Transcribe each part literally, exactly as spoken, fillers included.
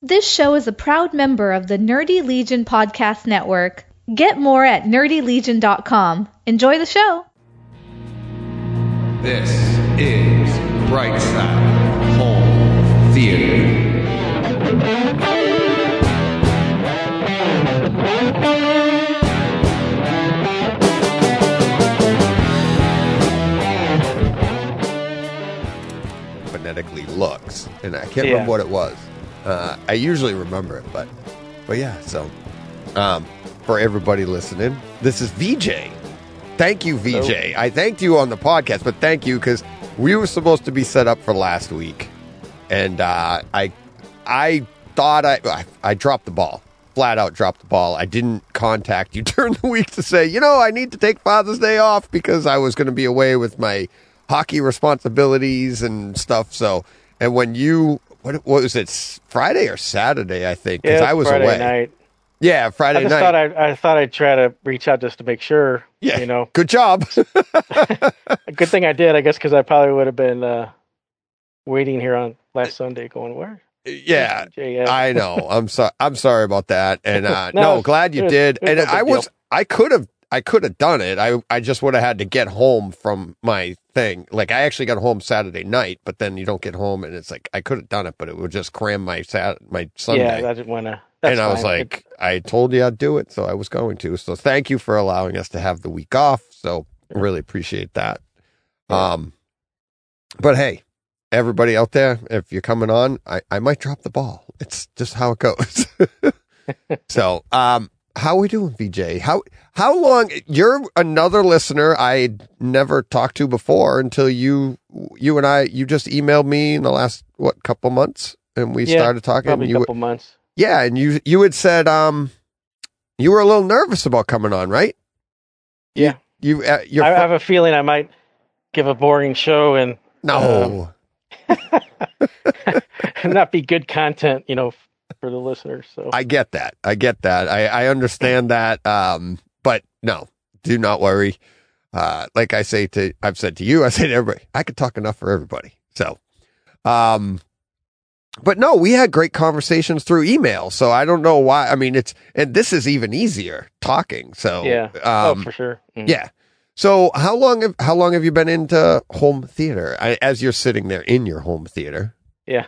This show is a proud member of the Nerdy Legion Podcast Network. Get more at nerdy legion dot com. Enjoy the show. This is Brightside Home Theater. Phonetically looks, and I can't Yeah. remember what it was. Uh, I usually remember it, but but yeah. So, um, for everybody listening, this is V J. Thank you, V J. I thanked you on the podcast, but thank you because we were supposed to be set up for last week, and uh, I I thought I, I I dropped the ball. Flat out dropped the ball. I didn't contact you during the week to say, you know, I need to take Father's Day off because I was going to be away with my hockey responsibilities and stuff. So, and when you, what, what was it, Friday or Saturday, I think, because Yeah, I was Friday away. Night. Yeah, Friday I just night. thought I, I thought I'd try to reach out just to make sure. yeah, You know, good job. a good thing I did, I guess, because I probably would have been uh, waiting here on last Sunday, going where? yeah, Yeah, I know. I'm sorry. I'm sorry about that. And uh, No, no, glad you it was- did. it was And no big I was, deal. I could have, I could have done it. I, I just would have had to get home from my thing. Like I actually got home Saturday night, but then you don't get home, and it's like I could have done it, but it would just cram my Sat, my Sunday. Yeah, I didn't want to. and I was like, I told you I'd do it, so I was going to. So thank you for allowing us to have the week off. So really appreciate that. Um, but hey, everybody out there, if you're coming on, I, I might drop the ball. It's just how it goes. So, um, how are we doing, V J? How how long? You're another listener I'd never talked to before until you you and I you just emailed me in the last what couple months, and we Yeah, started talking. probably you, a couple months. yeah, and you you had said um you were a little nervous about coming on, right? Yeah, You uh, you're I fr- have a feeling I might give a boring show and no. not be good content, you know, for the listeners. So I get that. I get that. I, I understand that. Um, but no, do not worry. Uh, like I say to, I've said to you, I say to everybody, I could talk enough for everybody. So, um, but no, we had great conversations through email. So I don't know why. I mean, it's, and this is even easier talking. So, yeah, um, oh for sure. Mhm. yeah. So how long have, how long have you been into home theater I, as you're sitting there in your home theater? Yeah.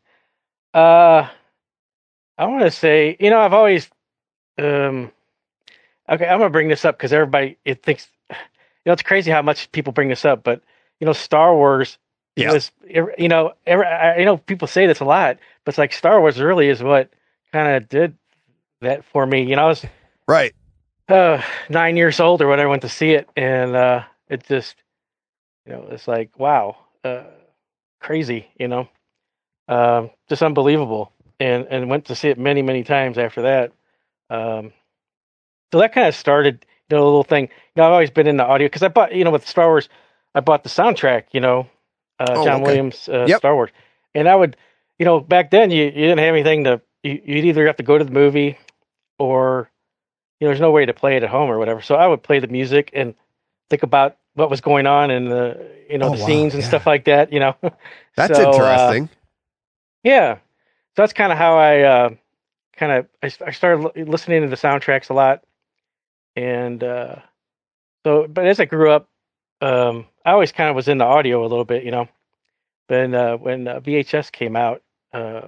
uh, I want to say, you know, I've always, um, okay, I'm gonna bring this up because everybody it thinks, you know, it's crazy how much people bring this up, but you know, Star Wars Yeah. was, you know, every, I I know people say this a lot, but it's like Star Wars really is what kind of did that for me. You know, I was Right. uh, nine years old or whatever, I went to see it, and uh, it just, you know, it's like wow, uh, crazy, you know, um, just unbelievable, and and went to see it many many times after that. Um, so that kind of started, you know, a little thing. You know, I've always been into audio because I bought, you know, with Star Wars, I bought the soundtrack, you know, uh, Oh, John okay. Williams uh, Yep. Star Wars, and I would, you know, back then you, you didn't have anything to, you, you'd either have to go to the movie or, you know, there's no way to play it at home or whatever. So I would play the music and think about what was going on and the, you know, Oh, the wow, scenes and yeah. stuff like that, you know. That's So, uh, interesting. yeah. So that's kind of how I uh, kind of I, I started li- listening to the soundtracks a lot, and uh, so. But as I grew up, um, I always kind of was into audio a little bit, you know. But uh, when uh, V H S came out, uh,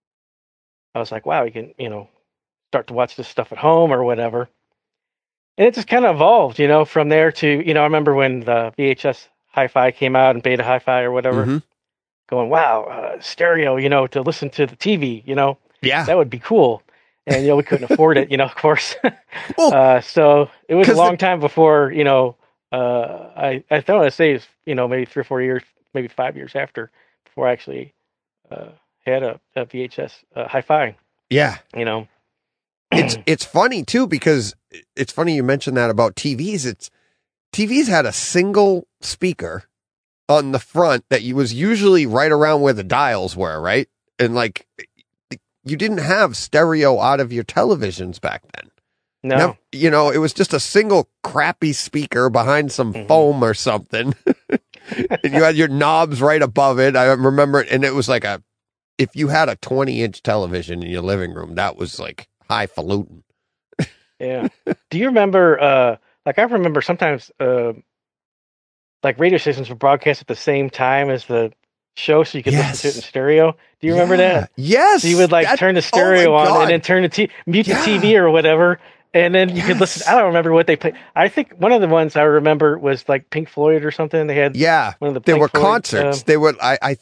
I was like, wow, you can, you know, start to watch this stuff at home or whatever. And it just kind of evolved, you know, from there to, you know, I remember when the V H S Hi-Fi came out and Beta Hi-Fi or whatever. Mhm. Going, wow, uh, stereo, you know, to listen to the T V, you know, Yeah. that would be cool. And, you know, we couldn't afford it, you know, of course. Well, uh, so it was a 'cause long the- time before, you know, uh, I, I don't want to say it's, you know, maybe three or four years, maybe five years after, before I actually uh, had a, a V H S uh, Hi-Fi, yeah. you know. It's it's funny too because it's funny you mentioned that about T Vs. It's T Vs had a single speaker on the front that you was usually right around where the dials were, right? And like you didn't have stereo out of your televisions back then. No. Now, you know, it was just a single crappy speaker behind some Mhm. foam or something. And you had your knobs right above it. I remember it, and it was like a if you had a twenty inch television in your living room, that was like highfalutin. Yeah. Do you remember, uh, like I remember sometimes, uh, like radio stations would broadcast at the same time as the show so you could Yes. listen to it in stereo. Do you remember Yeah. that? Yes. So you would like That- turn the oh stereo my on God. and then turn the t- mute Yeah. the T V or whatever. And then you could listen. Yes. I don't remember what they played. I think one of the ones I remember was like Pink Floyd or something. They had Yeah. one of the There Pink were Floyd, concerts. um, they were, I, I,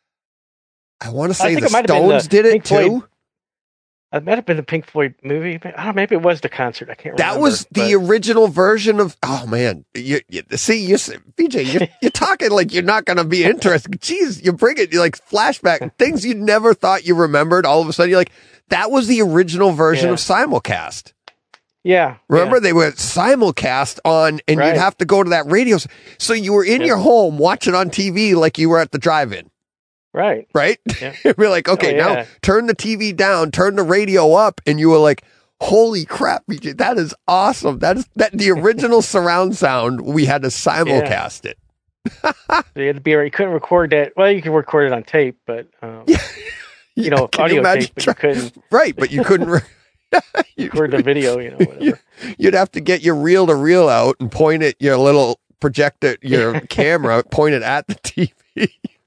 I want to I say think the it might have been Stones the did it Pink too. Floyd It might have been the Pink Floyd movie. I don't know, maybe it was the concert. I can't remember. That was the but- original version of. Oh man, you, you see, you B J, you're, you're talking like you're not going to be interested. Jeez, you bring it, you like flashback things you never thought you remembered. All of a sudden, you're like, that was the original version Yeah. of simulcast. Yeah. Remember, yeah. they were simulcast on, and Right. you'd have to go to that radio. s- So you were in Yep. your home watching on T V like you were at the drive-in. Right. Right? Yeah. We're like, okay, Oh, now yeah. turn the T V down, turn the radio up, and you were like, holy crap, B J, that is awesome. That is that the original surround sound. We had to simulcast it. So you had to be. You couldn't record that. Well, you could record it on tape, but um, Yeah. you know, Can audio imagine tape, but you try- couldn't Right, but you couldn't re- you, record the video. You know, whatever. you, you'd have to get your reel to reel out and point it your little projector, your camera, point it at the T V.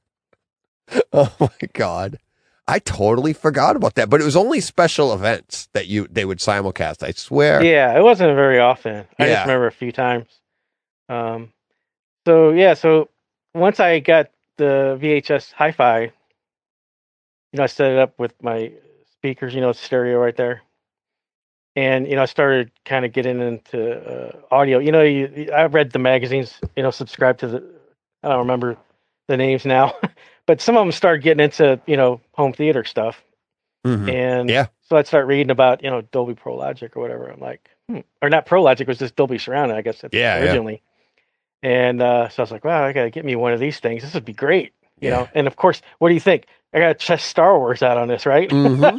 Oh my God. I totally forgot about that, but it was only special events that you they would simulcast. I swear. Yeah, it wasn't very often. I Yeah. just remember a few times. Um, so yeah, so once I got the V H S hi-fi, you know, I set it up with my speakers, you know, stereo right there, and you know, I started kind of getting into uh, audio. You know, you, I read the magazines, you know, subscribe to the. I don't remember the names now, but some of them started getting into you know home theater stuff. Mhm. And Yeah. so I'd start reading about, you know, Dolby Pro Logic or whatever. I'm like, hmm. Or not Pro Logic, it was just Dolby Surround, I guess, Yeah, yeah. originally. And uh, so I was like, wow, I got to get me one of these things. This would be great. You Yeah. know, and of course, what do you think? I got to test Star Wars out on this, right? Mhm.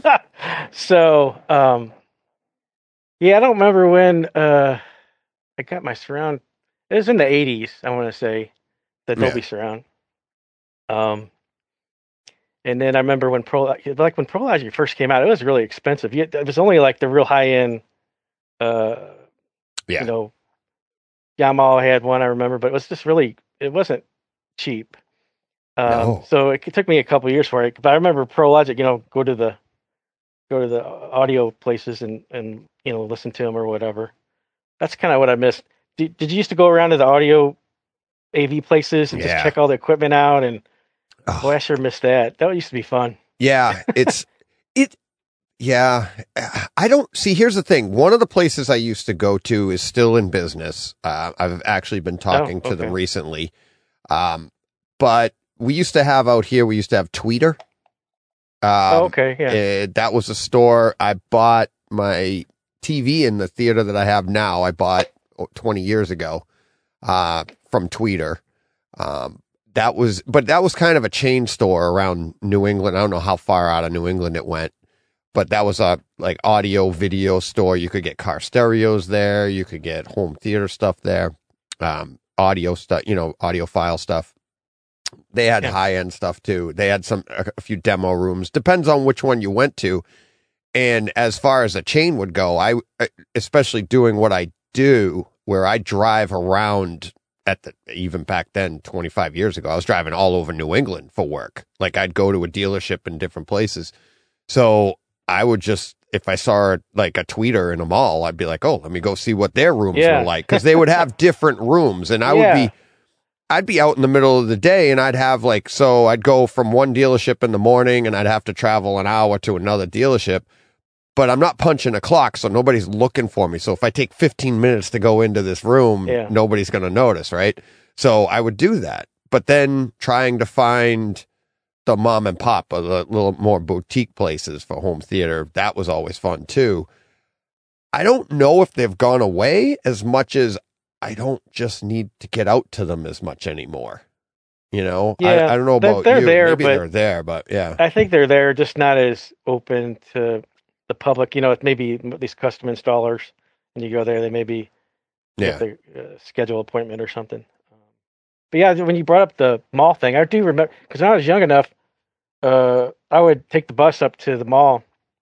so, um, yeah, I don't remember when uh, I got my surround. It was in the eighties, I want to say, the Yeah. Dolby Surround. Um, and then I remember when Pro, like when Pro Logic first came out, it was really expensive. You, it was only like the real high end, uh, Yeah. you know, Yamaha had one, I remember, but it was just really, it wasn't cheap. Um, No. So it took me a couple of years for it. But I remember Pro Logic, you know, go to the, go to the audio places and, and, you know, listen to them or whatever. That's kind of what I missed. Did, did you used to go around to the audio A V places and Yeah. just check all the equipment out? And Oh. boy, I sure missed that. That used to be fun. Yeah, it's it. Yeah, I don't see. Here's the thing. One of the places I used to go to is still in business. Uh, I've actually been talking Oh, to them okay. recently. Um, but we used to have out here. We used to have Tweeter. Um, oh, okay. Yeah. uh, that was a store. I bought my T V in the theater that I have now. I bought twenty years ago uh, from Tweeter. Um, that was, but that was kind of a chain store around New England. I don't know how far out of New England it went, but that was a like audio video store. You could get car stereos there. You could get home theater stuff there. Um, audio stuff, you know, audiophile stuff. They had Yeah. high end stuff too. They had some, a, a few demo rooms. Depends on which one you went to. And as far as a chain would go, I, especially doing what I do, where I drive around at the, even back then, twenty-five years ago, I was driving all over New England for work. Like I'd go to a dealership in different places. So I would just, if I saw like a tweeter in a mall, I'd be like, oh, let me go see what their rooms Yeah. were like. Cause they would have different rooms and I Yeah. would be, I'd be out in the middle of the day and I'd have like, so I'd go from one dealership in the morning and I'd have to travel an hour to another dealership, but I'm not punching a clock. So nobody's looking for me. So if I take fifteen minutes to go into this room, Yeah. nobody's going to notice. Right. So I would do that, but then trying to find the mom and pop or the little more boutique places for home theater, that was always fun too. I don't know if they've gone away as much as I don't just need to get out to them as much anymore. You know, Yeah, I, I don't know they're- about they're you. there, Maybe but- they're there, but yeah. I think they're there, just not as open to the public. You know, it may be these custom installers, and you go there, they maybe Yeah. have to uh, schedule appointment or something. Um, but yeah, when you brought up the mall thing, I do remember because when I was young enough, uh, I would take the bus up to the mall,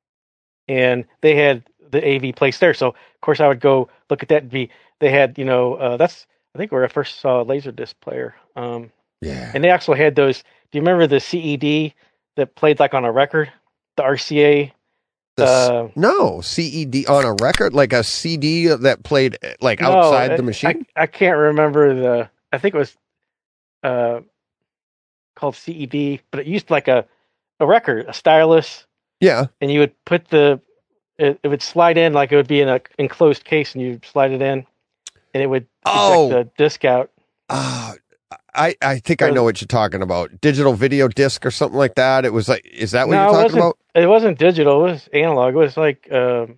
and they had the A V place there. So of course I would go look at that. And be they had you know uh, that's I think where I first saw a Laserdisc player. Um, Yeah. And they also had those. Do you remember the C E D that played like on a record? The R C A. The s- Uh, no, C E D on a record, like a C D that played like no, outside I- the machine. I, I can't remember the. I think it was uh, called C E D, but it used like a a record, a stylus, Yeah. and you would put the. It, it would slide in like it would be in a enclosed case, and you slide it in, and it would Oh. eject the disc out. Ah, I, I think I know what you're talking about. Digital video disc or something like that. It was like, is that what No, you're it talking wasn't- about? It wasn't digital. It was analog. It was like. Um,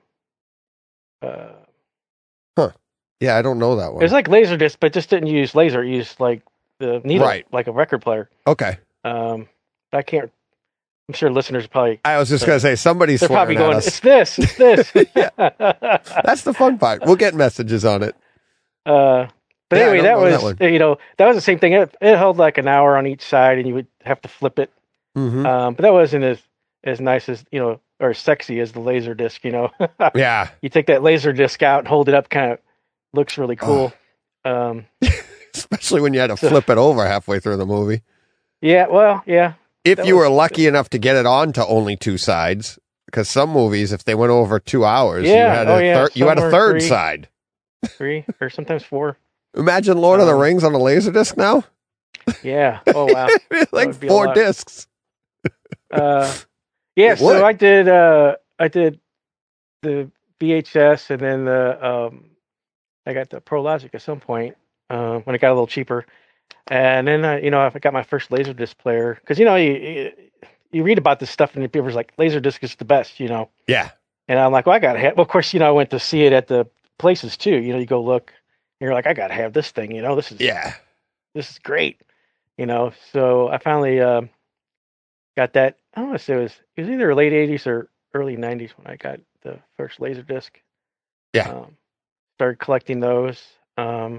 uh, Yeah, I don't know that It one. was like Laserdisc, but just didn't use laser. It used like the needle, Right. like a record player. Okay. Um, I can't. I'm sure listeners probably I was just going to say, somebody's they're probably swearing at going, us. "It's this, it's this." Yeah. That's the fun part. We'll get messages on it. uh, but Yeah, I anyway, don't that know that was one. you know that was the same thing. It, it held like an hour on each side, and you would have to flip it. Hmm. Um, but that wasn't as as nice as you know or sexy as the laser disc. You know, Yeah. you take that laser disc out and hold it up, kind of looks really cool. Um, Especially when you had to So- flip it over halfway through the movie. yeah, well, yeah. If That you was- were lucky enough to get it on to only two sides, because some movies, if they went over two hours, you Yeah. had Oh, a, yeah. thir- you had a Some were third three. side. Three or sometimes four. Imagine Lord of the Um, Rings on a Laserdisc now. Yeah. Oh wow. Like would be a four lot. discs. Uh, yeah. It would. So I did. Uh, I did the V H S, and then the um, I got the ProLogic at some point uh, when it got a little cheaper, and then uh, you know I got my first Laserdisc player because you know you, you you read about this stuff and the people's like Laserdisc is the best, you know, Yeah. and I'm like, well, I gotta have. Well, of course, you know, I went to see it at the places too. You know, you go look, and you're like, I gotta have this thing. You know, this is Yeah. this is great, you know. So I finally um, got that. I don't want to say it was it was either late eighties or early nineties when I got the first Laserdisc. Yeah. Um, started collecting those, um,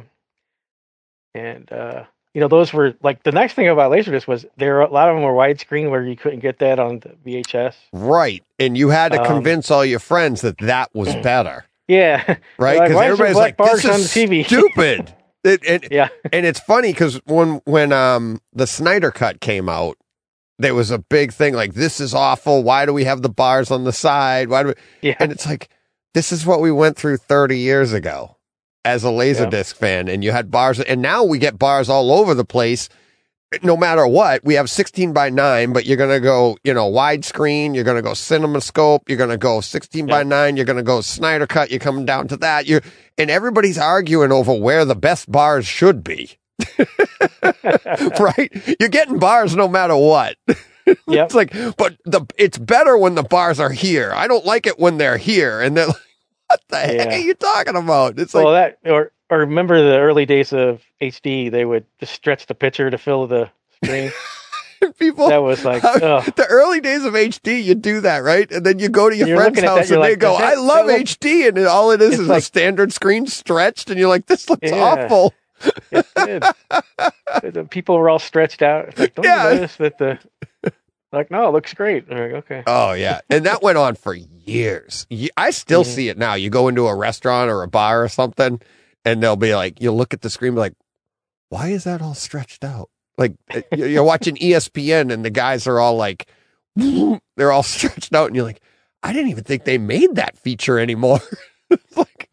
and uh, you know, those were like the nice thing about Laserdisc was there. A lot of them were widescreen where you couldn't get that on the V H S. Right. And you had to Um, convince all your friends that that was better. Yeah, Right. Like, Because why is there everybody's black like, this bars on is the T V? stupid. It, it, yeah, and it's funny because when when um the Snyder Cut came out, there was a big thing like, this is awful. Why do we have the bars on the side? Why do we? yeah, And it's like, this is what we went through thirty years ago as a Laserdisc fan. And you had bars, and now we get bars all over the place. No matter what, we have sixteen by nine, but you're going to go, you know, widescreen, you're going to go CinemaScope, you're going to go sixteen by Yeah. nine, you're going to go Snyder Cut, you're coming down to that. You're, and everybody's arguing over where the best bars should be. Right? You're getting bars no matter what. Yep. It's like, but the it's better when the bars are here. I don't like it when they're here. And they're like, what the heck Yeah. are you talking about? It's well, like, that or or remember the early days of H D? They would just stretch the picture to fill the screen. people. That was like, How- ugh. the early days of H D, you do that, right? And then you go to your You're friend's looking at that, house you're and they like, go, does that- I love that look- H D. And then all it is It's is a like- standard screen stretched. And you're like, this looks Yeah. awful. Yes, it did. The people were all stretched out. It's like, don't Yeah. you notice that the like? No, it looks great. I'm like, okay. Oh, yeah. And that went on for years. Ye- I still Mhm. see it now. You go into a restaurant or a bar or something, and they'll be like, you look at the screen, be like, why is that all stretched out? Like, uh, you- you're watching E S P N, and the guys are all like, they're all stretched out, and you're like, I didn't even think they made that feature anymore. It's like,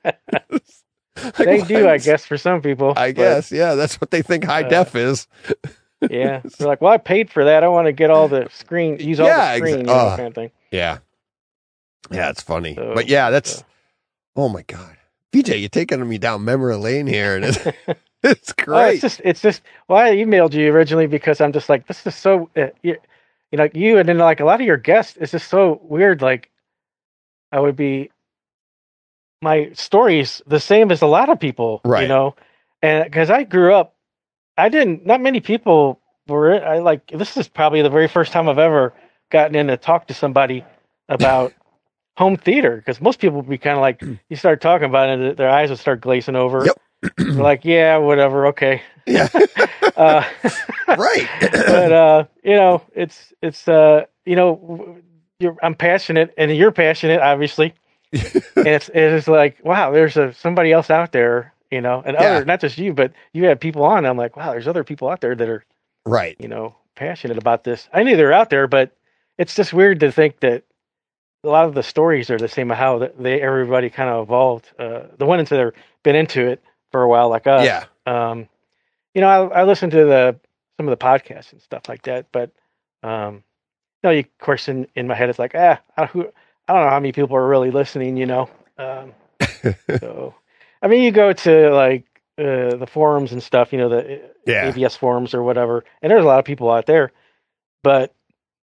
like, They why do, I is- guess, for some people. I but, guess, yeah, that's what they think high uh, def is. Yeah. They're like, well, I paid for that. I want to get all the screen, use all Yeah, the screen, exa- you know, uh, kind of thing. Yeah. Yeah, it's funny. So, but yeah, that's, uh, oh my God. V J, you're taking me down memory lane here, and it's, it's Oh, great. it's just, it's just. Well, I emailed you originally because I'm just like, this is so, uh, you, you know, you and then like a lot of your guests. It's just so weird. Like, I would be, my story's the same as a lot of people, Right. you know, and because I grew up, I didn't. Not many people were. I like this is probably the very first time I've ever gotten in to talk to somebody about home theater because most people would be kind of like you start talking about it, their eyes would start glazing over. Yep. They're like, yeah, whatever, okay. Yeah. uh, right. But uh, you know, it's it's uh, you know, you're, I'm passionate, and you're passionate, obviously. And it's it's like, wow, there's a somebody else out there, you know, and other Yeah. not just you, but you have people on. I'm like, wow, there's other people out there that are, Right. you know, passionate about this. I knew they were out there, but it's just weird to think that a lot of the stories are the same. How that they everybody kind of evolved. Uh, the ones that have been into it for a while, like us. Yeah. Um, you know, I, I listen to the some of the podcasts and stuff like that, but um, no, you, of course, in, in my head, it's like, ah, I, who, I don't know how many people are really listening, you know. Um, so, I mean, you go to like uh, the forums and stuff, you know, the Yeah. A B S forums or whatever, and there's a lot of people out there, but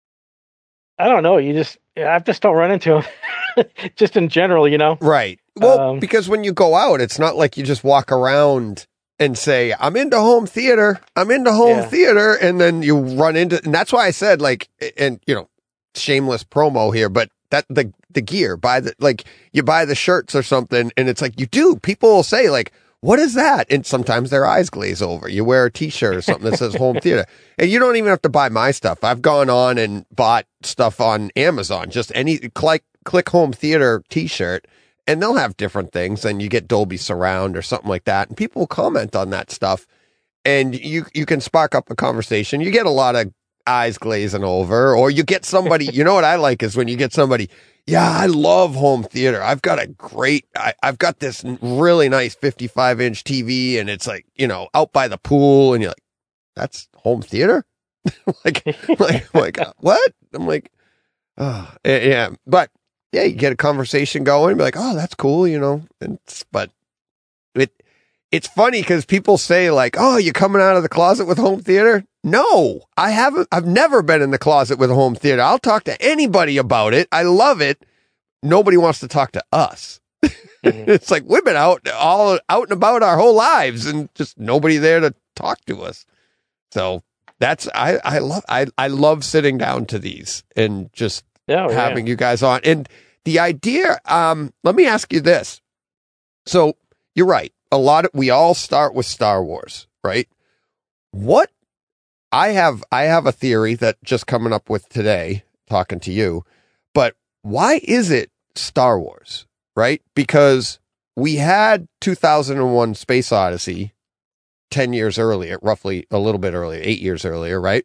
I don't know. You just, I just don't run into them, just in general, you know. Right. Well, Um, because when you go out, it's not like you just walk around and say, I'm into home theater. I'm into home Yeah. theater. And then you run into, and that's why I said, like, and, you know, shameless promo here, but that the, the gear, buy the, like, you buy the shirts or something, and it's like, you do. People will say, like, what is that? And sometimes their eyes glaze over. You wear a t-shirt or something that says home theater, and you don't even have to buy my stuff. I've gone on and bought stuff on Amazon, just any click, click home theater t-shirt, and they'll have different things, and you get Dolby Surround or something like that. And people will comment on that stuff, and you, you can spark up a conversation. You get a lot of eyes glazing over, or you get somebody, you know what I like is when you get somebody, yeah, I love home theater. I've got a great, I, I've got this really nice fifty-five inch T V, and it's like, you know, out by the pool, and you're like, that's home theater? like, like, like, what? I'm like, oh, yeah, but yeah, you get a conversation going, be like, oh, that's cool, you know, and but it, it's funny because people say like, oh, you coming out of the closet with home theater? No, I haven't. I've never been in the closet with a home theater. I'll talk to anybody about it. I love it. Nobody wants to talk to us. Mm-hmm. It's like we've been out all out and about our whole lives, and just nobody there to talk to us. So that's I I love I I love sitting down to these and just oh, having yeah. you guys on. And the idea. Um, let me ask you this. So you're right. A lot of we all start with Star Wars, right? What I have I have a theory that just coming up with today, talking to you, but why is it Star Wars, right? Because we had two thousand one Space Odyssey ten years earlier, roughly a little bit earlier, eight years earlier, right?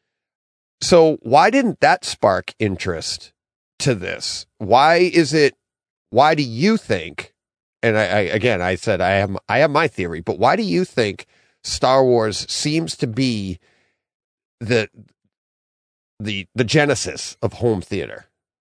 So why didn't that spark interest to this? Why is it, why do you think, and I, I again, I said I have, I have my theory, but why do you think Star Wars seems to be the the the genesis of home theater?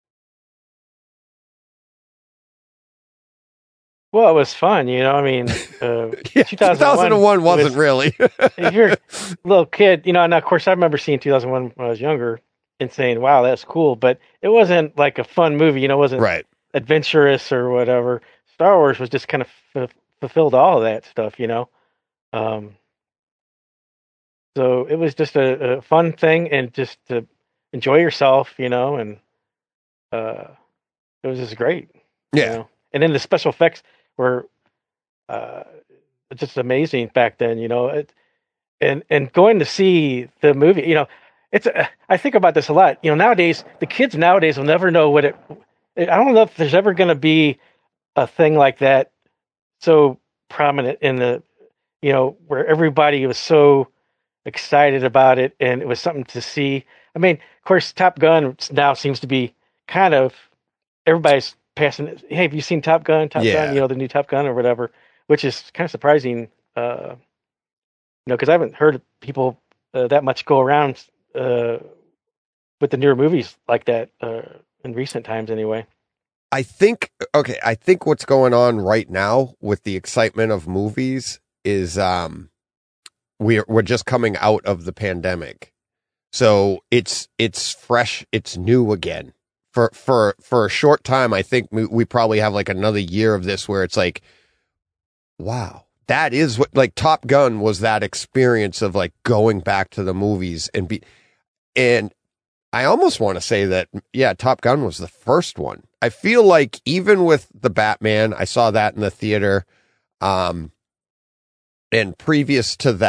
Well, it was fun, you know. I mean, uh, yeah, two thousand one, two thousand one wasn't was, really. If you're a little kid, you know, and of course I remember seeing two thousand one when I was younger and saying, wow, that's cool. But it wasn't like a fun movie, you know, it wasn't right. adventurous or whatever. Star Wars was just kind of f- fulfilled all of that stuff, you know. Um, so it was just a, a fun thing and just to enjoy yourself, you know, and uh, it was just great. Yeah. You know? And then the special effects were uh, just amazing back then, you know. It, and and going to see the movie, you know, it's. Uh, I think about this a lot. You know, nowadays the kids nowadays will never know what it. I don't know if there's ever going to be a thing like that so prominent in the, you know, where everybody was so excited about it and it was something to see. I mean, of course, Top Gun now seems to be kind of everybody's passing it. Hey, have you seen Top Gun? Top Yeah. Gun, you know, the new Top Gun or whatever, which is kind of surprising, uh, you know, because I haven't heard people uh, that much go around uh, with the newer movies like that uh, in recent times anyway. I think, okay, I think what's going on right now with the excitement of movies is um, we're, we're just coming out of the pandemic. So it's, it's fresh. It's new again for, for, for a short time. I think we, we probably have like another year of this where it's like, wow, that is what, like Top Gun was that experience of like going back to the movies and be, and I almost want to say that, yeah, Top Gun was the first one. I feel like even with the Batman, I saw that in the theater. Um, and previous to that,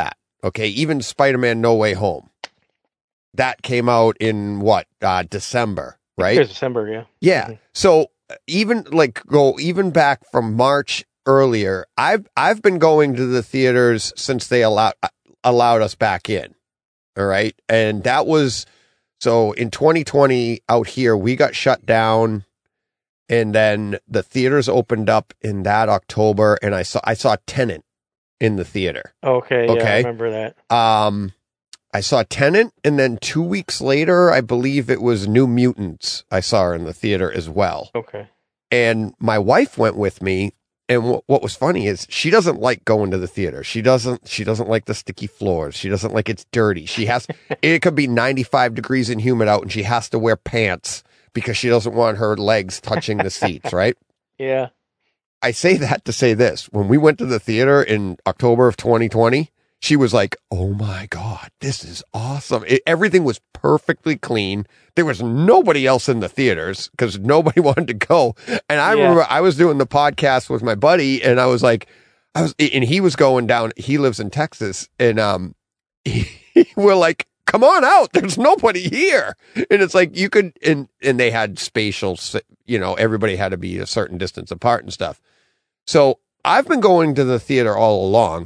Okay, even Spider-Man No Way Home. That came out in what? Uh, December, right? It was December, yeah. Yeah. Mm-hmm. So even like go even back from March earlier, I've I've been going to the theaters since they allowed allowed us back in. All right. And that was so in twenty twenty out here, we got shut down, and then the theaters opened up in that October, and I saw I saw Tenet in the theater. Okay, Okay. yeah, I remember that. Um I saw Tenet, and then two weeks later, I believe it was New Mutants I saw in the theater as well. Okay. And my wife went with me, and w- what was funny is she doesn't like going to the theater. She doesn't she doesn't like the sticky floors. She doesn't like it's dirty. She has it could be ninety-five degrees and humid out, and she has to wear pants because she doesn't want her legs touching the seats, right? Yeah. I say that to say this. When we went to the theater in October of twenty twenty, she was like, oh my God, this is awesome. It, everything was perfectly clean. There was nobody else in the theaters because nobody wanted to go. And I Yeah. remember I was doing the podcast with my buddy, and I was like, I was, and he was going down, he lives in Texas, and um, he, we're like, come on out. There's nobody here. And it's like, you could, and, and they had spatial, you know, everybody had to be a certain distance apart and stuff. So I've been going to the theater all along,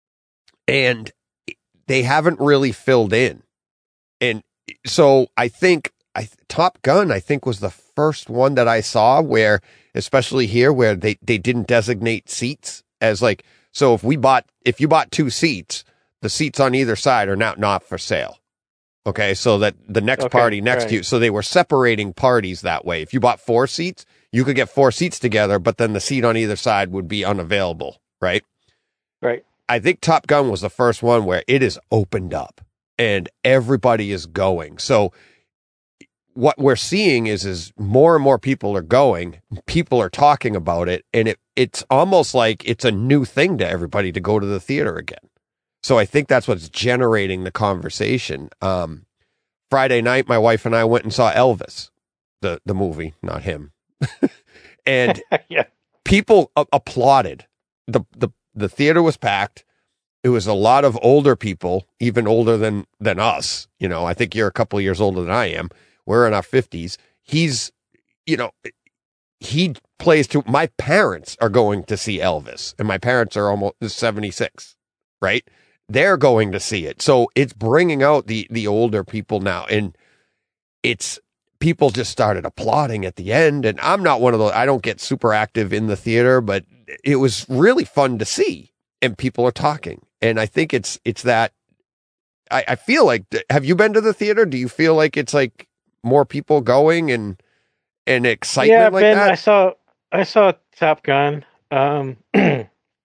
and they haven't really filled in. And so I think I, Top Gun, I think, was the first one that I saw where, especially here, where they, they didn't designate seats as like, so if we bought, if you bought two seats, the seats on either side are now not for sale. Okay. So that the next Okay, party next right. to you, so they were separating parties that way. If you bought four seats, you could get four seats together, but then the seat on either side would be unavailable. Right. Right. I think Top Gun was the first one where it is opened up and everybody is going. So what we're seeing is, is more and more people are going, people are talking about it. And it, it's almost like it's a new thing to everybody to go to the theater again. So I think that's what's generating the conversation. Um, Friday night, my wife and I went and saw Elvis, the, the movie, not him. And Yeah. people a- applauded. The, the, the theater was packed. It was a lot of older people, even older than, than us. You know, I think you're a couple of years older than I am. We're in our fifties. He's, you know, he plays to, my parents are going to see Elvis, and my parents are almost seventy-six, right? They're going to see it. So it's bringing out the, the older people now, and it's, people just started applauding at the end. And I'm not one of those, I don't get super active in the theater, but it was really fun to see, and people are talking. And I think it's, it's that I, I feel like, have you been to the theater? Do you feel like it's like more people going and, and excitement Yeah, like Ben, that? I saw I saw Top Gun. Um and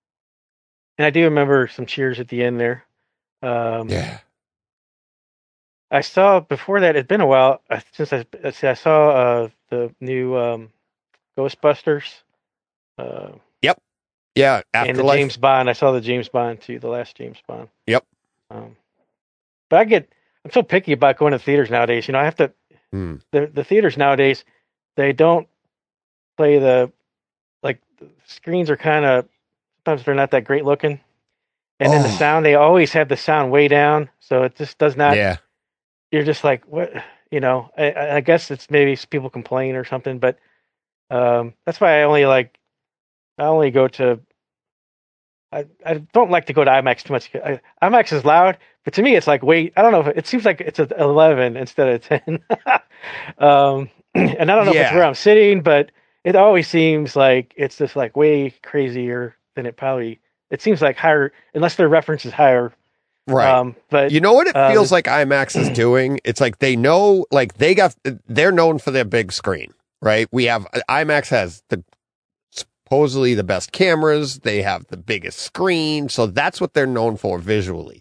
I do remember some cheers at the end there. Um Yeah. I saw before that, it's been a while uh, since I I saw uh the new um Ghostbusters. Uh Yeah. and the Afterlife. James Bond. I saw the James Bond too, the last James Bond. Yep. Um but I get I'm so picky about going to theaters nowadays. You know, I have to Hmm. the the theaters nowadays, they don't play the like the screens are kind of sometimes they're not that great looking, and then the Oh. sound, they always have the sound way down, so it just does not. Yeah. You're just like, what, you know? I- I, I guess it's maybe people complain or something, but um, that's why I only like I only go to. I, I don't like to go to IMAX too much. I, IMAX is loud, but to me, it's like wait. I don't know if it, it seems like it's at eleven instead of ten. um, and I don't know if it's Yeah. where I'm sitting, but it always seems like it's just like way crazier than it probably. It seems like higher, unless their reference is higher. Right. Um, but You know what it um, feels like IMAX is doing? It's like they know, like they got, they're known for their big screen, right? We have, IMAX has the supposedly the best cameras. They have the biggest screen. So that's what they're known for visually.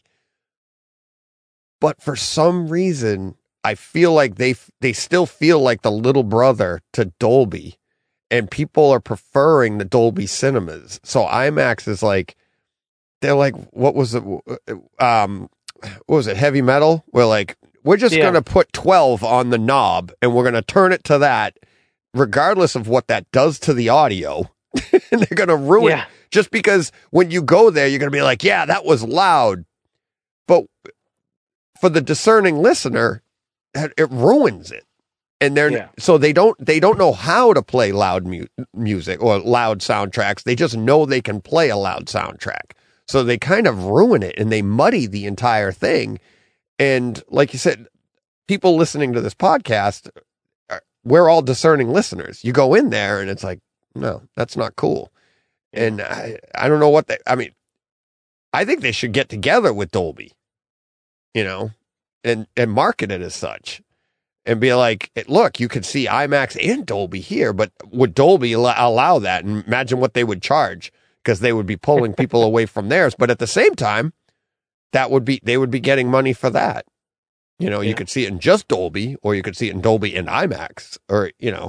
But for some reason, I feel like they, they still feel like the little brother to Dolby, and people are preferring the Dolby cinemas. So IMAX is like, they're like, what was it? Um, what was it? Heavy Metal? We're like, we're just Yeah. going to put twelve on the knob, and we're going to turn it to that, regardless of what that does to the audio. And they're going to ruin Yeah. it just because when you go there, you're going to be like, yeah, that was loud. But for the discerning listener, it ruins it. And they're Yeah. so they don't they don't know how to play loud mu- music or loud soundtracks. They just know they can play a loud soundtrack. So they kind of ruin it and they muddy the entire thing. And like you said, people listening to this podcast, we're all discerning listeners. You go in there and it's like, no, that's not cool. And I, I don't know what they, I mean, I think they should get together with Dolby, you know, and, and market it as such and be like, look, you could see IMAX and Dolby here, but would Dolby al- allow that? And imagine what they would charge, because they would be pulling people away from theirs. But at the same time, that would be, they would be getting money for that. You know, yeah. You could see it in just Dolby, or you could see it in Dolby and IMAX, or, you know,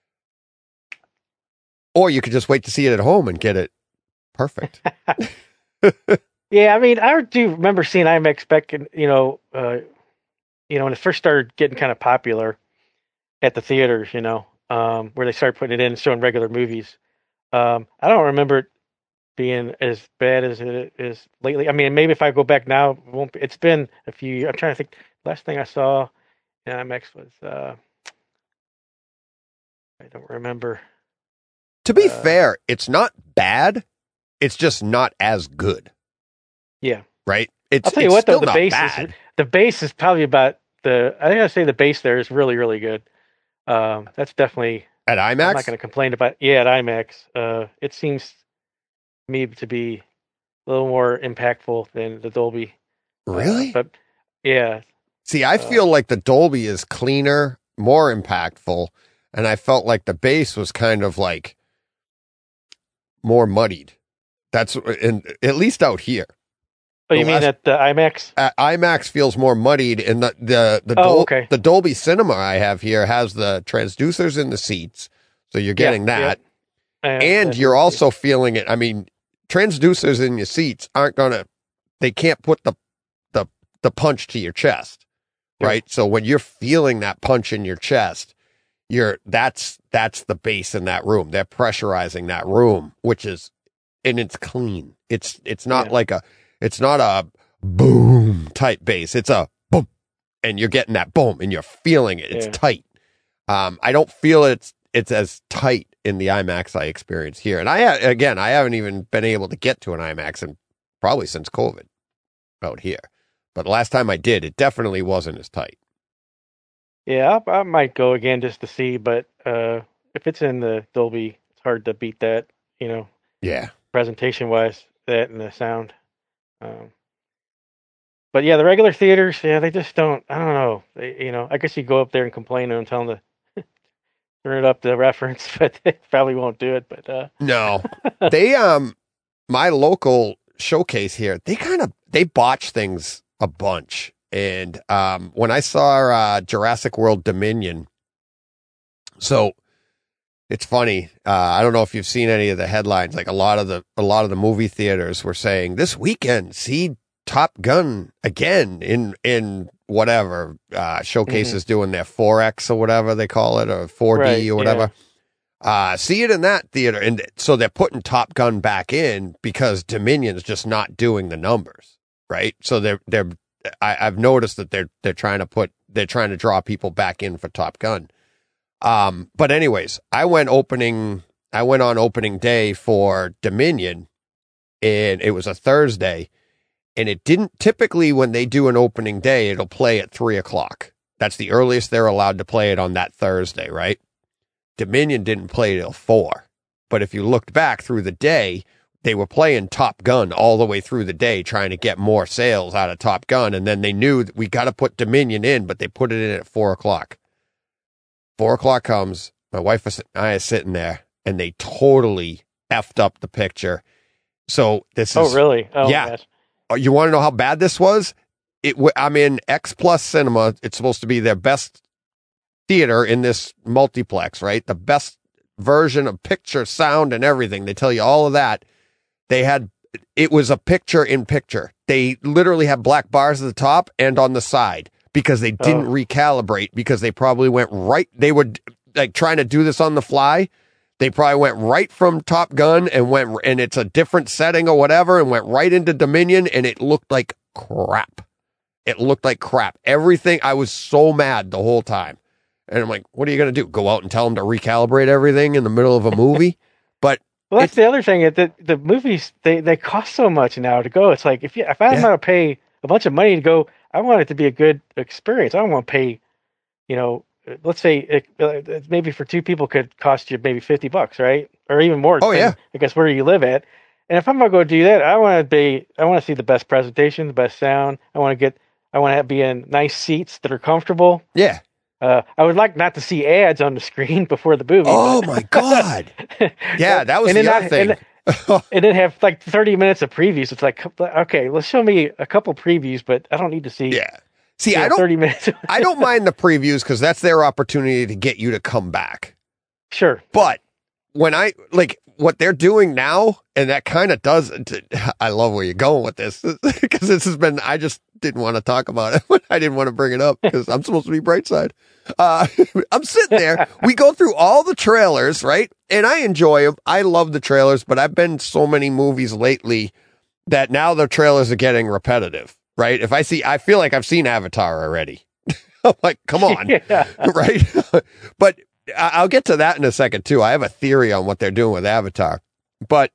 or you could just wait to see it at home and get it perfect. Yeah, I mean, I do remember seeing IMAX back in, you know, uh, you know, when it first started getting kind of popular at the theaters, you know, um, where they started putting it in and showing regular movies. Um, I don't remember it being as bad as it is lately. I mean, maybe if I go back now, it won't be, it's been a few years. I'm trying to think. Last thing I saw in IMAX was, uh, I don't remember. To be uh, fair, it's not bad. It's just not as good. Yeah. Right? It's, I'll tell you it's what, though, still the not bass bad. is, the bass is probably about the, I think I'd say the bass there is really, really good. Um, that's definitely, At IMAX? I'm not going to complain about, yeah, at IMAX. Uh, it seems to me to be a little more impactful than the Dolby. Really? Uh, but yeah. See, I feel like the Dolby is cleaner, more impactful, and I felt like the bass was kind of like more muddied. That's in, at least out here. Oh, you The mean last- at the IMAX? At IMAX feels more muddied, and the the the, Oh, Dol- okay. the Dolby Cinema I have here has the transducers in the seats, so you're getting Yeah, that, yeah. Uh, and that's- you're also feeling it. I mean, transducers in your seats aren't gonna, they can't put the the the punch to your chest, right? So when you're feeling that punch in your chest, you're that's that's the bass in that room. They're pressurizing that room, which is, and it's clean. It's it's not Yeah. like a it's not a boom type bass. It's a boom, and you're getting that boom, and you're feeling it. It's Yeah. tight. Um, I don't feel it's it's as tight in the IMAX I experience here. And I again, I haven't even been able to get to an IMAX in probably since COVID out here. But the last time I did, it definitely wasn't as tight. Yeah, I, I might go again just to see, but uh, if it's in the Dolby, it's hard to beat that, you know, Yeah. presentation wise, that and the sound. Um, but yeah, the regular theaters, yeah, they just don't, I don't know. They, you know, I guess you go up there and complain and tell them to turn it up to reference, but they probably won't do it. But uh, No, they, um, my local showcase here, they kind of, they botch things a bunch. And, um, when I saw, uh, Jurassic World Dominion, so it's funny. Uh, I don't know if you've seen any of the headlines. Like a lot of the, a lot of the movie theaters were saying this weekend, see Top Gun again in, in whatever, uh, showcases mm-hmm. doing their four X or whatever they call it, or four D right, or whatever. Yeah. Uh, see it in that theater. And so they're putting Top Gun back in because Dominion's just not doing the numbers. Right. So they're, they're, I, I've noticed that they're, they're trying to put, they're trying to draw people back in for Top Gun. Um, but anyways, I went opening, I went on opening day for Dominion, and it was a Thursday, and it didn't typically, when they do an opening day, it'll play at three o'clock. That's the earliest they're allowed to play it on that Thursday, right? Dominion didn't play till four. But if you looked back through the day, they were playing Top Gun all the way through the day, trying to get more sales out of Top Gun. And then they knew that we got to put Dominion in, but they put it in at four o'clock. Four o'clock comes. My wife and I are sitting there, and they totally effed up the picture. So this is. Oh, really? Oh, yeah. Gosh. You want to know how bad this was? It. I'm in X Plus Cinema. It's supposed to be their best theater in this multiplex, right? The best version of picture, sound, and everything. They tell you all of that. They had, it was a picture in picture. They literally have black bars at the top and on the side because they didn't oh. recalibrate, because they probably went right. They were like trying to do this on the fly. They probably went right from Top Gun and went, and it's a different setting or whatever, and went right into Dominion, and it looked like crap. It looked like crap. Everything, I was so mad the whole time. And I'm like, what are you going to do? Go out and tell them to recalibrate everything in the middle of a movie? But well, that's the other thing. The, the movies, they, they cost so much now to go. It's like, if you, if I'm Yeah. going to pay a bunch of money to go, I want it to be a good experience. I don't want to pay, you know, let's say it, uh, maybe for two people could cost you maybe fifty bucks, right? Or even more. Oh, yeah. I guess where you live at. And if I'm going to go do that, I want to be, I want to see the best presentation, the best sound. I want to get, I want to be in nice seats that are comfortable. yeah. Uh, I would like not to see ads on the screen before the movie. Oh, but- my God. Yeah, that was And the then other I- thing. and, and then have like thirty minutes of previews. It's like, okay, let's show me a couple previews, but I don't need to see yeah. See, you know, I don't thirty minutes. I don't mind the previews because that's their opportunity to get you to come back. Sure. But when I like what they're doing now, and that kind of does, I love where you're going with this because this has been, I just didn't want to talk about it. I didn't want to bring it up because I'm supposed to be Brightside. Uh, I'm sitting there. We go through all the trailers, right? And I enjoy them. I love the trailers, but I've been so many movies lately that now the trailers are getting repetitive, right? If I see, I feel like I've seen Avatar already. I'm like, come on, Yeah. right? But I- I'll get to that in a second too. I have a theory on what they're doing with Avatar, but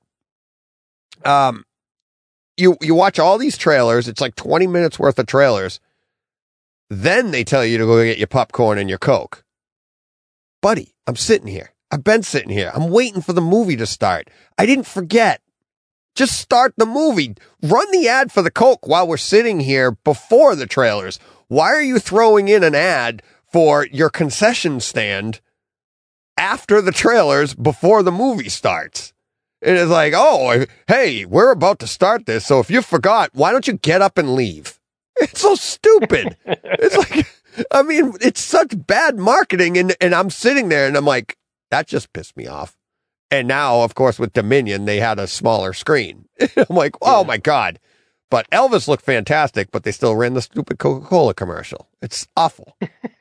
um, you you watch all these trailers. It's like twenty minutes worth of trailers. Then they tell you to go get your popcorn and your Coke. Buddy, I'm sitting here. I've been sitting here. I'm waiting for the movie to start. I didn't forget. Just start the movie. Run the ad for the Coke while we're sitting here before the trailers. Why are you throwing in an ad for your concession stand after the trailers before the movie starts? It is like, oh, hey, we're about to start this. So if you forgot, why don't you get up and leave? It's so stupid. It's like, I mean, it's such bad marketing. And, and I'm sitting there and I'm like, that just pissed me off. And now, of course, with Dominion, they had a smaller screen. I'm like, oh Yeah. my God. But Elvis looked fantastic, but they still ran the stupid Coca-Cola commercial. It's awful.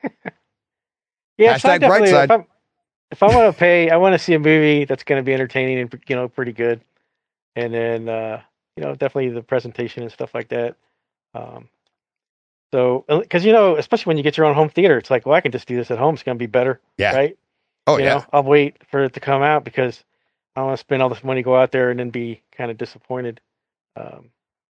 Yeah, so I Hashtag definitely- Brightside. If, I'm, if I want to pay, I want to see a movie that's going to be entertaining and you know pretty good, and then uh, you know definitely the presentation and stuff like that. Um, so because you know, especially when you get your own home theater, it's like, well, I can just do this at home. It's going to be better, Yeah. right? Oh, you yeah. know, I'll wait for it to come out because I don't want to spend all this money, go out there, and then be kind of disappointed. Um,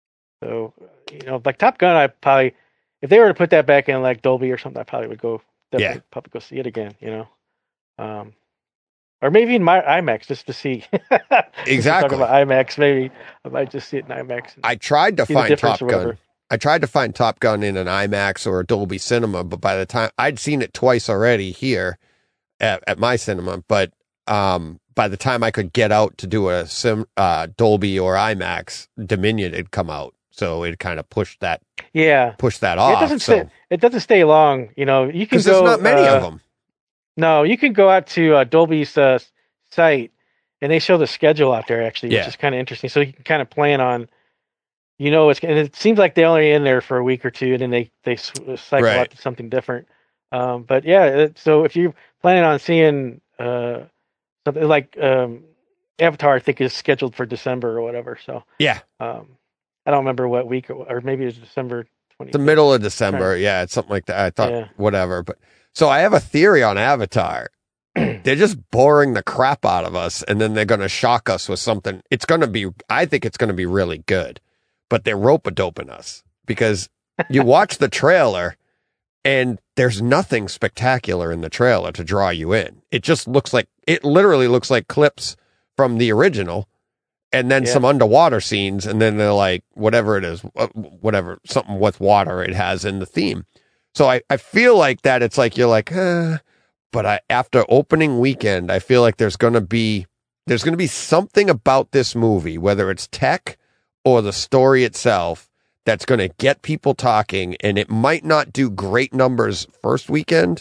so you know, like Top Gun, I probably if they were to put that back in like Dolby or something, I probably would go definitely Yeah. probably go see it again. You know. Um, or maybe in my IMAX just to see. Exactly. Talking about IMAX, maybe I might just see it in IMAX. And I tried to see the find difference Top or whatever. Gun. I tried to find Top Gun in an IMAX or a Dolby Cinema, but by the time I'd seen it twice already here at, at my cinema, but um, by the time I could get out to do a sim, uh, Dolby or IMAX, Dominion had come out, so it kind of pushed that Yeah, pushed that it off. doesn't so stay. It doesn't stay long. You know, you can because there's go. not many uh, of them. No, you can go out to uh, Dolby's uh, site, and they show the schedule out there actually, Yeah. which is kind of interesting. So you can kind of plan on, you know, it's and it seems like they're only in there for a week or two, and then they they sw- cycle Right. out to something different. Um, but yeah, it, so if you're planning on seeing uh, something like um, Avatar, I think is scheduled for December or whatever. So Yeah, um, I don't remember what week, or, or maybe it was December twentieth. the middle of December. Yeah, it's something like that. I thought Yeah. whatever, but so I have a theory on Avatar. They're just boring the crap out of us, and then they're going to shock us with something. It's going to be, I think it's going to be really good, but they're rope-a-doping us because you watch the trailer and there's nothing spectacular in the trailer to draw you in. It just looks like, it literally looks like clips from the original and then Yeah. some underwater scenes. And then they're like, whatever it is, wh- whatever, something with water it has in the theme. So I, I feel like that it's like, you're like, uh, but I, after opening weekend, I feel like there's going to be, there's going to be something about this movie, whether it's tech or the story itself, that's going to get people talking. And it might not do great numbers first weekend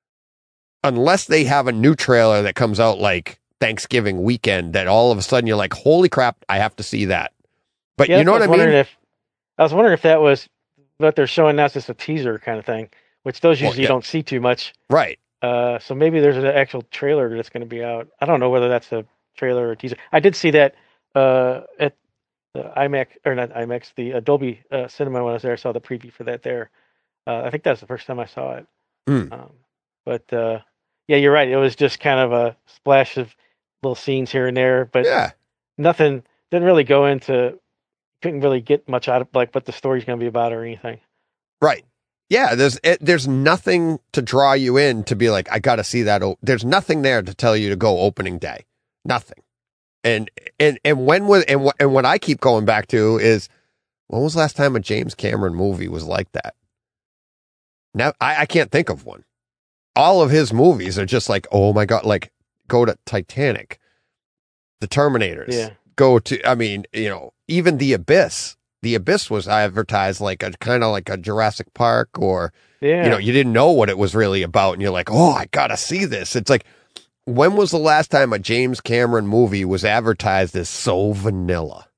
unless they have a new trailer that comes out like Thanksgiving weekend that all of a sudden you're like, holy crap, I have to see that. But Yeah, you know that's what I was mean? wondering If, I was wondering if that was what they're showing us as a teaser kind of thing, which those Well, usually yeah. you don't see too much. Right. Uh, so maybe there's an actual trailer that's going to be out. I don't know whether that's a trailer or a teaser. I did see that uh, at the IMAX or not IMAX, the Adobe uh, Cinema when I was there. I saw the preview for that there. Uh, I think that's the first time I saw it. Mm. Um, but uh, yeah, you're right. It was just kind of a splash of little scenes here and there, but Yeah. nothing. Didn't really go into. Couldn't really get much out of like what the story's going to be about or anything. Right. Yeah, there's it, there's nothing to draw you in to be like, I got to see that. O-. There's nothing there to tell you to go opening day. Nothing. And and and when was and what and what I keep going back to is, when was the last time a James Cameron movie was like that? Now I, I can't think of one. All of his movies are just like, oh my God, like go to Titanic, The Terminators, Yeah. go to, I mean, you know, even The Abyss. The Abyss was advertised like a kind of like a Jurassic Park, or, Yeah. you know, you didn't know what it was really about. And you're like, oh, I got to see this. It's like, when was the last time a James Cameron movie was advertised as so vanilla?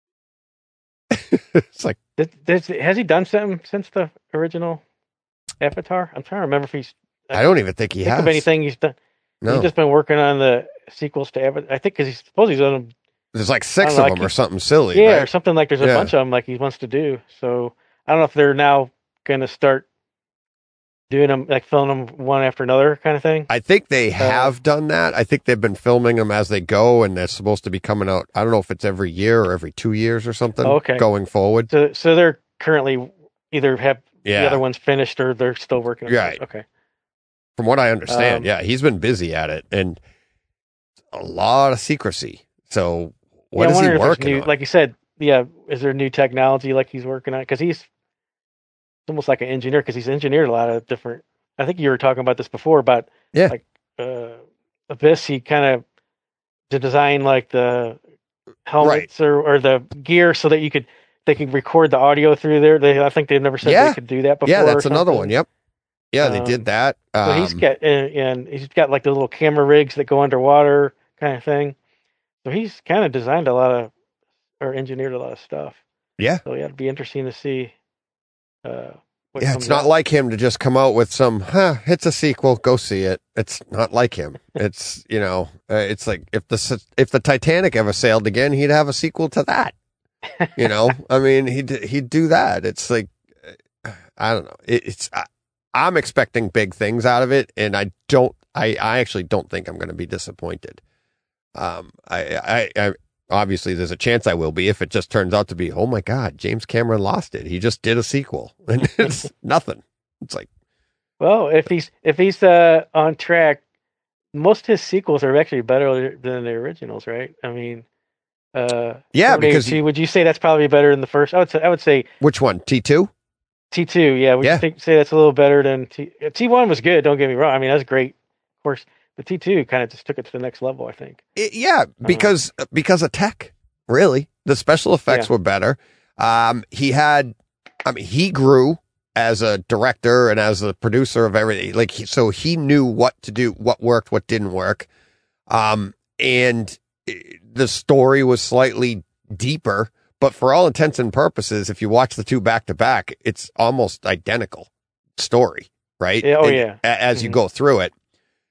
It's like, Does, does, has he done something since the original Avatar? I'm trying to remember if he's. I don't even think he think has. of anything he's done. No. He's just been working on the sequels to Avatar. I think because he's supposed he's on them. There's like six I don't know, of like them or he- something silly. Yeah, right? or something like there's a Yeah. bunch of them like he wants to do. So I don't know if they're now going to start doing them, like filming them one after another kind of thing. I think they have done that. I think they've been filming them as they go, and they're supposed to be coming out. I don't know if it's every year or every two years or something. Oh, okay. Going forward. So so they're currently either have Yeah. the other ones finished or they're still working on Right. those. Okay. From what I understand, Um, yeah, he's been busy at it, and a lot of secrecy. So what yeah, I is wonder he if there's working new, on? like you said, yeah, is there new technology like he's working on? Because he's almost like an engineer because he's engineered a lot of different. I think you were talking about this before about Yeah. like uh, Abyss. He kind of to design like the helmets or, or the gear so that you could they could record the audio through there. They I think they've never said Yeah. they could do that before. yeah, or that's another something. one. Yep. Yeah, they Um, did that. So he's Um, got and, and he's got like the little camera rigs that go underwater kind of thing. So he's kind of designed a lot of or engineered a lot of stuff. Yeah. So yeah, it'd be interesting to see. Uh, what Yeah, comes it's not out. like him to just come out with some, huh, it's a sequel, go see it. It's not like him. It's, you know, uh, it's like if the if the Titanic ever sailed again, he'd have a sequel to that. You know, I mean, he'd he'd do that. It's like, uh, I don't know. It, it's I, I'm expecting big things out of it, and I don't. I, I actually don't think I'm going to be disappointed. Um, I, I I obviously there's a chance I will be if it just turns out to be, oh my God, James Cameron lost it. He just did a sequel, and it's nothing. It's like, Well, if he's if he's uh, on track, most of his sequels are actually better than the originals, right? I mean, uh, yeah, Terminator because two, would you say that's probably better than the first? I would say I would say which one? T two? T two. Yeah, would Yeah. you think, say that's a little better than T T one was good. Don't get me wrong. I mean, that's great, of course. But T two kind of just took it to the next level, I think. It- yeah, because because of tech, really. The special effects Yeah. were better. Um, he had, I mean, he grew as a director and as a producer of everything. Like, he, so he knew what to do, what worked, what didn't work. Um, and it- the story was slightly deeper, but for all intents and purposes, if you watch the two back to back, it's almost identical story, right? Yeah, oh, And yeah. a- As you Mhm. go through it.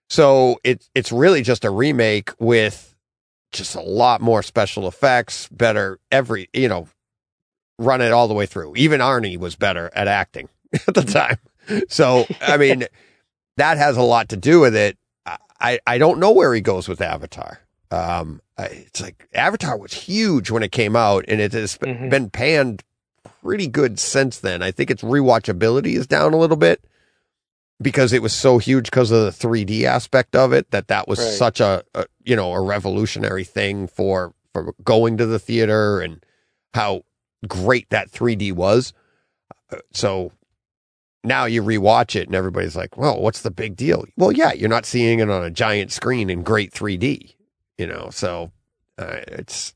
So it's it's really just a remake with just a lot more special effects, better every, you know, run it all the way through. Even Arnie was better at acting at the time. So, I mean, that has a lot to do with it. I, I don't know where he goes with Avatar. Um, I, it's like Avatar was huge when it came out, and it has Mhm. been panned pretty good since then. I think its rewatchability is down a little bit, because it was so huge because of the three D aspect of it, that that was Right. such a, a, you know, a revolutionary thing for, for going to the theater, and how great that three D was. Uh, So now you rewatch it and everybody's like, well, what's the big deal? Well, yeah, you're not seeing it on a giant screen in great three D, you know? So uh, it's,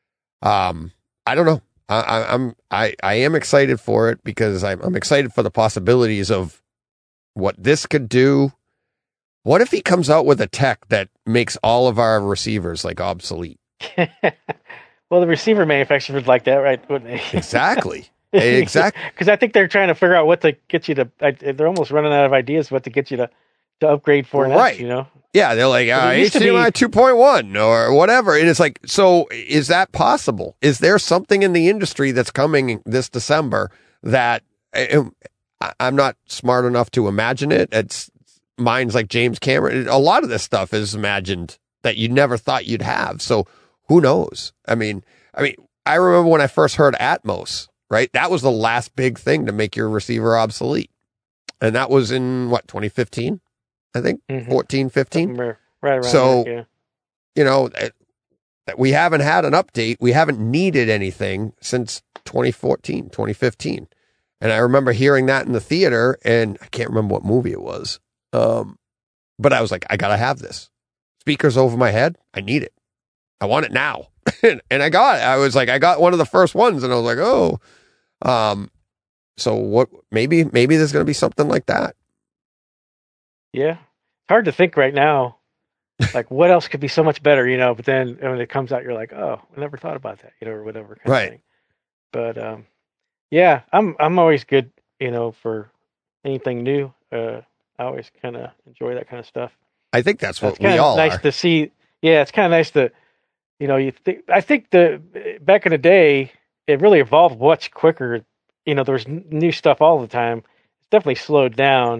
um, I don't know. I, I, I'm, I, I am excited for it, because I'm, I'm excited for the possibilities of what this could do. What if he comes out with a tech that makes all of our receivers like obsolete? Well, the receiver manufacturers would like that, right? Wouldn't they? Exactly. Exactly. Because I think they're trying to figure out what to get you to. I, they're almost running out of ideas what to get you to to upgrade for an Right. X, you know? Yeah, they're like uh, it used to H D M I be- two point one or whatever. And it's like, so is that possible? Is there something in the industry that's coming this December that I, I'm not smart enough to imagine it? It's minds like James Cameron. A lot of this stuff is imagined that you never thought you'd have. So who knows? I mean, I mean, I remember when I first heard Atmos, right? That was the last big thing to make your receiver obsolete. And that was in what, twenty fifteen? I think Mhm. fourteen, fifteen. Somewhere right around So- there, yeah. You know, that that we haven't had an update. We haven't needed anything since twenty fourteen, twenty fifteen. And I remember hearing that in the theater, and I can't remember what movie it was. Um, but I was like, I got to have this. Speakers over my head. I need it. I want it now. and I got it. I was like, I got one of the first ones, and I was like, oh. Um, so what, maybe, maybe there's going to be something like that. Yeah. It's hard to think right now, like what else could be so much better, you know, but then when it comes out, you're like, oh, I never thought about that, you know, or whatever. Kind Right. Of thing. But, um, yeah, I'm, I'm always good, you know, for anything new. Uh, I always kind of enjoy that kind of stuff. I think that's what It's kind we of all nice are. to see. Yeah. It's kind of nice to, you know, you think, I think the, back in the day, it really evolved much quicker. You know, there was n- new stuff all the time. It's definitely slowed down.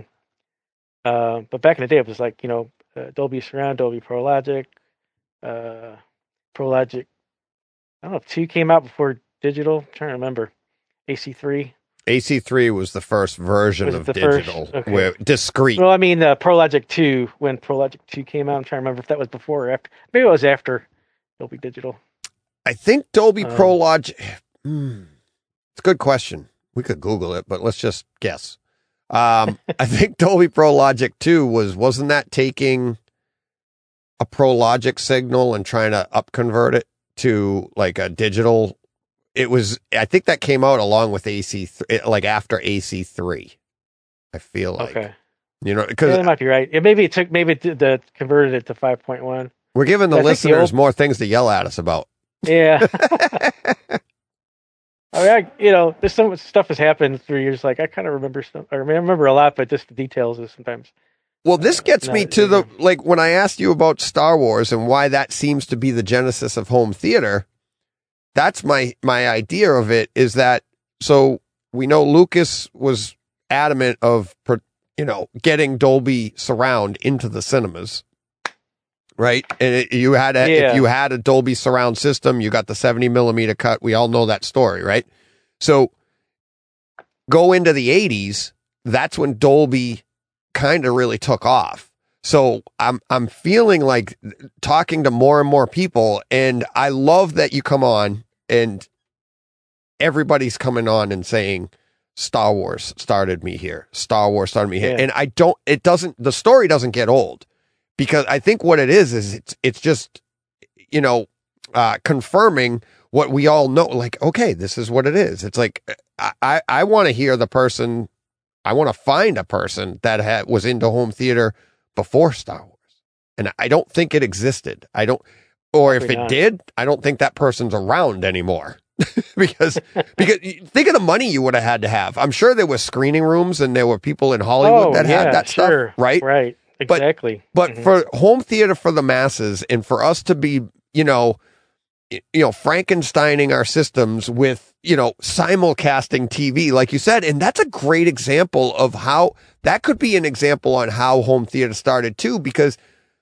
Uh, but back in the day, it was like, you know, uh, Dolby Surround, Dolby Pro Logic, uh, Pro Logic. I don't know if two came out before digital. I'm trying to remember. A C three. A C three was the first version Was it of the first? digital, Okay. where discrete. Well, I mean, uh, Pro Logic two, when Pro Logic two came out, I'm trying to remember if that was before or after. Maybe it was after Dolby Digital. I think Dolby Um, Pro Logic. Hmm, it's a good question. We could Google it, but let's just guess. Um, I think Dolby Pro Logic two was wasn't that taking a Pro Logic signal and trying to upconvert it to like a digital. It was. I think that came out along with A C three, like after A C three. I feel like Okay. you know Yeah, because that might be right. Yeah, maybe it took, maybe it did the converted it to five point one. we're giving the I think the listeners old- more things to yell at us about. Yeah. I mean, I, you know, there's so much stuff has happened through years. Like I kind of remember some, I remember a lot, but just the details is sometimes. Well, this gets No, me it to the, isn't. like, when I asked you about Star Wars and why that seems to be the genesis of home theater, that's my, my idea of it is that, so we know Lucas was adamant of, per- you know, getting Dolby Surround into the cinemas, right? And it, you had a, Yeah. if you had a Dolby Surround system, you got the seventy millimeter cut. We all know that story, right? So go into the eighties, that's when Dolby kind of really took off. So I'm I'm feeling like talking to more and more people, and I love that you come on and everybody's coming on and saying Star Wars started me here. Star Wars started me here. Yeah. And I don't it doesn't the story doesn't get old, because I think what it is is it's it's just, you know, uh confirming what we all know, like, okay, this is what it is. It's like I I, I want to hear the person I want to find a person that had, was into home theater before Star Wars. And I don't think it existed. I don't, or if Probably it not. did, I don't think that person's around anymore. because, because think of the money you would have had to have. I'm sure there were screening rooms and there were people in Hollywood Oh, that yeah, had that sure. stuff, right? Right. Exactly. But Mhm. for home theater for the masses, and for us to be, you know, y- you know, Frankensteining our systems with, you know, simulcasting T V, like you said, and that's a great example of how that could be an example on how home theater started too, because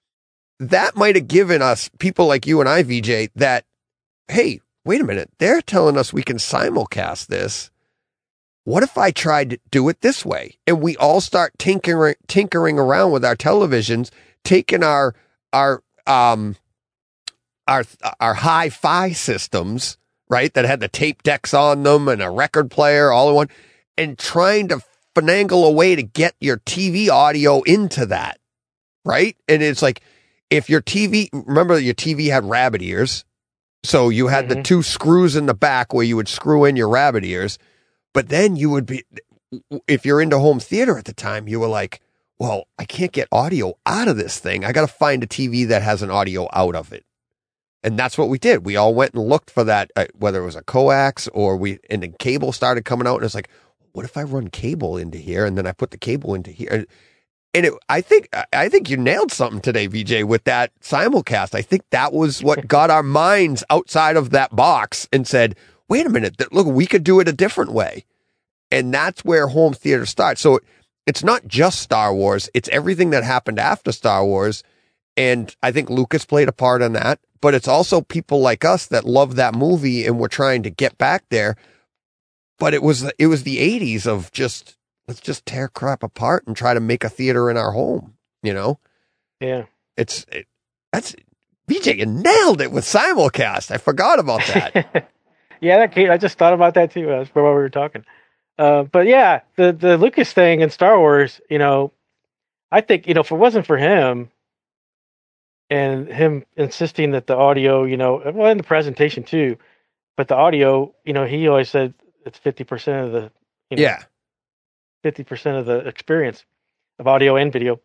that might have given us people like you and I, V J, that, hey, wait a minute, they're telling us we can simulcast this. What if I tried to do it this way? And we all start tinkering, tinkering around with our televisions, taking our, our, um, our, our hi-fi systems, right? That had the tape decks on them and a record player all in one, and trying to finagle a way to get your T V audio into that, right? And it's like, if your T V, remember your T V had rabbit ears. So you had the Mhm. two screws in the back where you would screw in your rabbit ears. But then you would be, if you're into home theater at the time, you were like, well, I can't get audio out of this thing. I got to find a T V that has an audio out of it. And that's what we did. We all went and looked for that, uh, whether it was a coax or we, and then cable started coming out, and it's like, what if I run cable into here and then I put the cable into here? And it, I think I think you nailed something today, V J, with that simulcast. I think that was what got our minds outside of that box and said, wait a minute, th- look, we could do it a different way. And that's where home theater starts. So it's not just Star Wars. It's everything that happened after Star Wars. And I think Lucas played a part in that. But it's also people like us that love that movie and we're trying to get back there. But it was it was the eighties of just... let's just tear crap apart and try to make a theater in our home, you know? Yeah. It's, it, that's, V J, you nailed it with simulcast. I forgot about that. Yeah, that came, I just thought about that too. That's while we were talking. Uh, but yeah, the, the Lucas thing in Star Wars, you know, I think, you know, if it wasn't for him and him insisting that the audio, you know, well, in the presentation too, but the audio, you know, he always said it's fifty percent of the, you know, Yeah. fifty percent of the experience of audio and video.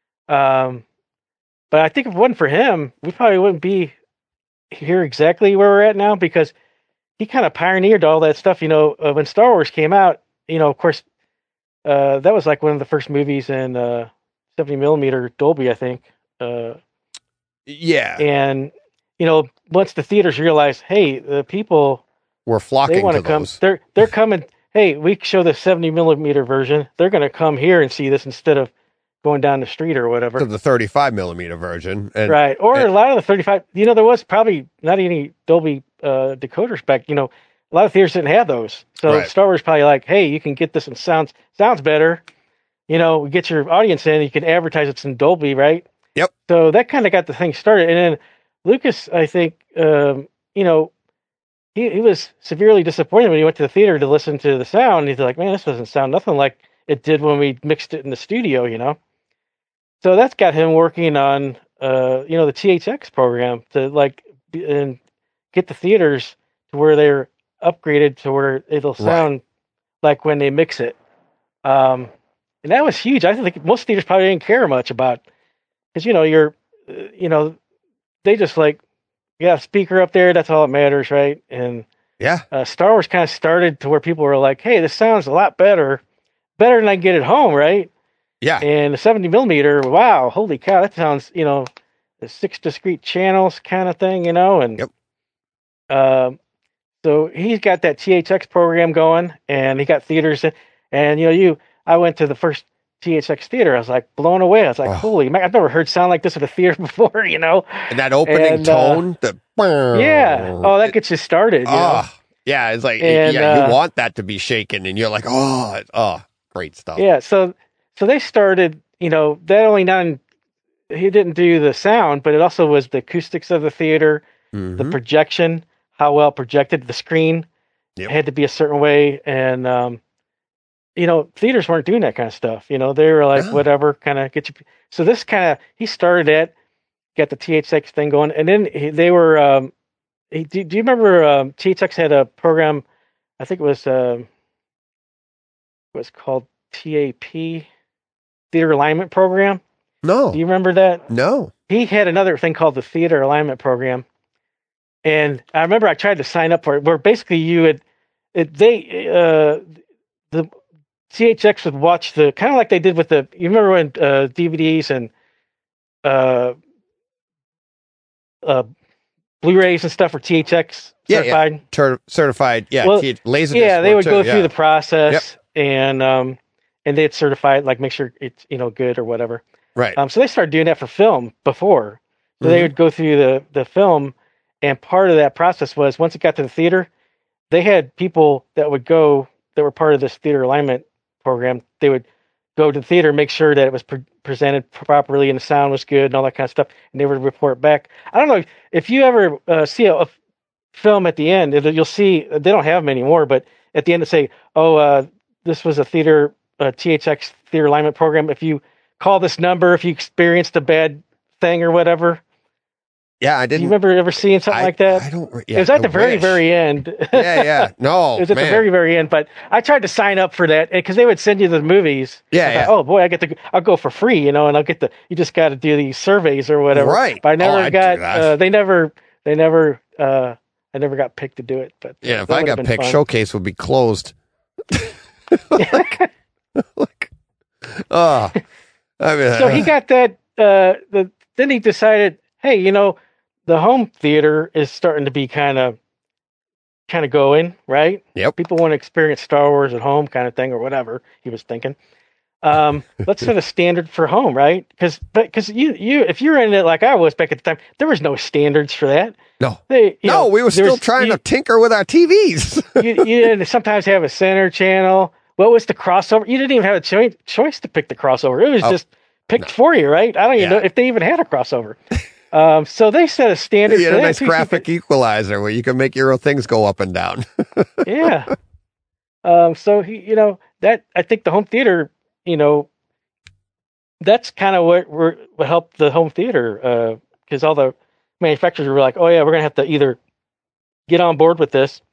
Um, but I think if it wasn't for him, we probably wouldn't be here exactly where we're at now, because he kind of pioneered all that stuff. You know, uh, when Star Wars came out, you know, of course, uh, that was like one of the first movies in uh, seventy millimeter Dolby, I think. Uh, yeah. and, you know, once the theaters realized, hey, the people, We're flocking they want to to come, those. they're, they're coming. Hey, we show the seventy millimeter version. They're going to come here and see this instead of going down the street or whatever. To the thirty-five millimeter version. And, right. Or and, a lot of the thirty-five, you know, there was probably not any Dolby uh, decoders back. You know, a lot of theaters didn't have those. So Right. Star Wars probably like, hey, you can get this and sounds sounds better. You know, we get your audience in, you can advertise it's in Dolby, right? Yep. So that kind of got the thing started. And then Lucas, I think, um, you know, He he was severely disappointed when he went to the theater to listen to the sound. He's like, man, this doesn't sound nothing like it did when we mixed it in the studio, you know? So that's got him working on, uh, you know, the T H X program to like, be, and get the theaters to where they're upgraded to where it'll sound right. like when they mix it. Um, and that was huge. I think most theaters probably didn't care much about, because, you know, you're, uh, you know, they just like, yeah, speaker up there, that's all that matters, right? And yeah, uh, Star Wars kind of started to where people were like, hey, this sounds a lot better, better than I get at home, right? Yeah. And the seventy millimeter, wow, holy cow, that sounds, you know, the six discrete channels kind of thing, you know? And yep. Um, so he's got that T H X program going, and he got theaters. In, and, you know, you, I went to the first T H X theater. I was like blown away. I was like, oh. holy man, I've never heard sound like this at a theater before, you know? And that opening and, tone, uh, the yeah. Oh, that gets you started. You oh, know? Yeah. It's like, and, yeah, uh, you want that to be shaken, and you're like, oh, oh, great stuff. Yeah. So, so they started, you know, that only not, he didn't do the sound, but it also was the acoustics of the theater, mm-hmm. the projection, how well projected the screen yep. had to be a certain way. And, um, you know, theaters weren't doing that kind of stuff. You know, they were like, oh. whatever, kind of get you. So this kind of, he started it, got the T H X thing going. And then he, they were, um, he, do, do you remember um, T H X had a program, I think it was, um, it was called T A P, Theater Alignment Program? No. Do you remember that? No. He had another thing called the Theater Alignment Program. And I remember I tried to sign up for it, where basically you would, it, they, uh, the T H X would watch the, kind of like they did with the, you remember when uh, D V Ds and uh, uh, Blu-rays and stuff were T H X certified? Yeah, yeah. Ter- certified, yeah. Well, T- Laserdisc yeah, they would too, go yeah. through the process yep. and um, and they'd certify it, like make sure it's, you know, good or whatever. Right. Um, so they started doing that for film before. So mm-hmm. they would go through the, the film, and part of that process was once it got to the theater, they had people that would go, that were part of this theater alignment program. They would go to the theater, make sure that it was pre- presented properly and the sound was good and all that kind of stuff, and they would report back. I don't know if you ever uh, see a, a film at the end, you'll see, they don't have them anymore, but at the end they say, oh, uh, this was a theater, uh, T H X theater alignment program. If you call this number, if you experienced a bad thing or whatever. Yeah, I didn't. Do you remember ever seeing something I, like that? I don't. Yeah, it was at I the very, wish. very end. Yeah, yeah. No, it was at man. the very, very end. But I tried to sign up for that because they would send you the movies. Yeah, I yeah. Thought, oh boy, I get to. I'll go for free, you know, and I'll get the. You just got to do these surveys or whatever. Right. But I never oh, got. Uh, they never. They never. Uh, I never got picked to do it. But yeah, if I got picked, fun. Showcase would be closed. like, like, oh. I mean, so he got that. Uh, the then he decided, hey, you know, the home theater is starting to be kind of, kind of going right. Yep. People want to experience Star Wars at home, kind of thing, or whatever he was thinking. Um, let's set a standard for home, right? Because, but because you, you, if you're in it like I was back at the time, there was no standards for that. No, they, you no, know, we were still trying you, to tinker with our T Vs. you, you didn't sometimes have a center channel. What was the crossover? You didn't even have a cho- choice to pick the crossover. It was oh, just picked no. for you, right? I don't even yeah. know if they even had a crossover. um, so they set a standard. You had for a that. nice graphic equalizer where you can make your things go up and down. yeah. Um, so he, you know, that I think the home theater, you know, that's kind of what we're, what helped the home theater because uh, all the manufacturers were like, oh yeah, we're gonna have to either get on board with this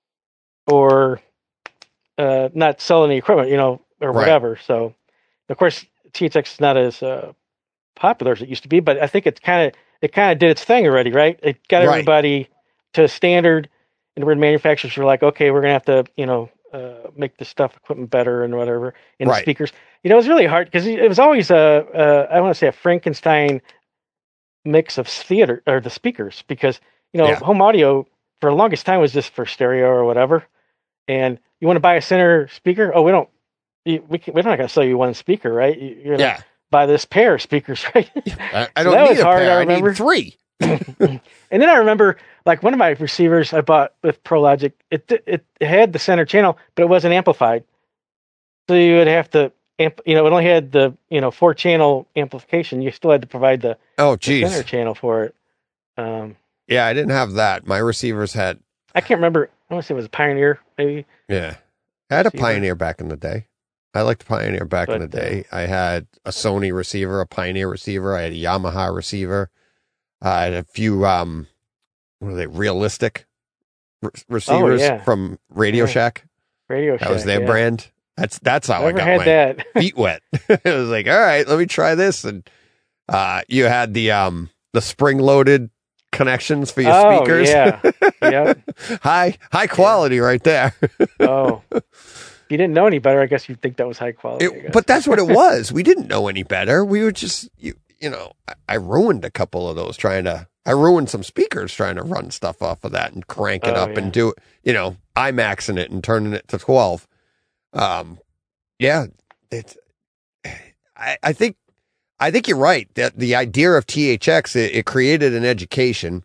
or uh, not sell any equipment, you know, or right. whatever. So, of course, T H X is not as uh, popular as it used to be, but I think it's kind of it kind of did its thing already, right? It got right. everybody to a standard, and where manufacturers were like, okay, we're gonna have to, you know. Uh, make the stuff equipment better and whatever, and right. the speakers. You know, it was really hard because it was always a, a I want to say a Frankenstein mix of theater or the speakers because you know yeah. home audio for the longest time was just for stereo or whatever. And you want to buy a center speaker? Oh, we don't. You, we can, we're not going to sell you one speaker, right? You, you're yeah. gonna buy this pair of speakers, right? I, I don't so need a hard, pair. I, I need three. And then I remember, like one of my receivers I bought with ProLogic, it, it it had the center channel, but it wasn't amplified. So you would have to, amp, you know, it only had the you know four channel amplification. You still had to provide the, oh, the center channel for it. Um, yeah, I didn't have that. My receivers had. I can't remember. I want to say it was a Pioneer, maybe. Yeah, I had receiver. a Pioneer back in the day. I liked Pioneer back but, in the day. Uh, I had a Sony receiver, a Pioneer receiver. I had a Yamaha receiver. I had a few. Um, what are they? Realistic re- receivers oh, yeah. from Radio yeah. Shack. Radio that Shack. That was their yeah. brand. That's that's how Never I got had my that. feet wet. It was like, all right, let me try this. And uh, you had the um the spring loaded connections for your oh, speakers. Yeah. Yep. high high quality yeah. right there. oh. If you didn't know any better, I guess you'd think that was high quality. It, but that's what it was. We didn't know any better. We were just you you know, I, I ruined a couple of those trying to I ruined some speakers trying to run stuff off of that and crank it oh, up yeah. and do it, you know, IMAXing it and turning it to twelve. Um, yeah, it's, I, I think, I think you're right that the idea of T H X, it, it created an education.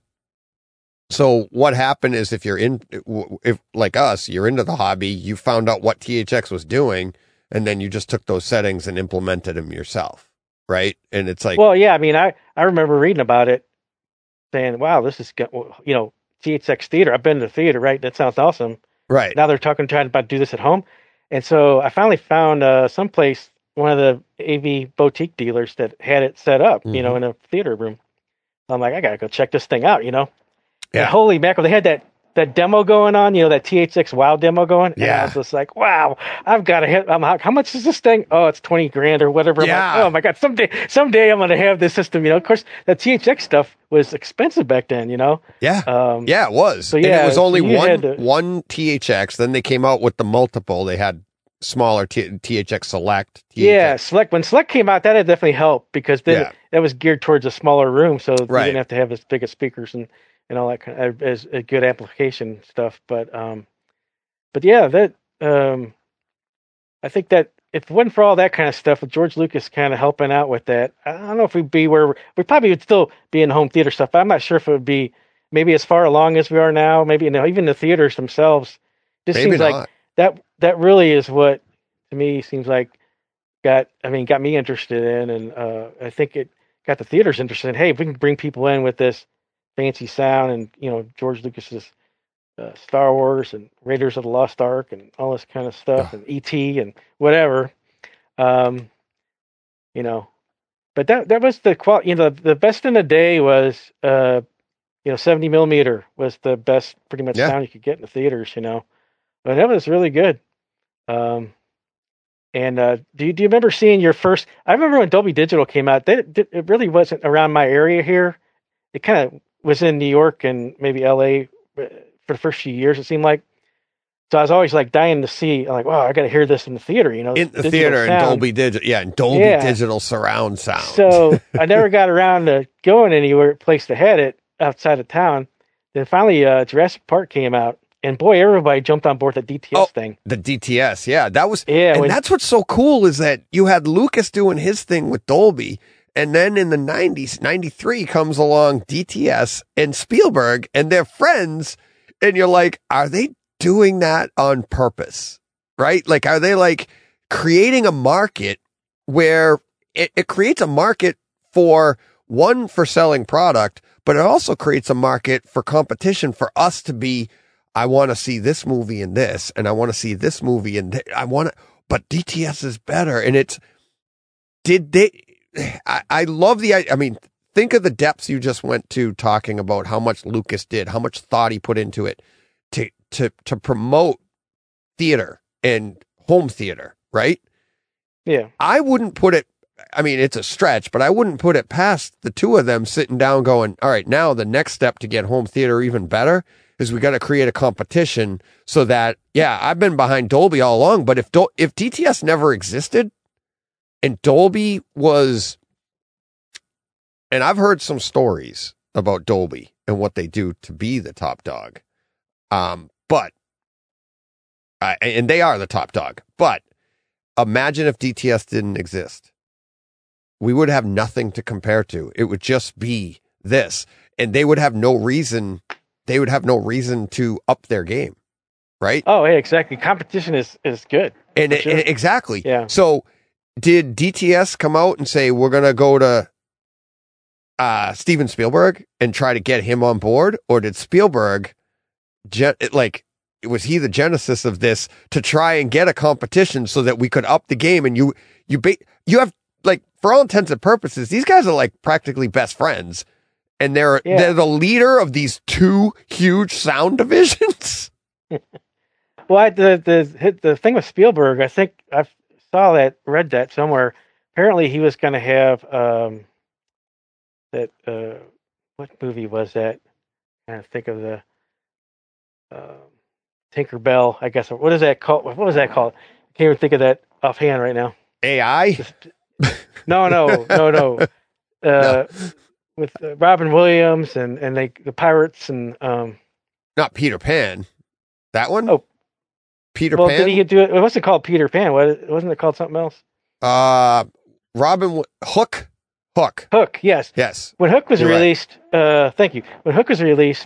So what happened is if you're in, if like us, you're into the hobby, you found out what T H X was doing, and then you just took those settings and implemented them yourself. Right. And it's like, well, yeah, I mean, I, I remember reading about it saying, wow, this is, you know, T H X theater. I've been to the theater, right? That sounds awesome. Right. Now they're talking, trying about do this at home. And so I finally found uh, someplace, one of the A V boutique dealers that had it set up, mm-hmm. you know, in a theater room. So I'm like, I got to go check this thing out, you know? Yeah. And holy mackerel, they had that, that demo going on, you know, that T H X WOW demo going. And yeah. I was just like, wow, I've got to hit, I'm, how, how much is this thing? Oh, it's twenty grand or whatever. Yeah. Like, oh my God, someday, someday I'm going to have this system, you know? Of course, the T H X stuff was expensive back then, you know? Yeah. Um, yeah, it was. So and yeah, it was only so one, to, one T H X. Then they came out with the multiple. They had smaller T- THX Select. T H X. Yeah, Select. When Select came out, that had definitely helped because then yeah. that was geared towards a smaller room, so right. you didn't have to have as big of speakers and, and all that kind of as a good amplification stuff. But um, but yeah, that um, I think that if it wasn't for all that kind of stuff, with George Lucas kind of helping out with that, I don't know if we'd be where we're, we probably would still be in home theater stuff. But I'm not sure if it would be maybe as far along as we are now. Maybe you know, even the theaters themselves. Just maybe seems not. like that that really is what to me seems like got I mean got me interested in, and uh, I think it got the theaters interested in. Hey, if we can bring people in with this fancy sound and you know George Lucas's uh, Star Wars and Raiders of the Lost Ark and all this kind of stuff, and E T and whatever, um, you know. But that that was the qual. You know, the, the best in the day was uh, you know seventy millimeter was the best pretty much yeah. sound you could get in the theaters. You know, but that was really good. Um, and uh, do you do you remember seeing your first? I remember when Dolby Digital came out. That it really wasn't around my area here. It kind of was in New York and maybe L A for the first few years. It seemed like. So I was always like dying to see, like, wow, I got to hear this in the theater, you know, In the digital theater and sound. Dolby Digital, yeah, and Dolby Yeah. Digital surround sound. So I never got around to going anywhere place to had it outside of town. Then finally, uh, Jurassic Park came out, and boy, everybody jumped on board the D T S Oh, thing. The D T S, yeah, that was, Yeah, and when- that's what's so cool is that you had Lucas doing his thing with Dolby, and then in the nineties, ninety-three comes along D T S and Spielberg, and they're friends, and you're like, are they doing that on purpose? Right? Like, are they like creating a market where it, it creates a market for one, for selling product, but it also creates a market for competition for us to be, I want to see this movie and this, and I want to see this movie and th- I want to, but D T S is better. And it's, did they, I, I love the, I mean, think of the depths you just went to talking about how much Lucas did, how much thought he put into it to, to, to promote theater and home theater, right? Yeah. I wouldn't put it, I mean, it's a stretch, but I wouldn't put it past the two of them sitting down going, all right, now the next step to get home theater even better is we got to create a competition so that, yeah, I've been behind Dolby all along, but if, Dol- if D T S never existed and Dolby was, and I've heard some stories about Dolby and what they do to be the top dog. Um, but, uh, and they are the top dog, but imagine if D T S didn't exist. We would have nothing to compare to. It would just be this, and they would have no reason. They would have no reason to up their game, right? Oh, yeah, exactly. Competition is, is good. And, for sure. and exactly. Yeah. So, did D T S come out and say we're going to go to uh, Steven Spielberg and try to get him on board, or did Spielberg, gen- like, was he the genesis of this to try and get a competition so that we could up the game? And you, you, ba- you have, like, for all intents and purposes, these guys are like practically best friends, and they're Yeah. they're the leader of these two huge sound divisions. Well, I, the the hit- the thing with Spielberg, I think I saw that, read that somewhere. Apparently, he was going to have um, that. Uh, what movie was that? I can't think of the um Tinkerbell. I guess what is that called? What was that called? I can't even think of that offhand right now. A I, No, no, no, no. Uh, No. With uh, Robin Williams and and they the pirates and um. not Peter Pan. That one. Oh. Peter Well, Pan. did he do it? It wasn't called Peter Pan. What wasn't it called something else? Uh, Robin Wi- Hook, Hook. Hook. Yes. Yes. When Hook was You're right. released, uh, thank you. When Hook was released,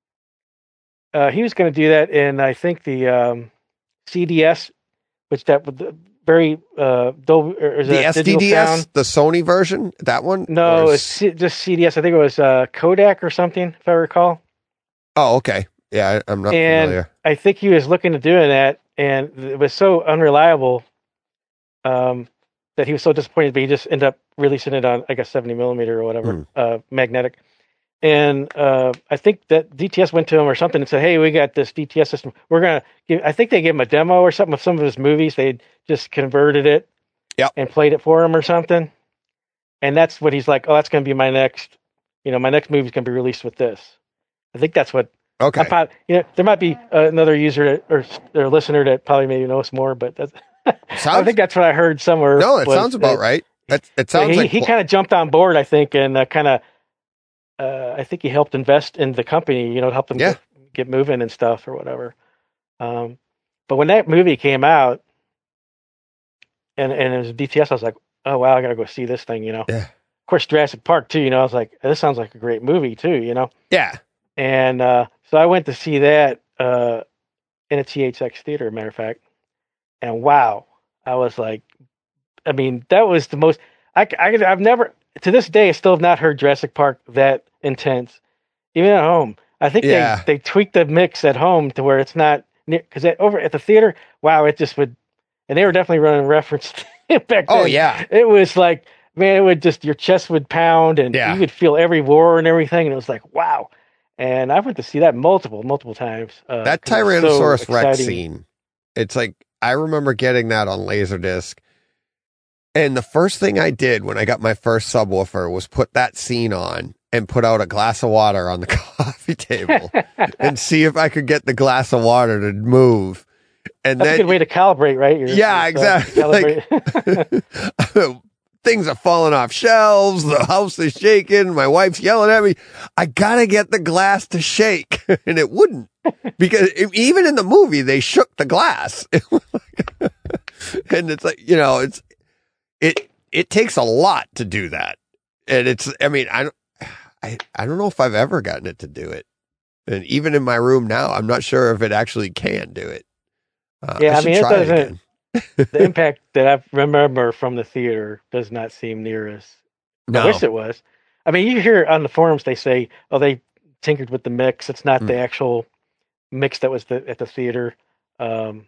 uh, he was going to do that in, I think, the um, C D S, which that with the very uh, Dolby, or is The it digital S D D S, sound? the Sony version, that one. No, Or it's C- just C D S. I think it was uh, Kodak or something, if I recall. oh, okay. Yeah, I, I'm not And familiar. I think he was looking at doing that, and it was so unreliable um, that he was so disappointed. But he just ended up releasing it on, I guess, seventy millimeter or whatever, Hmm. uh, magnetic. And uh, I think that D T S went to him or something and said, "Hey, we got this D T S system. We're gonna give." I think they gave him a demo or something of some of his movies. They just converted it Yep. and played it for him or something. And that's what he's like. Oh, that's gonna be my next. You know, my next movie's gonna be released with this. I think that's what. Okay. I probably, you know, there might be uh, another user or or listener that probably maybe knows more, but that's, I Sounds, think that's what I heard somewhere. no, it was sounds about that- right. It, it so sounds he like he kind of jumped on board, I think, and uh, kind of, uh, I think he helped invest in the company, you know, help them Yeah. get, get moving and stuff or whatever. Um, but when that movie came out, and and it was D T S, I was like, oh wow, I gotta go see this thing, you know. Yeah. Of course, Jurassic Park too, you know. I was like, this sounds like a great movie too, you know. yeah. And uh, so I went to see that uh, in a T H X theater, matter of fact. And wow, I was like, I mean, that was the most, I, I, I've never, to this day, I still have not heard Jurassic Park that intense, even at home. I think Yeah. they, they tweaked the mix at home to where it's not, because over at the theater, wow, it just would, and they were definitely running reference back then. Oh, yeah. It was like, man, it would just, your chest would pound and Yeah. you could feel every roar and everything. And it was like, wow. And I went to see that multiple, multiple times. Uh, That 'cause it was so Tyrannosaurus Rex exciting. scene. It's like, I remember getting that on Laserdisc. And the first thing I did when I got my first subwoofer was put that scene on and put out a glass of water on the coffee table and see if I could get the glass of water to move. And That's then a good way to calibrate, right? Your, yeah, your, uh, exactly. Like, things are falling off shelves. The house is shaking. My wife's yelling at me. I gotta get the glass to shake, and it wouldn't, because it, even in the movie they shook the glass. It was like, and it's like, you know, it's it it takes a lot to do that, and it's. I mean, I don't. I, I don't know if I've ever gotten it to do it. And even in my room now, I'm not sure if it actually can do it. Uh, yeah, I, I mean, it doesn't. It The impact that I remember from the theater does not seem near as no. I wish it was. I mean, you hear on the forums they say, "Oh, they tinkered with the mix. It's not Mm. the actual mix that was the, at the theater." Um,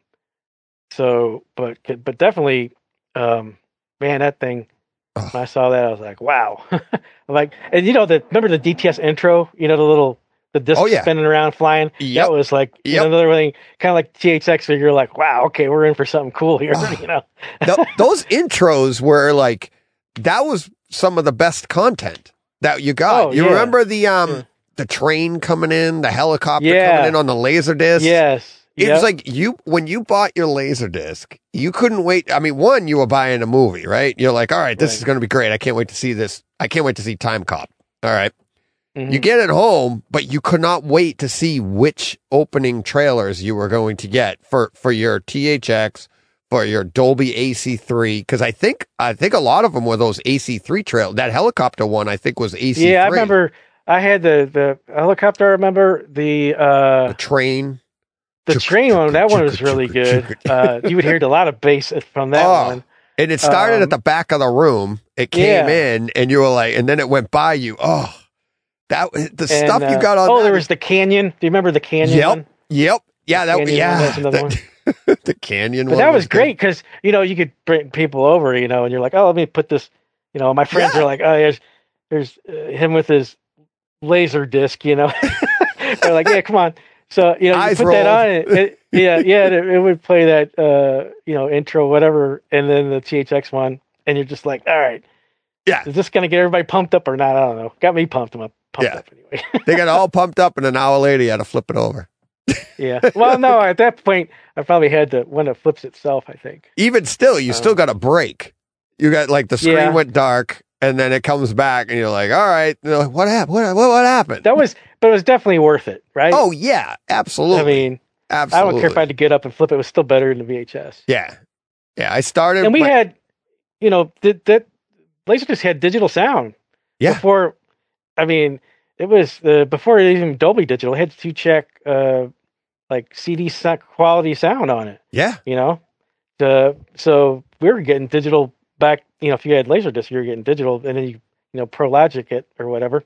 so, but but definitely, um, man, that thing. Oh. When I saw that, I was like, "Wow!" I'm like, and you know, the remember the D T S intro? You know, the little the disc Oh, yeah. spinning around, flying. Yep. That was like Yep. another thing, kind of like T H X. Where you're like, "Wow, okay, we're in for something cool here." Oh. You know, Th- those intros were like, that was some of the best content that you got. Oh, you yeah. remember the um Yeah. the train coming in, the helicopter Yeah. coming in on the laser disc? yes, It Yep. was like you when you bought your laser disc, you couldn't wait. I mean, one, you were buying a movie, right? You're like, all right, this Right. is going to be great. I can't wait to see this. I can't wait to see Time Cop. All right. Mhm. You get it home, but you could not wait to see which opening trailers you were going to get for, for your T H X, for your Dolby A C three. Cause I think, I think a lot of them were those A C three trailers. That helicopter one, I think was A C three. Yeah, I remember. I had the the helicopter. I remember the uh The train. the Chugga, train one. chugga, That one chugga, was really chugga, good. chugga. Uh, you would hear a lot of bass from that Oh. one. And it started Um, at the back of the room. It came yeah. in, and you were like, and then it went by you. Oh, that the And, stuff you uh, got on. Oh, that there is- was the canyon. Do you remember the canyon Yep, one? yep, yeah, that Canyon yeah, one, that's another the, the canyon. But one that was good. great because you know you could bring people over, you know, and you're like, oh, let me put this. You know, my friends Yeah. are like, oh, there's there's uh, him with his laser disc, you know. They're like, yeah, come on. So you know, you Eyes put that rolled. on, it, it, yeah, yeah, it, it would play that uh, you know intro, whatever, and then the T H X one, and you're just like, all right, Yeah. is this gonna get everybody pumped up or not? I don't know. Got me pumped. I'm pumped Yeah. up anyway. They got all pumped up, and an hour later, you had to flip it over. Yeah. Well, no, at that point, I probably had the one that flips itself. I think. Even still, you still Um, got a break. You got like the screen Yeah. went dark, and then it comes back, and you're like, all right, and you're like, what happened? What, what, what happened? That was, but it was definitely worth it, right? Oh yeah, absolutely. I mean, absolutely. I don't care if I had to get up and flip it. It was still better than the V H S. Yeah, yeah. I started, And we my- had, you know, that that Laserdisc had digital sound. Yeah. Before, I mean, it was uh, before even Dolby Digital. It had to check uh, like C D so- quality sound on it. yeah, You know, uh, so we were getting digital back. You know, if you had Laserdisc, you were getting digital, and then you you know Pro Logic it or whatever.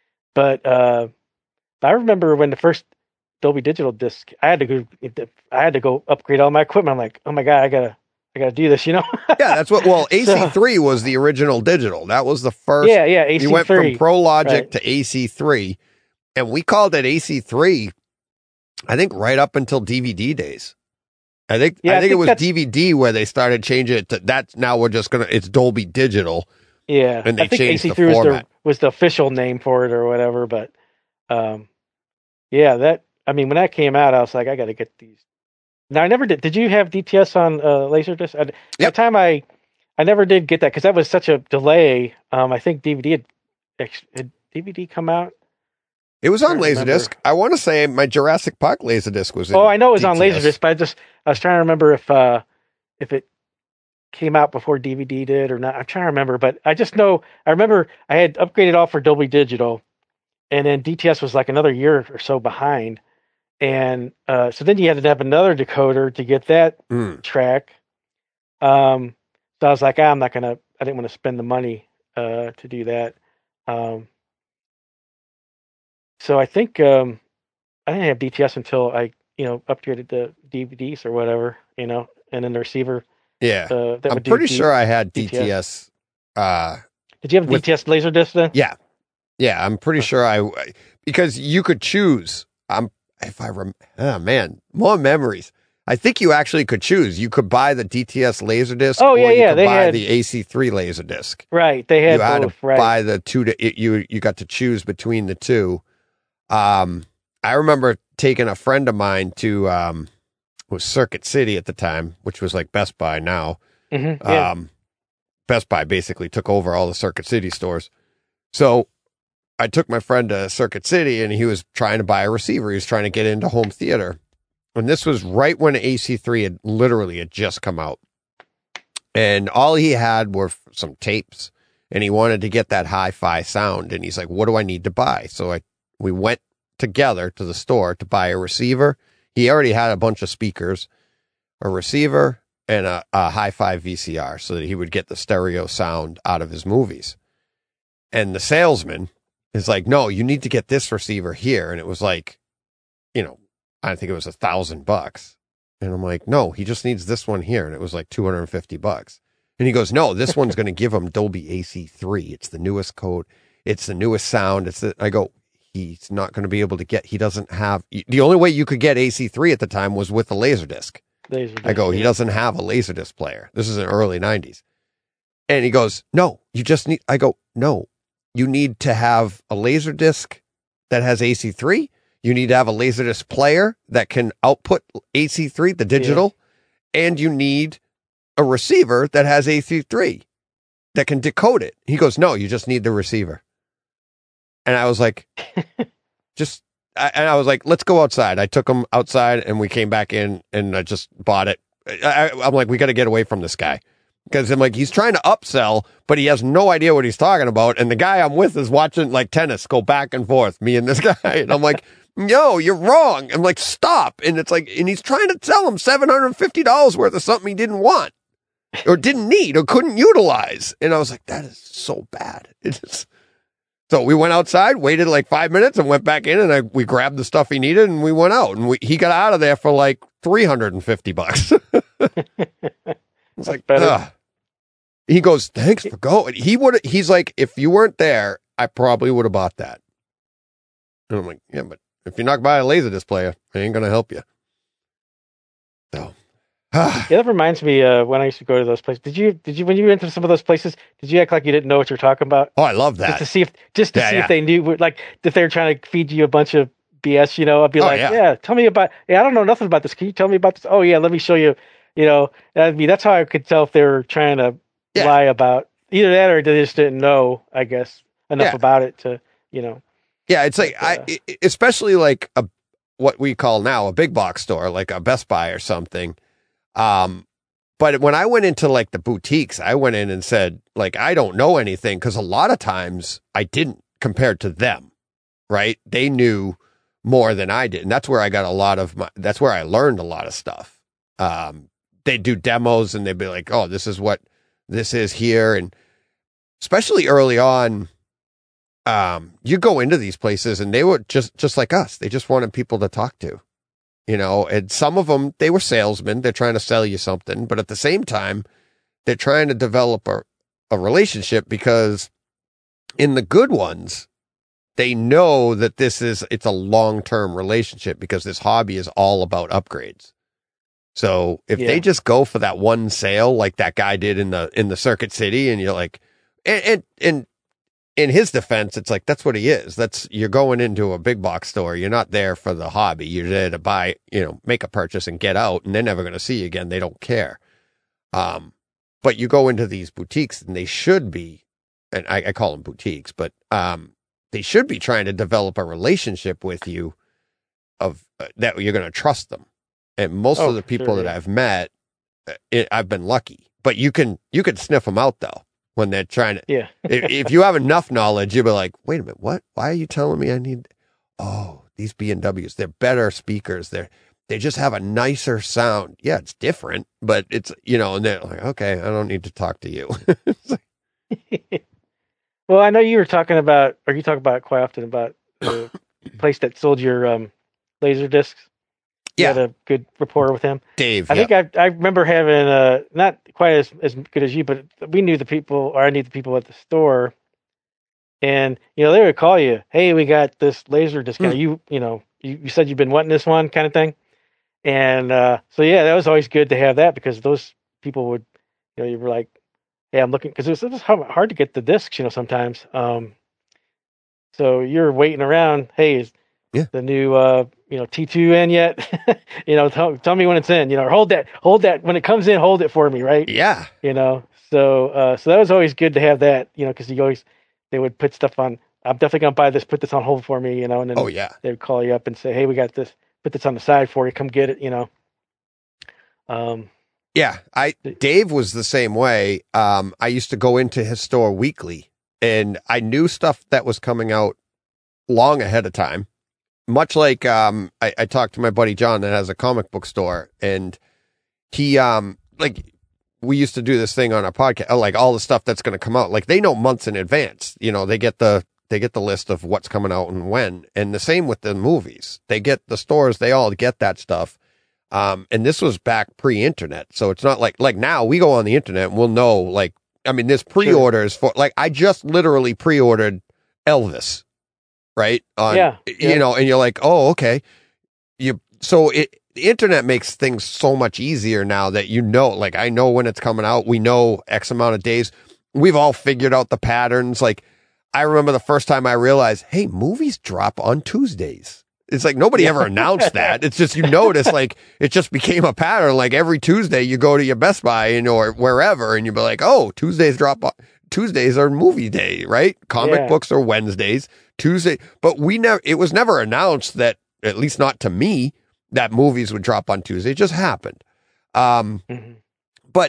But uh, I remember when the first Dolby Digital disc, I had to go. I had to go upgrade all my equipment. I'm like, oh my god, I gotta, I gotta do this. You know? yeah. That's what. Well, A So- C three was the original digital. That was the first. yeah, yeah. A C three. You went from Pro Logic right. to A C three, and we called it A C three. I think right up until D V D days. I think Yeah, I I think it think was that's- D V D where they started changing it to that's now we're just gonna it's Dolby Digital. Yeah, And they I think changed the A C three was the format. was the official name for it or whatever. But um, yeah, that I mean, when that came out, I was like, I got to get these. Now, I never did. Did you have D T S on uh, Laserdisc? At Yep. the time, I I never did get that because that was such a delay. Um, I think D V D had, ex- had D V D come out. It was on I don't Laserdisc. remember. I want to say my Jurassic Park Laserdisc was in Oh, I know it was on D T S. Laserdisc, but I just I was trying to remember if uh, if it came out before D V D did or not. I'm trying to remember, but I just know I remember I had upgraded all for Dolby Digital, and then D T S was like another year or so behind, and uh, so then you had to have another decoder to get that Mm. track. Um, so I was like, ah, I'm not gonna. I didn't want to spend the money uh, to do that. Um, so I think um, I didn't have D T S until I, you know, upgraded the D V Ds or whatever, you know, and then the receiver. Yeah. Uh, that I'm would do pretty D- sure I had D T D T S. Uh, Did you have a with- D T S Laserdisc then? yeah. Yeah, I'm pretty sure I, because you could choose. I'm, if I rem, oh man, more memories. I think you actually could choose. You could buy the D T S Laserdisc. Oh, yeah, or you yeah, could they buy had- the A C three Laserdisc. Right. They had You had both. to Right. buy the two. To, it, you you got to choose between the two. Um, I remember taking a friend of mine to um, was Circuit City at the time, which was like Best Buy now. Mm-hmm, yeah. Um, Best Buy basically took over all the Circuit City stores. So I took my friend to Circuit City, and he was trying to buy a receiver. He was trying to get into home theater. And this was right when A C three had literally had just come out. And all he had were some tapes, and he wanted to get that hi-fi sound. And he's like, what do I need to buy? So I, we went together to the store to buy a receiver. He already had a bunch of speakers, a receiver, and a, a hi-fi V C R so that he would get the stereo sound out of his movies. And the salesman is like, no, you need to get this receiver here. And it was like, you know, I think it was a thousand bucks. And I'm like, no, he just needs this one here. And it was like two hundred fifty bucks. And he goes, no, this one's going to give him Dolby A C three. It's the newest code. It's the newest sound. It's the, I go, he's not going to be able to get, he doesn't have, the only way you could get A C three at the time was with the Laserdisc. Laserdisc, I go, he yeah. doesn't have a Laserdisc player. This is in the early nineties. And he goes, no, you just need, I go, no, you need to have a Laserdisc that has A C three. You need to have a Laserdisc player that can output A C three, the digital, yeah. And you need a receiver that has A C three that can decode it. He goes, no, you just need the receiver. And I was like, just, I, and I was like, let's go outside. I took him outside and we came back in and I just bought it. I, I'm like, we got to get away from this guy. Because I'm like, he's trying to upsell, but he has no idea what he's talking about. And the guy I'm with is watching like tennis go back and forth, me and this guy. And I'm like, no, you're wrong. I'm like, stop. And it's like, and he's trying to sell him seven hundred fifty dollars worth of something he didn't want or didn't need or couldn't utilize. And I was like, that is so bad. It is. So we went outside, waited like five minutes and went back in and I, we grabbed the stuff he needed and we went out and we, he got out of there for like three hundred fifty bucks. It's like, ugh. He goes, thanks for going. He would, he's like, if you weren't there, I probably would have bought that. And I'm like, yeah, but if you're not buying a Laserdisc player, I ain't going to help you. So, yeah, that reminds me, uh, when I used to go to those places, did you, did you, when you went to some of those places, did you act like you didn't know what you're talking about? Oh, I love that. Just to see if, just to yeah, see yeah. if they knew, like, if they were trying to feed you a bunch of B S, you know, I'd be oh, like, yeah. yeah, tell me about, yeah, I don't know nothing about this. Can you tell me about this? Oh yeah, let me show you, you know, I mean, that's how I could tell if they were trying to yeah. lie about either that or they just didn't know, I guess, enough yeah. about it to, you know. Yeah, it's like, but, uh, I, especially like a, what we call now a big box store, like a Best Buy or something. Um, but when I went into like the boutiques, I went in and said, like, I don't know anything. Cause a lot of times I didn't compared to them, right? They knew more than I did. And that's where I got a lot of my, that's where I learned a lot of stuff. Um, they do demos and they'd be like, oh, this is what this is here. And especially early on, um, you go into these places and they were just, just like us. They just wanted people to talk to, you know, and some of them, they were salesmen. They're trying to sell you something, but at the same time, they're trying to develop a, a relationship because in the good ones, they know that this is, it's a long-term relationship because this hobby is all about upgrades. So if yeah. they just go for that one sale, like that guy did in the, in the Circuit City, and you're like, and, and, and in his defense, it's like, that's what he is. That's, you're going into a big box store. You're not there for the hobby. You're there to buy, you know, make a purchase and get out, and they're never going to see you again. They don't care. Um, but you go into these boutiques and they should be, and I, I call them boutiques, but, um, they should be trying to develop a relationship with you of uh, that you're going to trust them. And most oh, of the people sure, that yeah. I've met, it, I've been lucky, but you can, you can sniff them out though. When they're trying to, yeah. if, if you have enough knowledge, you'll be like, wait a minute, what? Why are you telling me I need, oh, these B and Ws, they're better speakers. They're, they just have a nicer sound. Yeah, it's different, but it's, you know, and they're like, okay, I don't need to talk to you. Well, I know you were talking about, or you talk about quite often about the place that sold your um, laser discs. You yeah. had a good rapport with him. Dave. I yeah. think I I remember having, uh, not quite as, as good as you, but we knew the people, or I knew the people at the store. And, you know, they would call you, hey, we got this laser discount. Hmm. You, you know, you, you said you've been wanting this one kind of thing. And uh, so, yeah, that was always good to have that because those people would, you know, you were like, hey, I'm looking, because it was, it was hard to get the discs, you know, sometimes. Um, so you're waiting around, hey, is, Yeah. the new, uh, you know, T two in yet? you know, tell, tell me when it's in, you know, or hold that, hold that, when it comes in, hold it for me, right? Yeah. You know, so, uh, so that was always good to have that, you know, because you always, they would put stuff on, I'm definitely going to buy this, put this on hold for me, you know, and then Oh, yeah. they would call you up and say, hey, we got this, put this on the side for you, come get it, you know. Um, Yeah, I Dave was the same way. Um, I used to go into his store weekly, and I knew stuff that was coming out long ahead of time. Much like um, I, I talked to my buddy John that has a comic book store, and he um, like we used to do this thing on our podcast, like all the stuff that's going to come out. Like they know months in advance. You know, they get the they get the list of what's coming out and when, and the same with the movies. They get the stores. They all get that stuff. Um, and this was back pre-internet. So it's not like, like now we go on the internet and we'll know, like, I mean, there's pre-orders for, like, I just literally pre-ordered Elvis, right? On, Yeah, you yeah. know, and you're like, oh, okay. You, so it, the internet makes things so much easier now that, you know, like, I know when it's coming out. We know X amount of days. We've all figured out the patterns. Like, I remember the first time I realized, hey, movies drop on Tuesdays. It's like nobody ever announced that. It's just, you notice, like, it just became a pattern. Like every Tuesday you go to your Best Buy and or wherever and you'd be like, oh, Tuesdays drop on, Tuesdays are movie day, right? Comic Yeah. books are Wednesdays, Tuesday. But we never, it was never announced that, at least not to me, that movies would drop on Tuesday. It just happened. Um, Mm-hmm. But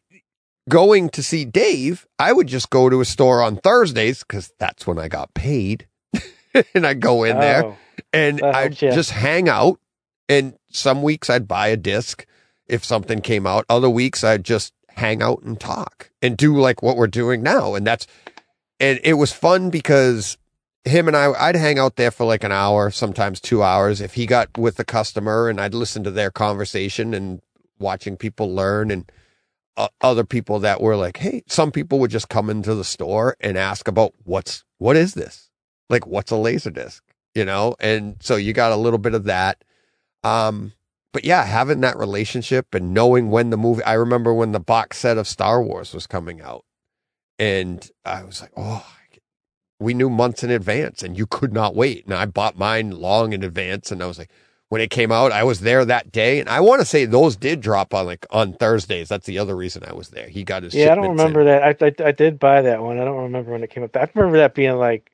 going to see Dave, I would just go to a store on Thursdays because that's when I got paid. And I'd go in there. Oh. And That I'd helps, yeah. just hang out. And some weeks I'd buy a disc if something came out. Other weeks I'd just hang out and talk and do like what we're doing now. And that's, and it was fun because him and I, I'd hang out there for like an hour, sometimes two hours. If he got with the customer and I'd listen to their conversation and watching people learn and uh, other people that were like, hey, some people would just come into the store and ask about what's, what is this? Like, what's a laser disc? You know, and so you got a little bit of that. Um, but yeah, having that relationship and knowing when the movie, I remember when the box set of Star Wars was coming out and I was like, oh, we knew months in advance and you could not wait. And I bought mine long in advance. And I was like, when it came out, I was there that day. And I want to say those did drop on like on Thursdays. That's the other reason I was there. He got his Yeah, I don't shipments remember in. that. I, I I did buy that one. I don't remember when it came up. I remember that being like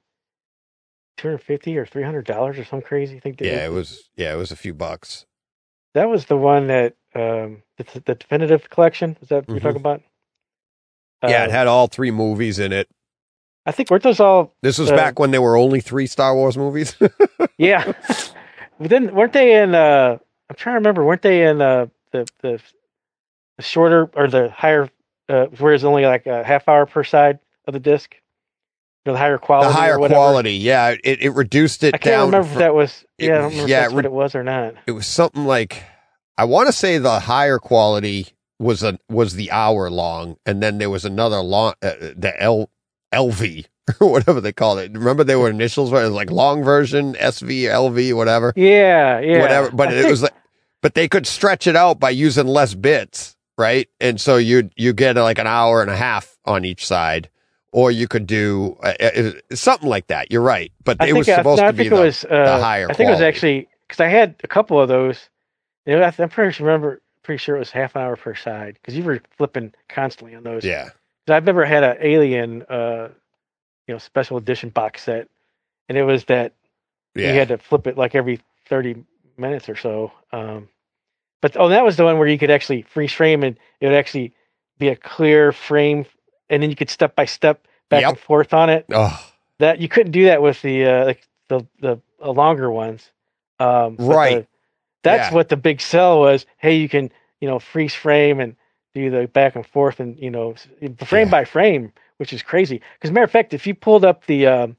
two hundred fifty or three hundred dollars or some crazy thing. Yeah, it was, yeah, it was a few bucks. That was the one that um the, the definitive collection. Is that what Mhm. you're talking about? Yeah, Uh, it had all three movies in it. I think weren't those all? This was uh, back when there were only three Star Wars movies. Yeah. But then weren't they in? Uh, I'm trying to remember. Weren't they in uh, the the the shorter or the higher? Uh, where it's only like a half hour per side of the disc. The higher quality. The higher or whatever. quality, yeah. It, it reduced it I can't down. remember for- if that was. it Yeah, I don't was- remember yeah, if that's it what re- it was or not. It was something like, I want to say the higher quality was a was the hour long, and then there was another long, uh, the L LV or whatever they called it. Remember, there were initials where it was like long version, S V, L V, whatever, Yeah, yeah. whatever. But I it think- was like, but they could stretch it out by using less bits, right? And so you you get like an hour and a half on each side. Or you could do uh, uh, something like that. You're right, but I it think was I- supposed no, I to be think the, it was, uh, the higher. I think it was quality. actually because I had a couple of those. You know, I- I'm pretty sure remember pretty sure it was half an hour per side because you were flipping constantly on those. Yeah. 'Cause I've never had an Alien, uh, you know, special edition box set, and it was that Yeah. you had to flip it like every thirty minutes or so. Um, but oh, that was the one where you could actually freeze frame and it would actually be a clear frame, and then you could step by step back Yep. and forth on it. Oh, That you couldn't do that with the uh, like the the uh, longer ones. Um, but Right. the- that's Yeah. what the big sell was. Hey, you can you know freeze frame and do the back and forth and you know s- frame Yeah. by frame, which is crazy. Because matter of fact, if you pulled up the um,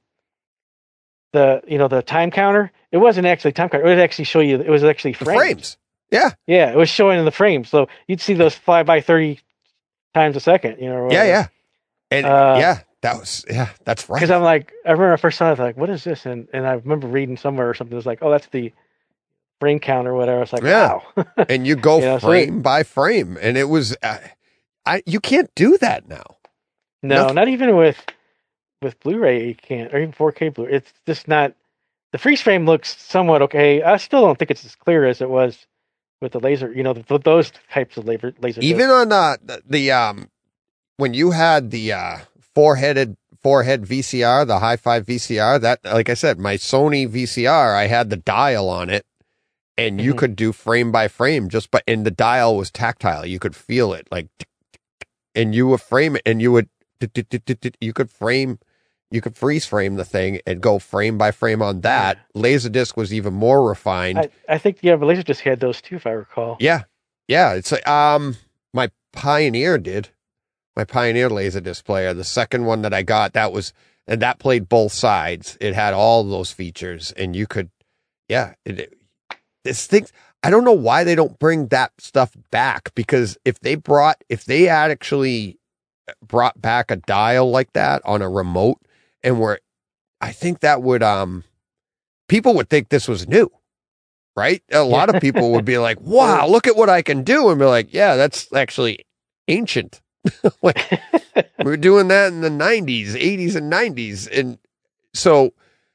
the you know the time counter, it wasn't actually time counter. It would actually show you. It was actually the frames. frames. Yeah. Yeah, it was showing in the frames. So you'd see those fly by thirty times a second. You know. or Yeah. whatever. Yeah. And Uh, yeah, that was, yeah, that's right. Because I'm like, I remember I first saw it, I was like, what is this? And and I remember reading somewhere or something. It was like, oh, that's the frame count or whatever. It's like, Yeah. wow. and you go You know, so frame by frame. And it was, uh, I, you can't do that now. no, Nothing- not even with with Blu-ray, you can't, or even four K Blu-ray. It's just not the freeze frame looks somewhat okay. I still don't think it's as clear as it was with the laser. You know, the, those types of laser laser. Even discs. on uh, the, the um, when you had the uh, four-headed four-head V C R, the Hi-Fi V C R, that, like I said, my Sony V C R, I had the dial on it, and you Mhm. could do frame by frame just by, and the dial was tactile. You could feel it, like, and you would frame it, and you would, you could frame, you could freeze frame the thing and go frame by frame on that. Laserdisc was even more refined. I, I think yeah, but Laserdisc had those too, if I recall. Yeah, yeah. It's like um, my Pioneer did. My Pioneer Laserdisc player, the second one that I got, that was, and that played both sides. It had all those features, and you could, yeah, it, it, this thing, I don't know why they don't bring that stuff back, because if they brought, if they had actually brought back a dial like that on a remote, and were, I think that would, um, people would think this was new, right? A lot of people would be like, wow, look at what I can do. And be like, yeah, that's actually ancient. Like, we were doing that in the nineties, eighties and nineties. And so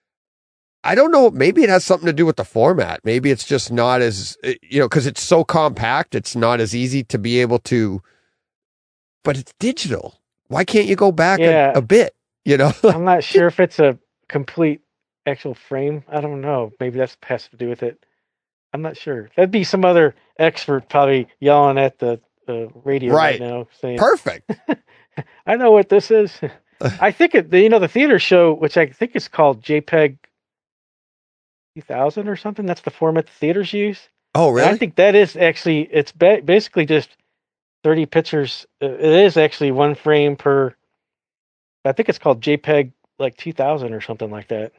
I don't know, maybe it has something to do with the format. Maybe it's just not as, you know, because it's so compact, it's not as easy to be able to, but it's digital. Why can't you go back Yeah. a, a bit, you know? I'm not sure if it's a complete actual frame. I don't know. Maybe that has to do with it. I'm not sure. That'd be some other expert probably yelling at the uh, radio right. right now saying, perfect. I know what this is. I think it, the, you know, the theater show, which I think is called JPEG two thousand or something. That's the format the theaters use. Oh, really? And I think that is actually, it's ba- basically just thirty pictures. Uh, it is actually one frame per, I think it's called JPEG like two thousand or something like that.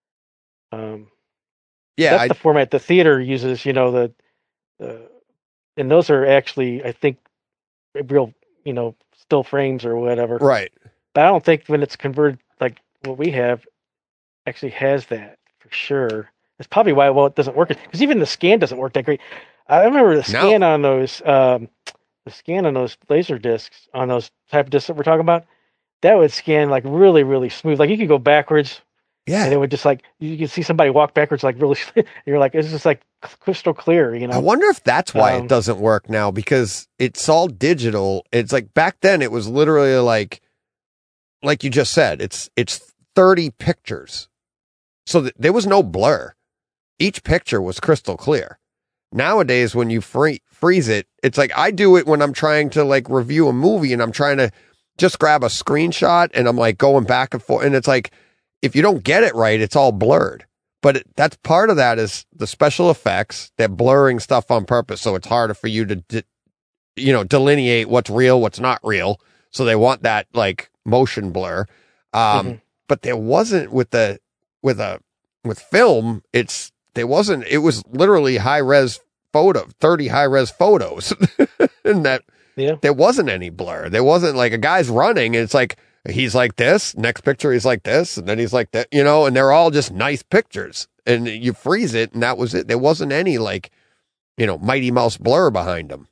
Um, yeah, that's I, the format the theater uses, you know, the, uh, and those are actually, I think, real, you know, still frames or whatever. right. But I don't think when it's converted, like what we have, actually has that for sure. That's probably why well it doesn't work, because even the scan doesn't work that great. I remember the scan No. on those, um, the scan on those laser discs, on those type of discs that we're talking about, that would scan like really, really smooth. Like you could go backwards. Yeah. And it would just like, you could see somebody walk backwards like really, you're like, it's just like crystal clear, you know? I wonder if that's why Um, it doesn't work now, because it's all digital. It's like back then it was literally like, like you just said, it's, it's thirty pictures. So th- there was no blur. Each picture was crystal clear. Nowadays, when you free- freeze it, it's like I do it when I'm trying to like review a movie and I'm trying to just grab a screenshot and I'm like going back and forth. And it's like, if you don't get it right, it's all blurred. But it, that's part of that is the special effects. They're blurring stuff on purpose, so it's harder for you to, de- you know, delineate what's real, what's not real. So they want that like motion blur. Um, Mhm. But there wasn't with the with a with film. It's there wasn't. It was literally high res photo, thirty high res photos, and that Yeah. there wasn't any blur. There wasn't like a guy's running, and it's like. He's like this, next picture he's like this, and then he's like that, you know, and they're all just nice pictures. And you freeze it, and that was it. There wasn't any like, you know, Mighty Mouse blur behind them.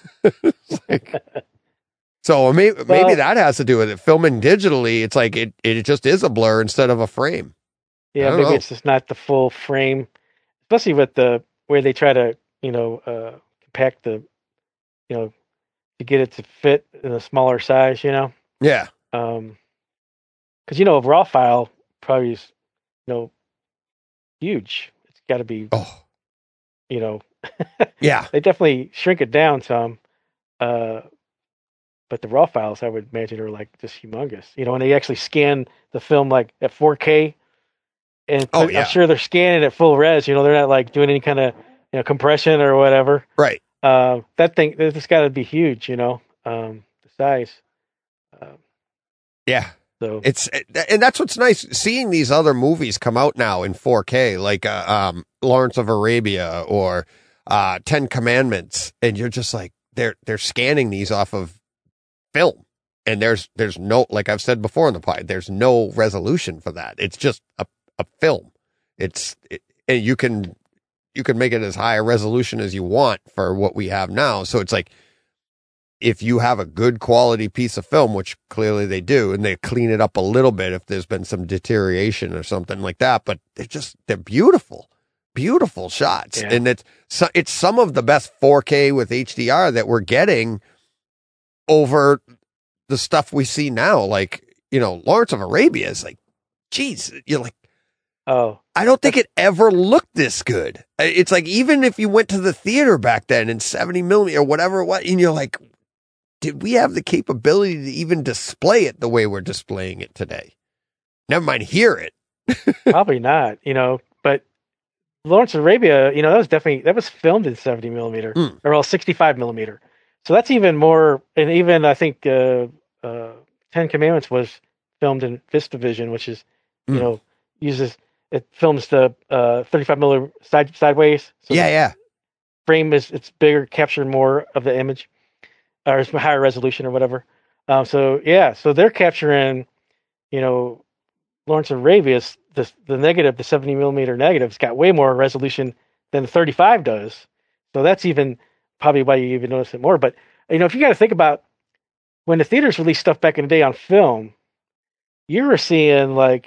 Like, so maybe, well, maybe that has to do with it. Filming digitally, it's like it, it just is a blur instead of a frame. Yeah, maybe know. It's just not the full frame, especially with the where they try to, you know, uh, compact the, you know, to get it to fit in a smaller size, you know. Yeah. Um, because you know, a raw file probably is, you know, huge. It's got to be, oh, you know, yeah. They definitely shrink it down some. Uh, but the raw files, I would imagine, are like just humongous. You know, when they actually scan the film like at four K, and oh, yeah. I'm sure they're scanning at full res. You know, they're not like doing any kind of you know compression or whatever. Right. Uh, that thing, it's got to be huge. You know, um, the size. Um, yeah. So it's and that's what's nice seeing these other movies come out now in four K, like uh, um, Lawrence of Arabia or uh, Ten Commandments, and you're just like they're they're scanning these off of film, and there's there's no like I've said before in the pod, there's no resolution for that. It's just a a film. It's it, and you can you can make it as high a resolution as you want for what we have now. So it's like if you have a good quality piece of film, which clearly they do, and they clean it up a little bit if there's been some deterioration or something like that, but they're just, they're beautiful, beautiful shots. Yeah. And it's, so, it's some of the best four K with H D R that we're getting over the stuff we see now. Like, you know, Lawrence of Arabia is like, geez, you're like, Oh, I don't think it ever looked this good. It's like, even if you went to the theater back then in seventy millimeter or whatever it was, and you're like, did we have the capability to even display it the way we're displaying it today? Never mind hear it. probably not, you know, but Lawrence of Arabia, you know, that was definitely, that was filmed in seventy millimeter Mm. or well, sixty-five millimeter. So that's even more, and even I think uh, uh, Ten Commandments was filmed in VistaVision, which is, you Mm. know, uses, it films the uh, thirty-five millimeter side, sideways. So Yeah, the yeah. frame is, it's bigger, capture more of the image, or it's higher resolution or whatever. Um, so yeah, so they're capturing, you know, Lawrence of Arabia's, the, the negative, the seventy millimeter negative's got way more resolution than the thirty-five does. So that's even probably why you even notice it more. But, you know, if you got to think about when the theaters released stuff back in the day on film, you were seeing like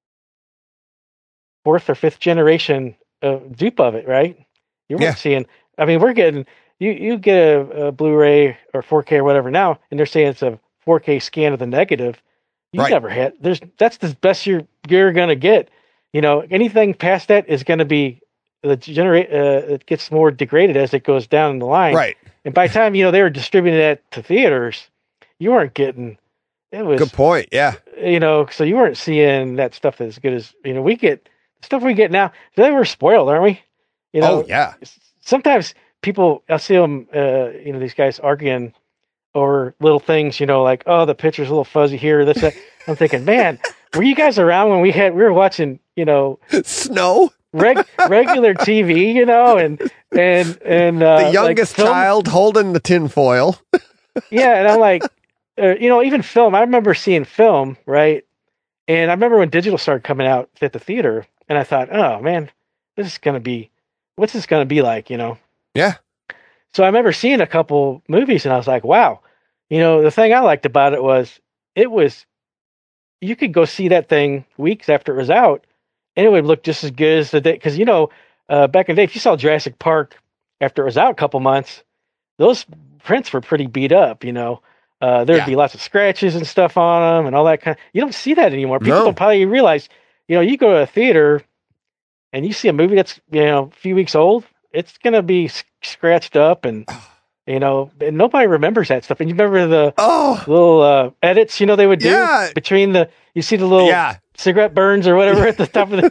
fourth or fifth generation uh, dupe of it, right? You weren't Yeah. seeing, I mean, we're getting, you, you get a, a Blu-ray or four K or whatever now, and they're saying it's a four K scan of the negative. You Right. never had, there's, that's the best you're, you're going to get. You know, anything past that is going to be, the generate, uh, it gets more degraded as it goes down the line. Right. And by the time, you know, they were distributing that to theaters, you weren't getting, it was, Good point. Yeah. you know, so you weren't seeing that stuff as good as, you know, we get, the stuff we get now, they were spoiled, aren't we? You know, Oh, yeah. sometimes people, I'll see them, uh, you know, these guys arguing over little things, you know, like, oh, the picture's a little fuzzy here, this, that. I'm thinking, man, were you guys around when we had, we were watching, you know, Snow. reg, regular T V, you know, and, and, and, uh, The like youngest film- child holding the tinfoil. Yeah, and I'm like, uh, you know, even film. I remember seeing film, right? And I remember when digital started coming out at the theater, and I thought, oh man, this is gonna be, what's this gonna be like, you know? Yeah. So I remember seeing a couple movies, and I was like, wow, you know, the thing I liked about it was it was, you could go see that thing weeks after it was out, and it would look just as good as the day. Because you know, uh, back in the day, if you saw Jurassic Park after it was out a couple months, those prints were pretty beat up, you know. Uh, there'd Yeah. be lots of scratches and stuff on them and all that kind of, you don't see that anymore. People No. don't probably realize, you know, you go to a theater and you see a movie that's, you know, a few weeks old, it's going to be s- scratched up and, you know, and nobody remembers that stuff. And you remember the Oh, little uh, edits, you know, they would do Yeah. between the, you see the little yeah. cigarette burns or whatever at the top of the,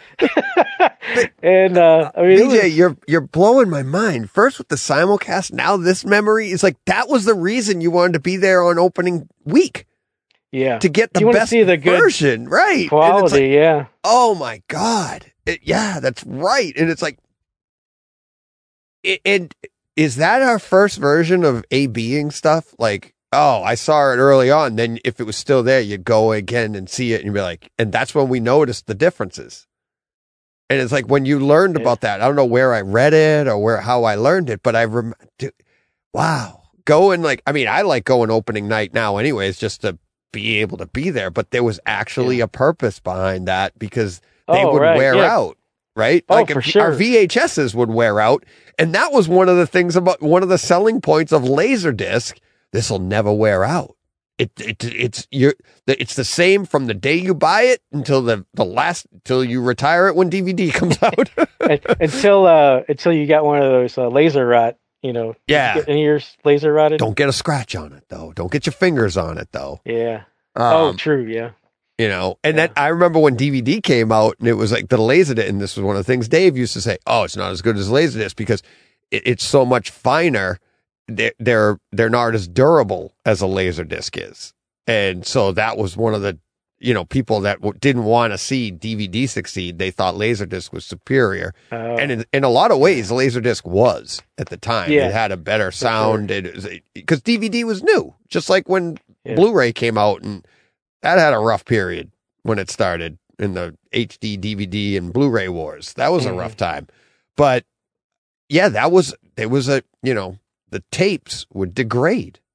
and, uh, I mean, it B J, was- you're you're blowing my mind. First with the simulcast, now this memory is like that was the reason you wanted to be there on opening week yeah, to get the You wanna best see the good version, right? And it's quality, like, yeah. oh my god, It- yeah, that's right. And it's like, it, and is that our first version of A Bing stuff? Like, oh, I saw it early on. Then if it was still there, you'd go again and see it, and you'd be like, and that's when we noticed the differences. And it's like when you learned Yeah. about that, I don't know where I read it or where how I learned it, but I rem- dude, wow, going like I mean, I like going opening night now, anyways, just to be able to be there. But there was actually Yeah. a purpose behind that because they Oh, would right, wear yeah. out, right? Oh, like for if- sure. our V H S's would wear out, and that was one of the things about one of the selling points of Laserdisc. This will never wear out. It, it it's you it's the same from the day you buy it until the the last until you retire it when D V D comes out. Un- until uh until you got one of those uh, laser rot, you know. Did you Yeah. get any of yours laser rotted? Don't get a scratch on it though. Don't get your fingers on it though. Yeah. Um, oh, true. Yeah. you know, and Yeah. then I remember when D V D came out and it was like the Laserdisc, and this was one of the things Dave used to say, oh, it's not as good as Laserdisc because it, it's so much finer. They're, they're, they're not as durable as a Laserdisc is. And so that was one of the, you know, people that w- didn't want to see D V D succeed. They thought Laserdisc was superior. Oh, And in, in a lot of ways, Laserdisc was at the time. Yeah. It had a better sound because D V D was new, just like when Yeah. Blu-ray came out, and that had a rough period when it started in the H D, D V D, and Blu-ray wars. That was a Mhm. rough time. But yeah, that was, it was a, you know, the tapes would degrade.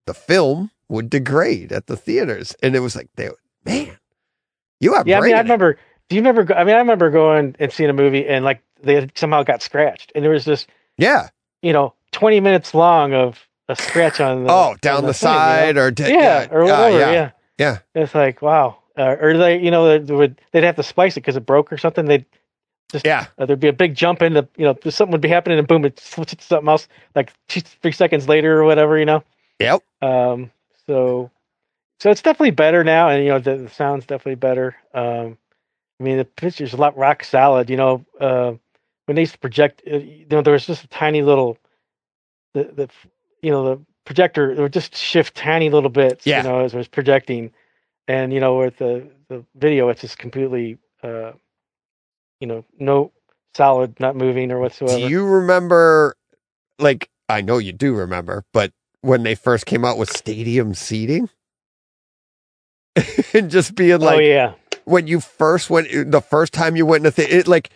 the film would degrade at the theaters. And it was like, they, man, you have Yeah, I mean, I it. remember, do you remember, go- I mean, I remember going and seeing a movie and like they had somehow got scratched. And there was this, Yeah. you know, twenty minutes long of a scratch on the, Oh, down on the, the thing, side you know? or, d- yeah, or whatever. yeah. Yeah. Yeah. It's like, wow. Uh, or they, you know, they would, they'd have to splice it because it broke or something. They'd just, Yeah. uh, there'd be a big jump into, you know, something would be happening and boom, it switches to something else like two, three seconds later or whatever, you know? Yep. Um, so, so it's definitely better now. And, you know, the, the sound's definitely better. Um, I mean, the picture's a lot rock solid, you know, uh, when they used to project, uh, you know, there was just a tiny little, the, the, you know, the projector, it would just shift tiny little bits, Yeah. you know, as it was projecting. And, you know, with the, the video, it's just completely, uh, you know, no solid, not moving or whatsoever. Do you remember, like, I know you do remember, but when they first came out with stadium seating? And just being like, oh, yeah. when you first went, the first time you went in a theater, it, like,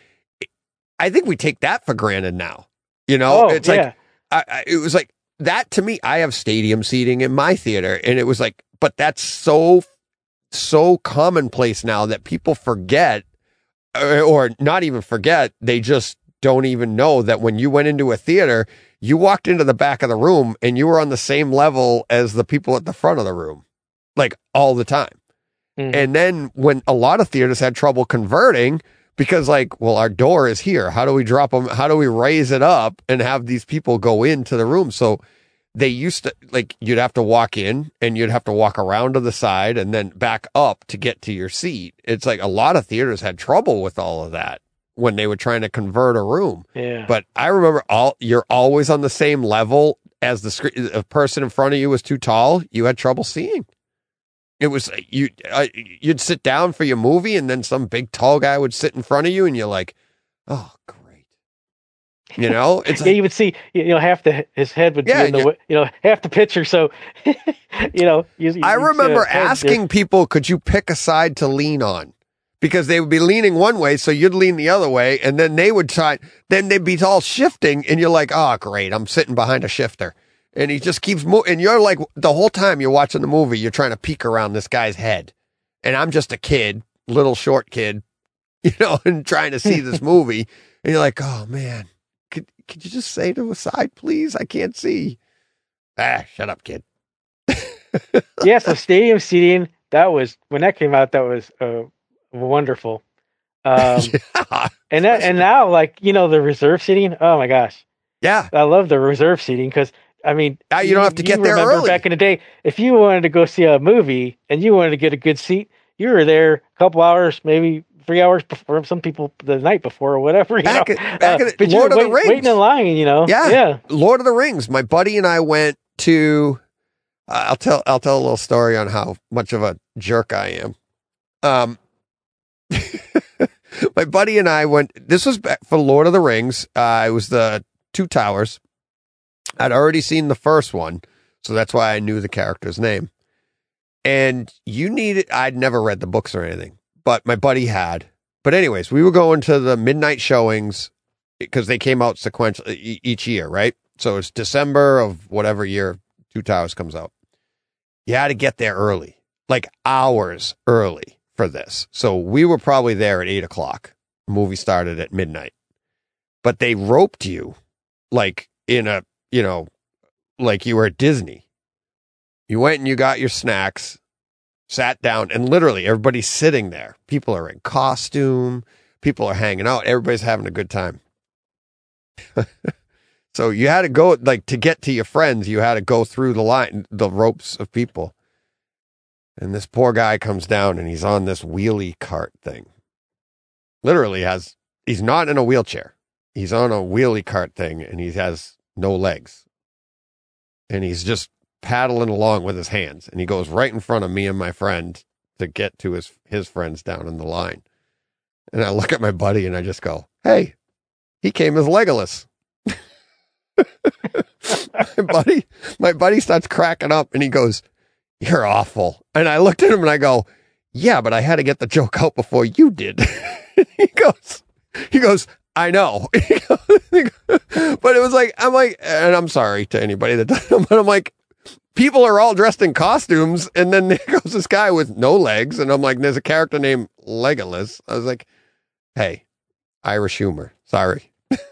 I think we take that for granted now. You know, Oh, it's yeah. like, I, I, it was like that to me. I have stadium seating in my theater, and it was like, but that's so, so commonplace now that people forget, or, or not even forget, they just don't even know that when you went into a theater, you walked into the back of the room and you were on the same level as the people at the front of the room, like all the time. Mhm. And then when a lot of theaters had trouble converting because like, well, our door is here. How do we drop them? How do we raise it up and have these people go into the room? So they used to like, you'd have to walk in and you'd have to walk around to the side and then back up to get to your seat. It's like a lot of theaters had trouble with all of that when they were trying to convert a room. Yeah. But I remember all, you're always on the same level as the screen. A person in front of you was too tall. You had trouble seeing. It was you. Uh, you'd sit down for your movie, and then some big tall guy would sit in front of you, and you're like, "Oh, great!" You know, it's yeah, like, you would see, you know, half the his head would Yeah, be in the, you- w- you know, half the picture. So, you know, you, you, I you'd see remember a head asking there. people, "Could you pick a side to lean on?" Because they would be leaning one way, so you'd lean the other way, and then they would try. Then they'd be all shifting, and you're like, "Oh, great! I'm sitting behind a shifter." And he just keeps moving. And you're like, the whole time you're watching the movie, you're trying to peek around this guy's head. And I'm just a kid, little short kid, you know, and trying to see this movie. And you're like, oh, man, could, could you just say to a side, please? I can't see. Ah, shut up, kid. Yeah, so stadium seating, that was, when that came out, that was uh, wonderful. Um, yeah. and that, and now, like, you know, the reserve seating, oh my gosh. Yeah. I love the reserve seating because, I mean, Now you don't have to get there remember early. back in the day, if you wanted to go see a movie and you wanted to get a good seat, you were there a couple hours, maybe three hours before, some people the night before or whatever. You Back know? at- back Uh, at but you Lord were of the wait- Rings. waiting in line, you know? Yeah. Yeah. Lord of the Rings. My buddy and I went to. Uh, I'll tell. I'll tell a little story on how much of a jerk I am. Um, my buddy and I went. This was back for Lord of the Rings. Uh, it was the Two Towers. I'd already seen the first one, so that's why I knew the character's name. And you needed. I'd never read the books or anything, but my buddy had. But anyways, we were going to the midnight showings because they came out sequentially e- each year, right? So it's December of whatever year Two Towers comes out. You had to get there early, like hours early for this. So we were probably there at eight o'clock. The movie started at midnight, but they roped you like in a, you know, like you were at Disney. You went and you got your snacks, sat down, and literally everybody's sitting there. People are in costume. People are hanging out. Everybody's having a good time. So you had to go, like, to get to your friends, you had to go through the line, the ropes of people. And this poor guy comes down and he's on this wheelie cart thing. Literally has, he's not in a wheelchair. He's on a wheelie cart thing and he has no legs. And he's just paddling along with his hands. And he goes right in front of me and my friend to get to his, his friends down in the line. And I look at my buddy and I just go, hey, he came as Legolas. my buddy, my buddy starts cracking up and he goes, you're awful. And I looked at him and I go, yeah, but I had to get the joke out before you did. he goes, he goes, I know. But it was like, I'm like, and I'm sorry to anybody that does, but I'm like, people are all dressed in costumes, and then there goes this guy with no legs, and I'm like, there's a character named Legolas. I was like, hey, Irish humor. Sorry.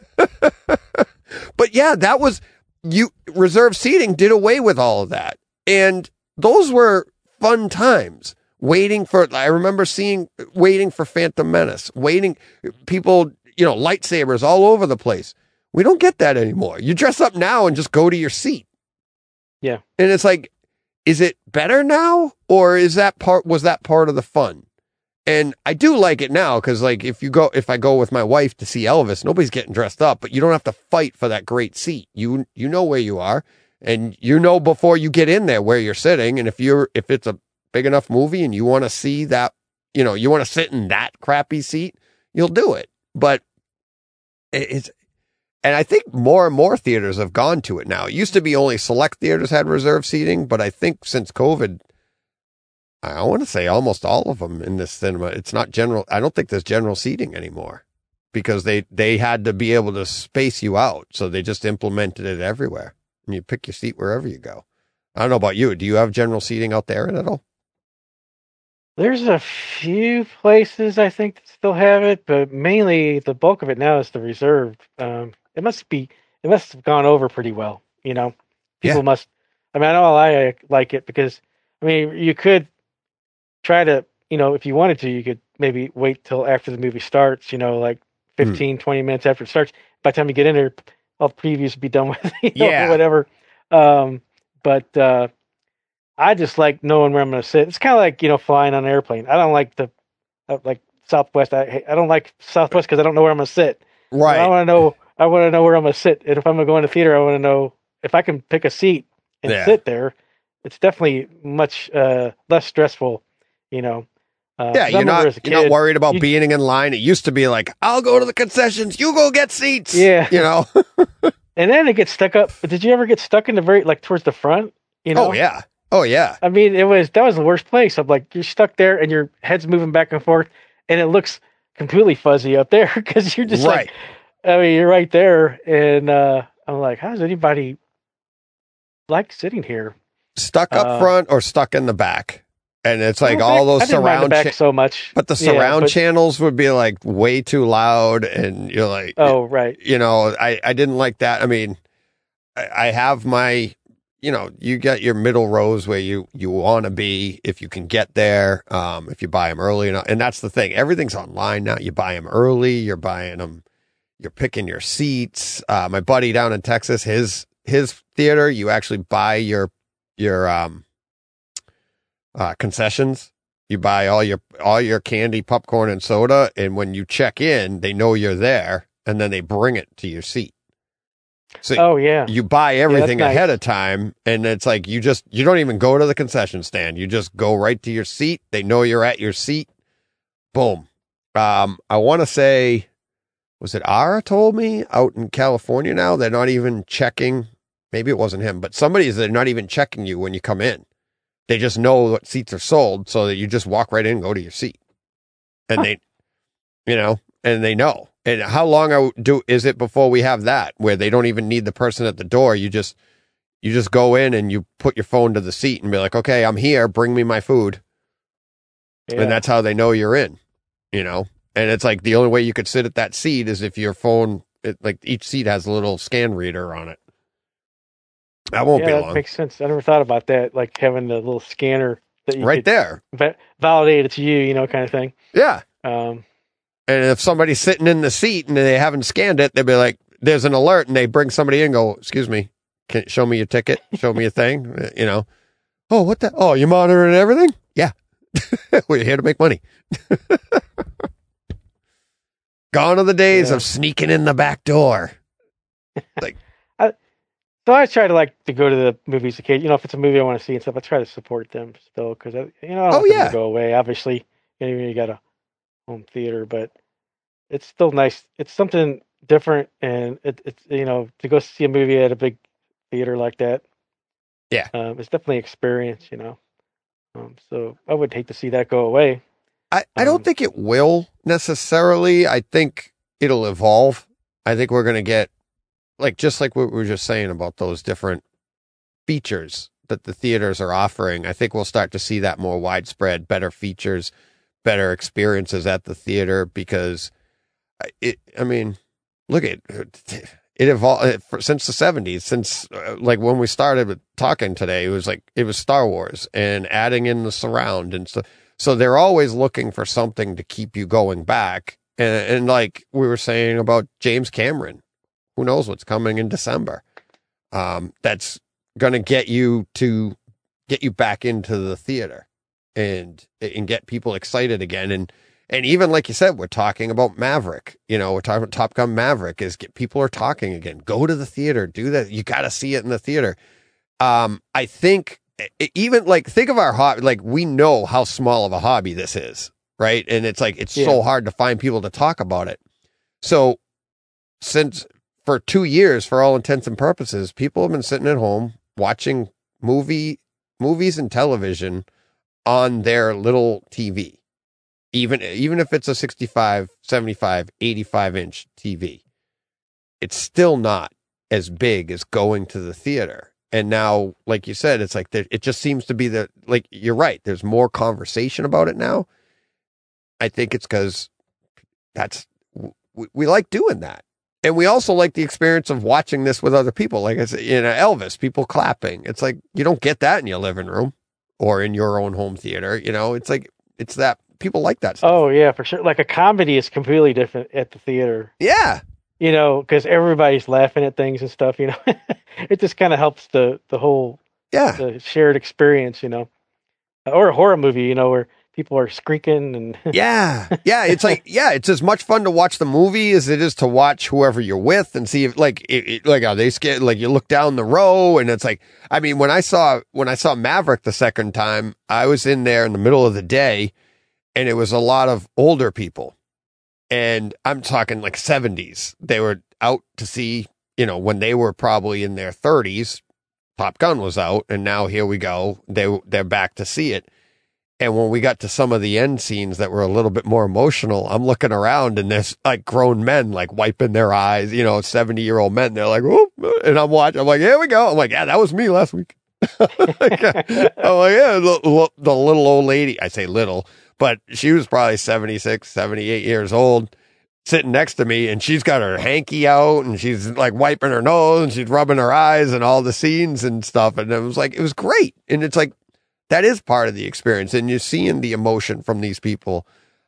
But yeah, that was, you, reserved seating did away with all of that. And those were fun times. Waiting for, I remember seeing, waiting for Phantom Menace, waiting, people, you know, lightsabers all over the place. We don't get that anymore. You dress up now and just go to your seat. Yeah. And it's like, is it better now? Or is that part, was that part of the fun? And I do like it now, because like if you go, if I go with my wife to see Elvis, nobody's getting dressed up, but you don't have to fight for that great seat. You, you know where you are, and you know before you get in there where you're sitting. And if you're, if it's a big enough movie and you want to see that, you know, you want to sit in that crappy seat, you'll do it. But it's, and I think more and more theaters have gone to it now. It used to be only select theaters had reserved seating, but I think since COVID, I want to say almost all of them in this cinema, it's not general. I don't think there's general seating anymore, because they, they had to be able to space you out. So they just implemented it everywhere, and you pick your seat wherever you go. I don't know about you. Do you have general seating out there at all? There's a few places I think that still have it, but mainly the bulk of it now is the reserved. Um, it must be, it must have gone over pretty well. You know, people Yeah. must, I mean, I know I like it because, I mean, you could try to, you know, if you wanted to, you could maybe wait till after the movie starts, you know, like fifteen, mm. twenty minutes after it starts. By the time you get in there, all the previews would be done with, you know, yeah. whatever. Um, but, uh, I just like knowing where I'm going to sit. It's kind of like, you know, flying on an airplane. I don't like the, uh, like Southwest. I I don't like Southwest because I don't know where I'm going to sit. Right. I want to know, I want to know where I'm going to sit. And if I'm going to go in the theater, I want to know if I can pick a seat and yeah. sit there. It's definitely much, uh, less stressful. You know, uh, yeah, you're not, kid, you're not worried about you, being in line. It used to be like, I'll go to the concessions, you go get seats. Yeah. You know? And then it gets stuck up. Did you ever get stuck in the very, like towards the front? You know? Oh, yeah. Oh, yeah. I mean, it was, that was the worst place. I'm like, you're stuck there and your head's moving back and forth and it looks completely fuzzy up there because you're just right. like, I mean, you're right there. And uh, I'm like, how does anybody like sitting here? Stuck up uh, front or stuck in the back? And it's like all those I didn't mind surround the back cha- so much, but the surround yeah, but, channels would be like way too loud, and you're like, oh right, you know, I I didn't like that. I mean, I, I have my, you know, you get your middle rows where you you want to be if you can get there, um, if you buy them early enough, and that's the thing. Everything's online now. You buy them early. You're buying them. You're picking your seats. Uh, my buddy down in Texas, his his theater, you actually buy your your um. Uh, concessions. You buy all your all your candy, popcorn, and soda, and when you check in, they know you're there, and then they bring it to your seat. So oh yeah, you buy everything yeah, ahead nice. of time, and it's like you just you don't even go to the concession stand. You just go right to your seat. They know you're at your seat. Boom. Um, I want to say, was it Ara told me out in California now they're not even checking. Maybe it wasn't him, but somebody's they're not even checking you when you come in. They just know what seats are sold so that you just walk right in and go to your seat. And huh. they, you know, and they know. And how long are, do is it before we have that where they don't even need the person at the door? You just, you just go in and you put your phone to the seat and be like, okay, I'm here. Bring me my food. Yeah. And that's how they know you're in, you know? And it's like the only way you could sit at that seat is if your phone, it, like each seat has a little scan reader on it. That won't yeah, be that long. Makes sense. I never thought about that, like having the little scanner that you right there va- validate it to you, you know, kind of thing. Yeah. Um, and if somebody's sitting in the seat and they haven't scanned it, they'll be like, "There's an alert," and they bring somebody in and go, "Excuse me, can show me your ticket, show me a thing," you know. Oh, what the? Oh, you're monitoring everything? Yeah, we're here to make money. Gone are the days yeah. of sneaking in the back door. Like. So I try to like to go to the movies occasionally. You know, if it's a movie I want to see and stuff, I try to support them still because you know I don't oh, want them yeah. to go away. Obviously, you know, you got a home theater, but it's still nice. It's something different, and it, it's you know to go see a movie at a big theater like that. Yeah, um, it's definitely an experience. You know, um, so I would hate to see that go away. I I don't um, think it will necessarily. I think it'll evolve. I think we're gonna get. Like, just like what we were just saying about those different features that the theaters are offering. I think we'll start to see that more widespread, better features, better experiences at the theater, because it, I mean, look at it, it evolved since the seventies, since uh, like when we started with talking today, it was like, it was Star Wars and adding in the surround and stuff. So they're always looking for something to keep you going back. And, and like we were saying about James Cameron, who knows what's coming in December. Um, that's going to get you to get you back into the theater and, and get people excited again. And, and even like you said, we're talking about Maverick, you know, we're talking about Top Gun Maverick is get people are talking again, go to the theater, do that. You got to see it in the theater. Um, I think even like, think of our hobby, like we know how small of a hobby this is, right? And it's like, it's yeah. so hard to find people to talk about it. So since for two years, for all intents and purposes, people have been sitting at home watching movie movies and television on their little T V. Even, even if it's a sixty-five, seventy-five, eighty-five inch T V, it's still not as big as going to the theater. And now, like you said, it's like, it just seems to be the, like, you're right. There's more conversation about it now. I think it's because that's, we, we like doing that. And we also like the experience of watching this with other people. Like I said, you know, Elvis, people clapping. It's like, you don't get that in your living room or in your own home theater. You know, it's like, it's that people like that stuff. Oh yeah, for sure. Like a comedy is completely different at the theater. Yeah. You know, because everybody's laughing at things and stuff, you know, it just kind of helps the, the whole, yeah, the shared experience, you know, or a horror movie, you know, where people are squeaking and yeah, yeah. It's like, yeah, it's as much fun to watch the movie as it is to watch whoever you're with and see if like, it, it, like, are they scared? Like you look down the row and it's like, I mean, when I saw, when I saw Maverick the second time, I was in there in the middle of the day and it was a lot of older people. And I'm talking like seventies. They were out to see, you know, when they were probably in their thirties, Top Gun was out. And now here we go. They, they're back to see it. And when we got to some of the end scenes that were a little bit more emotional, I'm looking around and there's like grown men, like wiping their eyes, you know, seventy year old men. They're like, whoop, and I'm watching, I'm like, here we go. I'm like, yeah, that was me last week. like, I'm like, yeah, the, the little old lady, I say little, but she was probably seventy-six, seventy-eight years old, sitting next to me, and she's got her hanky out, and she's like wiping her nose, and she's rubbing her eyes, and all the scenes and stuff. And it was like, it was great. And it's like, that is part of the experience, and you're seeing the emotion from these people.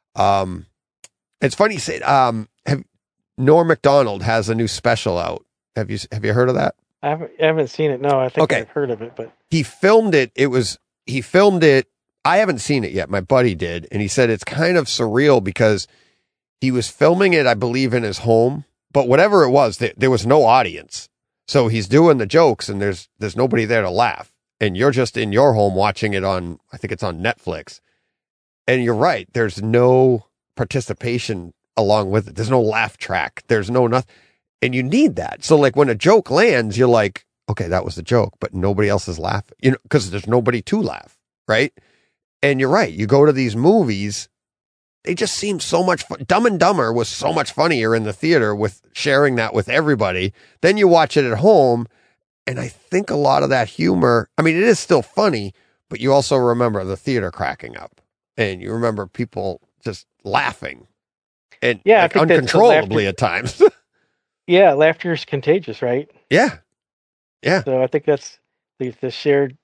Um, it's funny you say, um, have, Norm Macdonald has a new special out. Have you have you heard of that? I haven't, I haven't seen it. No, I think okay. I've heard of it, but he filmed it. It was he filmed it. I haven't seen it yet. My buddy did, and he said it's kind of surreal because he was filming it, I believe, in his home. But whatever it was, there, there was no audience, so he's doing the jokes, and there's there's nobody there to laugh. And you're just in your home watching it on, I think it's on Netflix. And you're right. There's no participation along with it. There's no laugh track. There's no nothing. And you need that. So like when a joke lands, you're like, okay, that was the joke, but nobody else is laughing, you know, because there's nobody to laugh. Right. And you're right. You go to these movies, they just seem so much fun. Dumb and Dumber was so much funnier in the theater with sharing that with everybody. Then you watch it at home. And I think a lot of that humor, I mean, it is still funny, but you also remember the theater cracking up and you remember people just laughing and yeah, like I think uncontrollably laughter, at times. yeah. Laughter is contagious, right? Yeah. Yeah. So I think that's the, the shared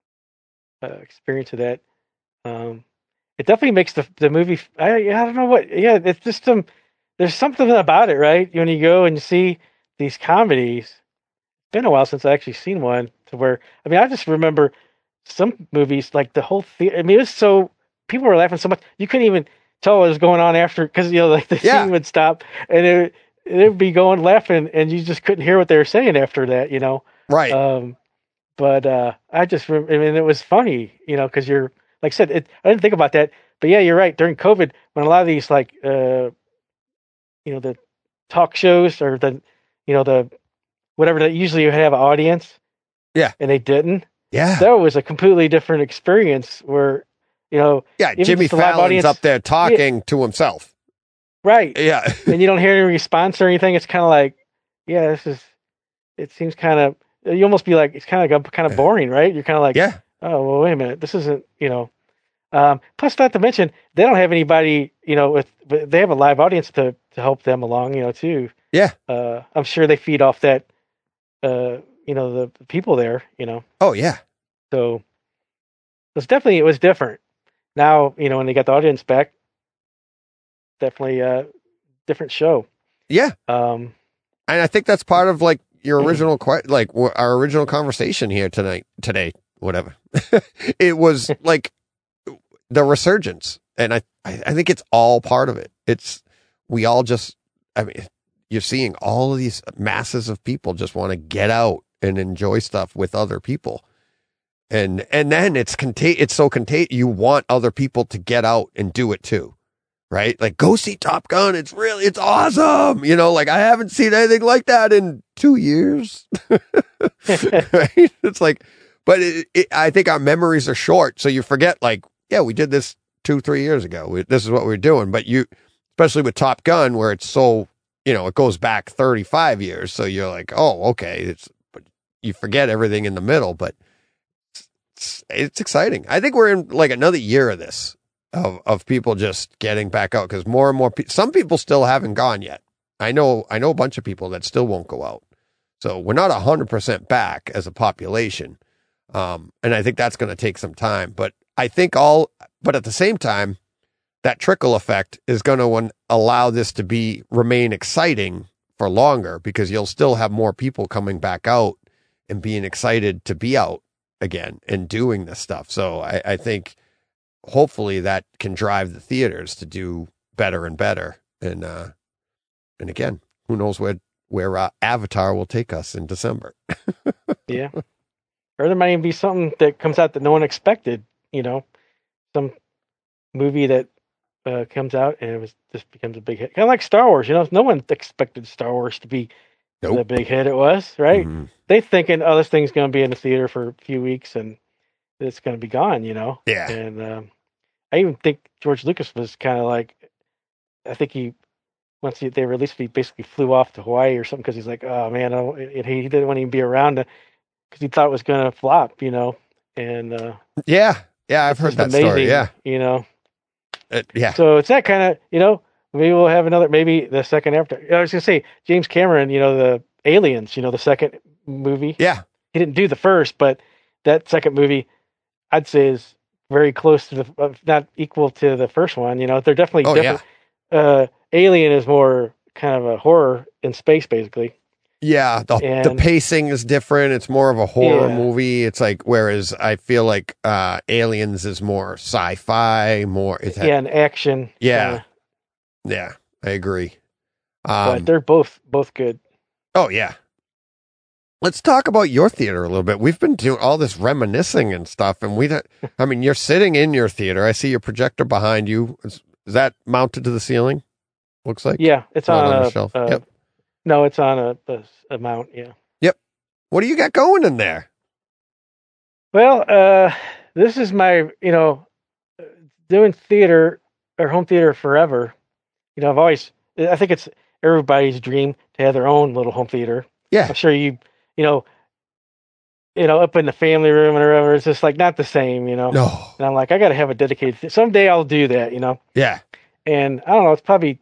uh, experience of that. Um, it definitely makes the, the movie, I, I don't know what, yeah, it's just some, there's something about it, right? When you go and you see these comedies, been a while since I actually seen one to where, I mean, I just remember some movies, like the whole theater. I mean, it was so, people were laughing so much, you couldn't even tell what was going on after, because, you know, like the yeah. scene would stop and it, it would be going laughing and you just couldn't hear what they were saying after that, you know? Right. Um, but uh, I just, I mean, it was funny, you know, because you're, like I said, it, I didn't think about that, but yeah, you're right. During COVID, when a lot of these, like, uh, you know, the talk shows or the, you know, the, whatever that usually you have an audience. Yeah. And they didn't. Yeah. That was a completely different experience where, you know. Yeah. Jimmy Fallon's audience, up there talking yeah, to himself. Right. Yeah. And you don't hear any response or anything. It's kind of like, yeah, this is, it seems kind of, you almost be like, it's kind of like kind of boring, right? You're kind of like, Yeah. oh, well, wait a minute. This isn't, you know, um, plus not to mention, they don't have anybody, you know, with, they have a live audience to, to help them along, you know, too. Yeah. Uh, I'm sure they feed off that, uh, you know, the, the people there, you know. Oh, yeah. So it's definitely, it was different. Now, you know, when they got the audience back, definitely a different show. Yeah. Um, and I think that's part of like your original, que- like our original conversation here tonight, today, whatever. It was like the resurgence. And I, I, I think it's all part of it. It's, we all just, I mean, you're seeing all of these masses of people just want to get out and enjoy stuff with other people. And, and then it's contag- it's so contagious. You want other people to get out and do it too. Right? Like, go see Top Gun. It's really, it's awesome. You know, like I haven't seen anything like that in two years. Right? It's like, but it, it, I think our memories are short. So you forget like, yeah, we did this two, three years ago. We, this is what we we're doing. But you, especially with Top Gun, where it's so, you know, it goes back thirty-five years. So you're like, oh, okay. It's, but you forget everything in the middle, but it's, it's, it's exciting. I think we're in like another year of this. Of of people just getting back out because more and more pe- some people still haven't gone yet. I know I know a bunch of people that still won't go out. So we're not a hundred percent back as a population, um, and I think that's going to take some time. But I think all, but at the same time, that trickle effect is going to allow this to be remain exciting for longer because you'll still have more people coming back out and being excited to be out again and doing this stuff. So I, I think. Hopefully that can drive the theaters to do better and better. And, uh, and again, who knows where, where, uh, Avatar will take us in December. Yeah. Or there might even be something that comes out that no one expected, you know, some movie that, uh, comes out and it was, just becomes a big hit. Kind of like Star Wars, you know, no one expected Star Wars to be nope. the big hit it was, right? Mm-hmm. They thinking, oh, this thing's going to be in the theater for a few weeks and it's going to be gone, you know? Yeah. And, um, I even think George Lucas was kind of like, I think he, once he, they released it, he basically flew off to Hawaii or something because he's like, oh man, I it, he didn't want to even be around because he thought it was going to flop, you know? And, uh, yeah, yeah, I've heard that amazing, story. Yeah. You know? Uh, yeah. So it's that kind of, you know, maybe we'll have another, maybe the second after. I was going to say, James Cameron, you know, the Aliens, you know, the second movie. Yeah. He didn't do the first, but that second movie, I'd say is very close to the, uh, not equal to the first one. You know, they're definitely oh, different. Yeah. Uh, Alien is more kind of a horror in space, basically. Yeah, the and, the pacing is different. It's more of a horror yeah. movie. It's like, whereas I feel like uh, Aliens is more sci-fi, more it's yeah, and action. Yeah, kinda. yeah, I agree. Um, but they're both both good. Oh yeah. Let's talk about your theater a little bit. We've been doing all this reminiscing and stuff, and we don't, I mean, you're sitting in your theater. I see your projector behind you. Is, is that mounted to the ceiling? Looks like. Yeah, it's on, on, a, a shelf. Uh, yep. No, it's on a, a, a mount. Yeah. Yep. What do you got going in there? Well, uh, this is my, you know, doing theater or home theater forever. You know, I've always, I think it's everybody's dream to have their own little home theater. Yeah. I'm sure you, you know, you know, up in the family room or whatever, it's just like not the same, you know. No. And I'm like, I got to have a dedicated, th- someday I'll do that, you know. Yeah. And I don't know, it's probably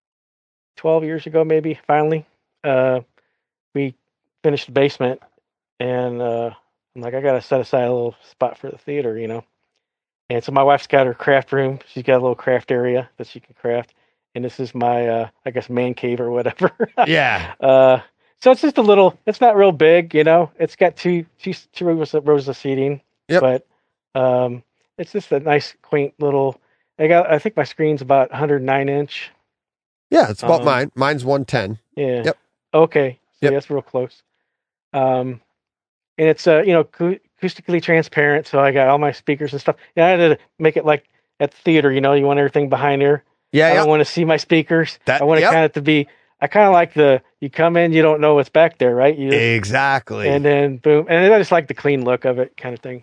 twelve years ago, maybe, finally, uh, we finished the basement and, uh, I'm like, I got to set aside a little spot for the theater, you know. And so my wife's got her craft room. She's got a little craft area that she can craft. And this is my, uh, I guess, man cave or whatever. Yeah. Uh, so it's just a little, it's not real big, you know. It's got two, two, two rows of, rows of seating. Yep. But um, it's just a nice, quaint little, I got, I think my screen's about one oh nine inch. Yeah, it's about um, mine. Mine's one ten. Yeah. Yep. Okay. So yep. that's real close. Um, and it's, uh, you know, acoustically transparent. So I got all my speakers and stuff. And I had to make it like at the theater, you know, you want everything behind there. Yeah. I yep. don't want to see my speakers. That, I want yep. it kind of to be, I kind of like the, you come in, you don't know what's back there, right? You just, exactly. And then boom. And I just like the clean look of it kind of thing.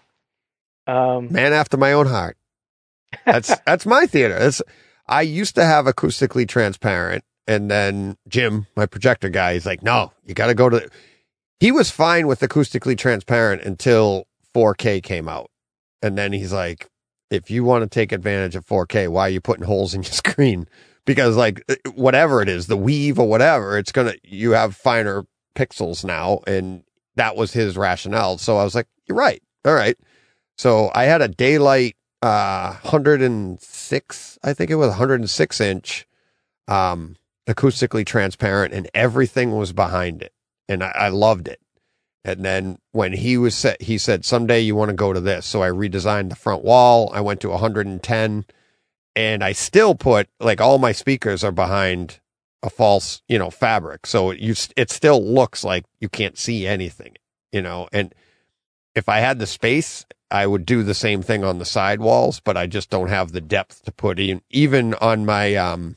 Um, Man after my own heart. That's, that's my theater. That's, I used to have acoustically transparent. And then Jim, my projector guy, he's like, no, you got to go to, he was fine with acoustically transparent until four K came out. And then he's like, if you want to take advantage of four K, why are you putting holes in your screen? Because like whatever it is, the weave or whatever, it's going to, you have finer pixels now. And that was his rationale. So I was like, you're right. All right. So I had a daylight, uh, one hundred six, I think it was one hundred six inch, um, acoustically transparent, and everything was behind it. And I, I loved it. And then when he was set, he said, someday you want to go to this. So I redesigned the front wall. I went to one hundred ten, and I still put, like, all my speakers are behind a false, you know, fabric. So it, you, it still looks like you can't see anything, you know, and if I had the space, I would do the same thing on the side walls, but I just don't have the depth to put in. Even on my, um,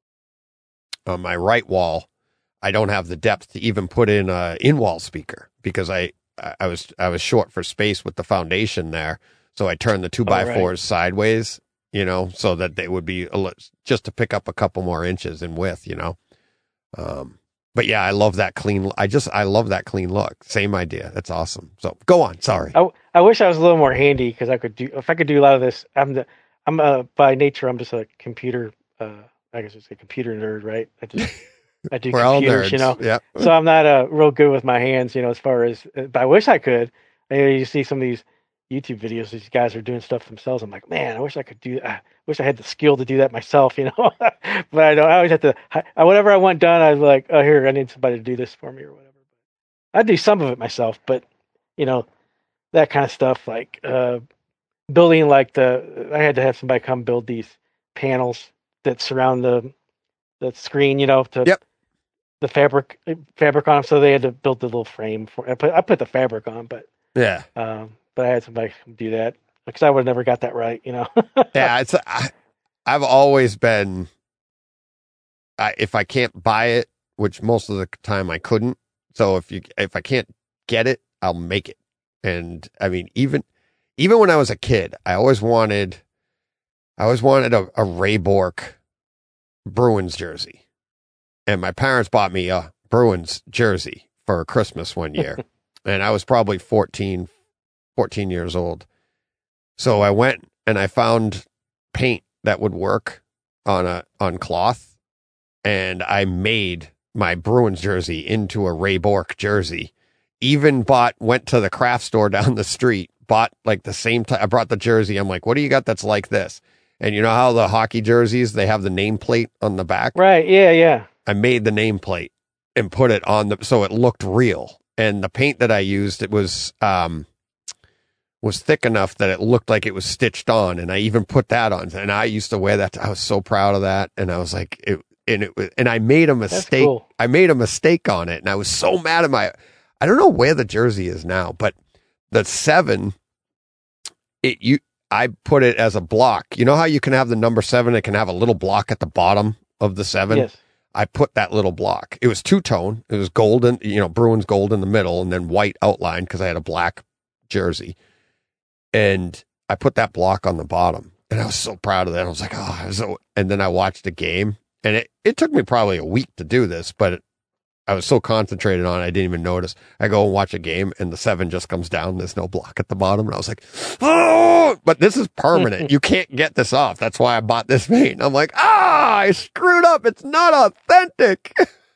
on my right wall, I don't have the depth to even put in a in-wall speaker because I, I was, I was short for space with the foundation there. So I turned the two by right. fours sideways, you know, so that they would be a, just to pick up a couple more inches in width, you know? Um, but yeah, I love that clean. I just, I love that clean look. Same idea. That's awesome. So go on. Sorry. I, I wish I was a little more handy because I could do, if I could do a lot of this, I'm the, I'm uh by nature, I'm just a computer, uh, I guess it's a computer nerd, right? I just, I do We're all computers, nerds. you know? Yeah. So I'm not uh, real good with my hands, you know, as far as, but I wish I could. You know, you see some of these YouTube videos, these guys are doing stuff themselves. I'm like, man, I wish I could do I wish I had the skill to do that myself, you know? But I don't, I always have to, I, whatever I want done, I was like, oh, here, I need somebody to do this for me or whatever. I do some of it myself, but, you know, that kind of stuff, like uh, building like the, I had to have somebody come build these panels that surround the the screen, you know, to Yep. the fabric fabric on them. So they had to build the little frame for. I put I put the fabric on, but Yeah. um, but I had somebody do that because I would have never got that right, you know. Yeah. It's, I, I've always been, I, if I can't buy it, which most of the time I couldn't. So if you, if I can't get it, I'll make it. And I mean, even, even when I was a kid, I always wanted, I always wanted a, a Ray Bork Bruins jersey. And my parents bought me a Bruins jersey for Christmas one year. And I was probably fourteen, fourteen years old. So I went and I found paint that would work on a, on cloth. And I made my Bruins jersey into a Ray Bork jersey. Even bought, went to the craft store down the street, bought like the same time. I brought the jersey. I'm like, what do you got that's like this? And you know how the hockey jerseys, they have the nameplate on the back? Right. Yeah. Yeah. I made the nameplate and put it on the, so it looked real. And the paint that I used, it was, um, was thick enough that it looked like it was stitched on. And I even put that on. And I used to wear that. I was so proud of that. And I was like, it, and it was, and I made a mistake. Cool. I made a mistake on it. And I was so mad at my, I don't know where the jersey is now, but the seven, it, you, I put it as a block. You know how you can have the number seven? It can have a little block at the bottom of the seven. Yes. I put that little block. It was two tone. It was golden, you know, Bruins gold in the middle and then white outline because I had a black jersey. And I put that block on the bottom and I was so proud of that. I was like, oh, I was so, and then I watched the game and it, it took me probably a week to do this, but it, I was so concentrated on it, I didn't even notice. I go and watch a game and the seven just comes down. There's no block at the bottom. And I was like, oh, but this is permanent. You can't get this off. That's why I bought this paint. I'm like, ah, I screwed up. It's not authentic.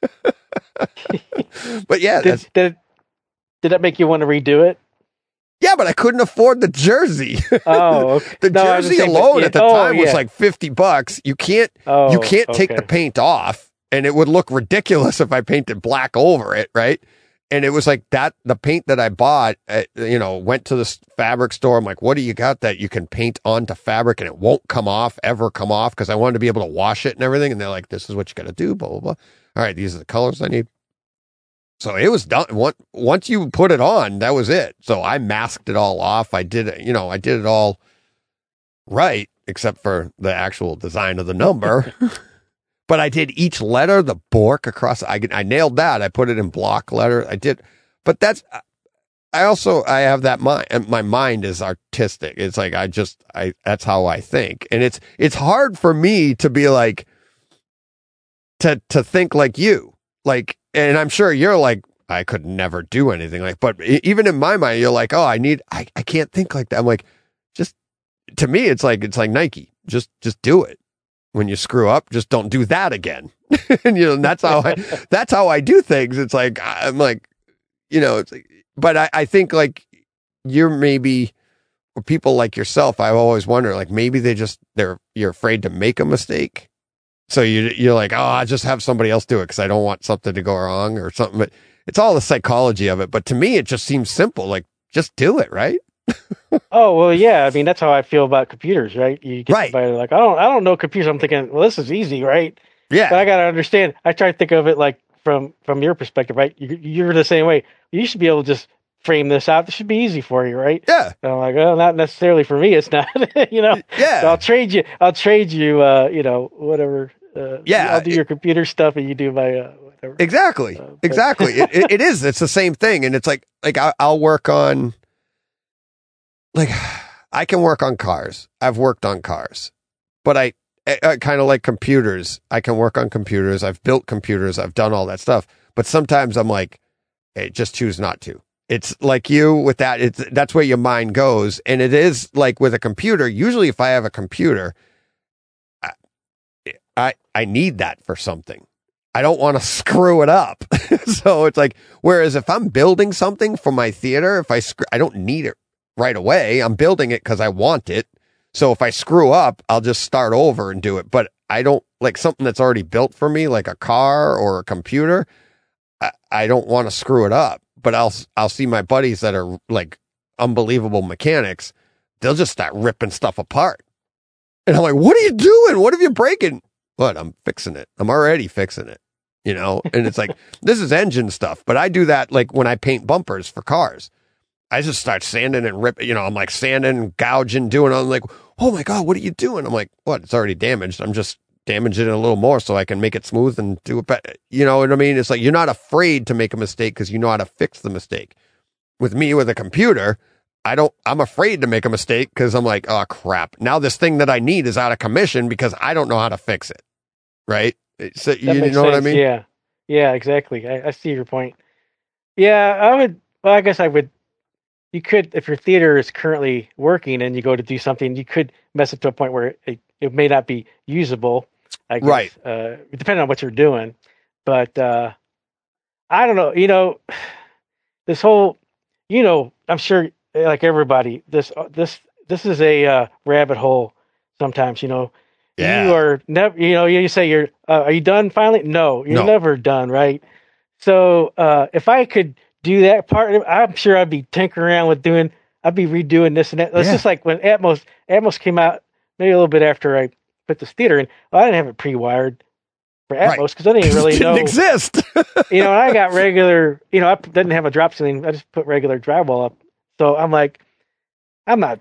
But yeah. Did, did, did that make you want to redo it? Yeah, but I couldn't afford the jersey. Oh, okay. The No, I was jersey just saying, alone but yeah, at the oh, time was yeah. like fifty bucks. You can't, Oh, you can't take okay. the paint off. And it would look ridiculous if I painted black over it, right? And it was like that, the paint that I bought, uh, you know, went to the fabric store. I'm like, what do you got that you can paint onto fabric and it won't come off, ever come off? Because I wanted to be able to wash it and everything. And they're like, this is what you got to do, blah, blah, blah. All right, these are the colors I need. So it was done. Once you put it on, that was it. So I masked it all off. I did it, you know, I did it all right, except for the actual design of the number. But I did each letter, the Bork across. I I nailed that. I put it in block letter. I did, but that's. I also I have that mind. And my mind is artistic. It's like I just I. That's how I think, and it's it's hard for me to be like. To to think like you, like, and I'm sure you're like I could never do anything like, but even in my mind, you're like, oh, I need, I, I can't think like that. I'm like, just, to me, it's like, it's like Nike. Just, just do it. When you screw up, just don't do that again. And, you know, and that's how I, that's how I do things. It's like, I'm like, you know, it's like, but I, I think like you're maybe, or people like yourself, I always wonder, like maybe they just, they're, you're afraid to make a mistake. So you, you're like, oh, I just have somebody else do it because I don't want something to go wrong or something. But it's all the psychology of it. But to me, it just seems simple. Like, just do it, right? Oh, well, yeah. I mean, that's how I feel about computers, right? You get right. somebody like, I don't, I don't know computers. I'm thinking, well, this is easy, right? Yeah. But I got to understand. I try to think of it like from, from your perspective, right? You, you're the same way. You should be able to just frame this out. This should be easy for you, right? Yeah. And I'm like, well, not necessarily for me. It's not, you know? Yeah. So I'll trade you, I'll trade you, uh, you know, whatever. Uh, yeah. I'll do your computer stuff and you do my, uh, whatever. Exactly. Uh, exactly. it, it, it is. It's the same thing. And it's like, like I, I'll work on, like, I can work on cars. I've worked on cars, but I, I, I kind of like computers. I can work on computers. I've built computers. I've done all that stuff. But sometimes I'm like, hey, just choose not to. It's like you with that. It's that's where your mind goes. And it is like with a computer. Usually if I have a computer, I, I, I need that for something. I don't want to screw it up. So it's like, whereas if I'm building something for my theater, if I, sc- I don't need it right away. I'm building it because I want it. So if I screw up, I'll just start over and do it. But I don't like something that's already built for me, like a car or a computer. I, I don't want to screw it up, but I'll, I'll see my buddies that are like unbelievable mechanics. They'll just start ripping stuff apart. And I'm like, what are you doing? What have you breaking? What? I'm fixing it. I'm already fixing it, you know? And it's like, this is engine stuff, but I do that like when I paint bumpers for cars. I just start sanding and ripping, you know, I'm like sanding, gouging, doing, I'm like, oh my God, what are you doing? I'm like, what? It's already damaged. I'm just damaging it a little more so I can make it smooth and do it better. You know what I mean? It's like, you're not afraid to make a mistake because you know how to fix the mistake. With me, with a computer, I don't, I'm afraid to make a mistake because I'm like, oh crap. Now this thing that I need is out of commission because I don't know how to fix it. Right? So, you, you know sense. what I mean? Yeah. Yeah, exactly. I, I see your point. Yeah, I would, well, I guess I would, you could, if your theater is currently working and you go to do something, you could mess it to a point where it, it may not be usable, I guess, right. uh, depending on what you're doing. But uh, I don't know, you know, this whole, you know, I'm sure like everybody, this, this, this is a uh, rabbit hole sometimes, you know. Yeah. You are never, you know, you say you're, uh, are you done finally? No, you're No. never done, right? So uh, if I could do that part, I'm sure I'd be tinkering around with doing, I'd be redoing this and that. It's Yeah. just like when Atmos, Atmos came out maybe a little bit after I put this theater in. Well, I didn't have it pre-wired for Atmos because I didn't really it didn't know. exist. You know, and I got regular, you know, I didn't have a drop ceiling. I just put regular drywall up. So I'm like, I'm not,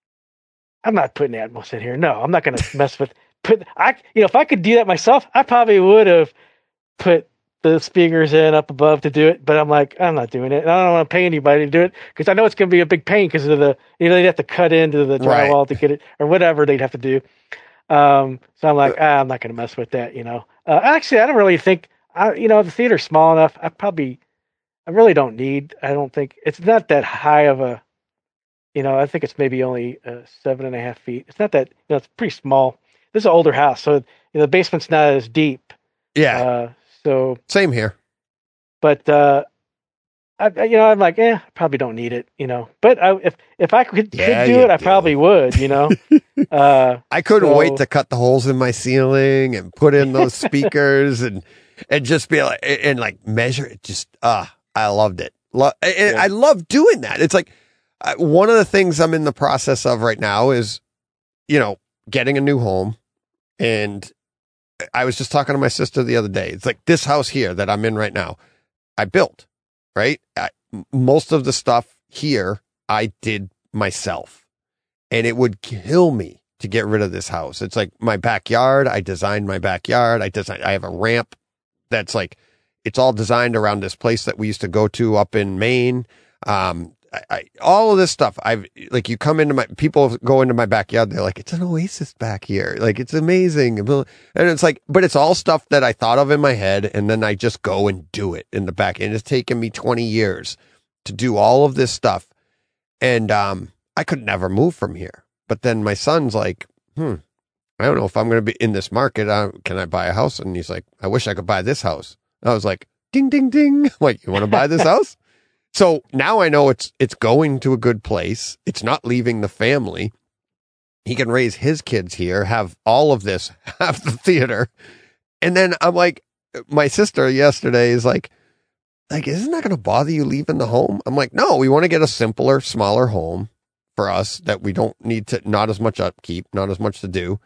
I'm not putting Atmos in here. No, I'm not going to mess with, put, I, you know, if I could do that myself, I probably would have put the speakers in up above to do it, but I'm like, I'm not doing it. And I don't want to pay anybody to do it because I know it's going to be a big pain because of the, you know, they'd have to cut into the drywall Right. to get it or whatever they'd have to do. Um, so I'm like, ah, I'm not going to mess with that, you know. Uh, actually, I don't really think, I, you know, the theater's small enough. I probably, I really don't need, I don't think, it's not that high of a, you know, I think it's maybe only uh, seven and a half feet. It's not that, you know, it's pretty small. This is an older house, so you know, the basement's not as deep. Yeah. Uh, so Same here. But uh, I, I- you know, I'm like, eh, I probably don't need it, you know. But I, if if I could, Yeah, could do you it, I do. probably would, you know. uh, I couldn't so- wait to cut the holes in my ceiling and put in those speakers and and just be like and like measure it. Just ah, I loved it. Lo- and Yeah. I love doing that. It's like uh, one of the things I'm in the process of right now is, you know, getting a new home. And I was just talking to my sister the other day. It's like this house here that I'm in right now, I built, right? I, m- most of the stuff here I did myself, and it would kill me to get rid of this house. It's like my backyard. I designed my backyard. I designed, I have a ramp that's like, it's all designed around this place that we used to go to up in Maine. Um, I, I, all of this stuff. I've like you come into my people go into my backyard. They're like, it's an oasis back here. Like it's amazing, and it's like, but it's all stuff that I thought of in my head, and then I just go and do it in the back. And it's taken me twenty years to do all of this stuff, and um, I could never move from here. But then my son's like, hmm, I don't know if I'm going to be in this market. Uh, can I buy a house? And he's like, I wish I could buy this house. I was like, ding, ding, ding. I'm like, you want to buy this house? So now I know it's it's going to a good place. It's not leaving the family. He can raise his kids here, have all of this, have the theater. And then I'm like, my sister yesterday is like, like, isn't that going to bother you leaving the home? I'm like, no, we want to get a simpler, smaller home for us that we don't need to, not as much upkeep, not as much to do.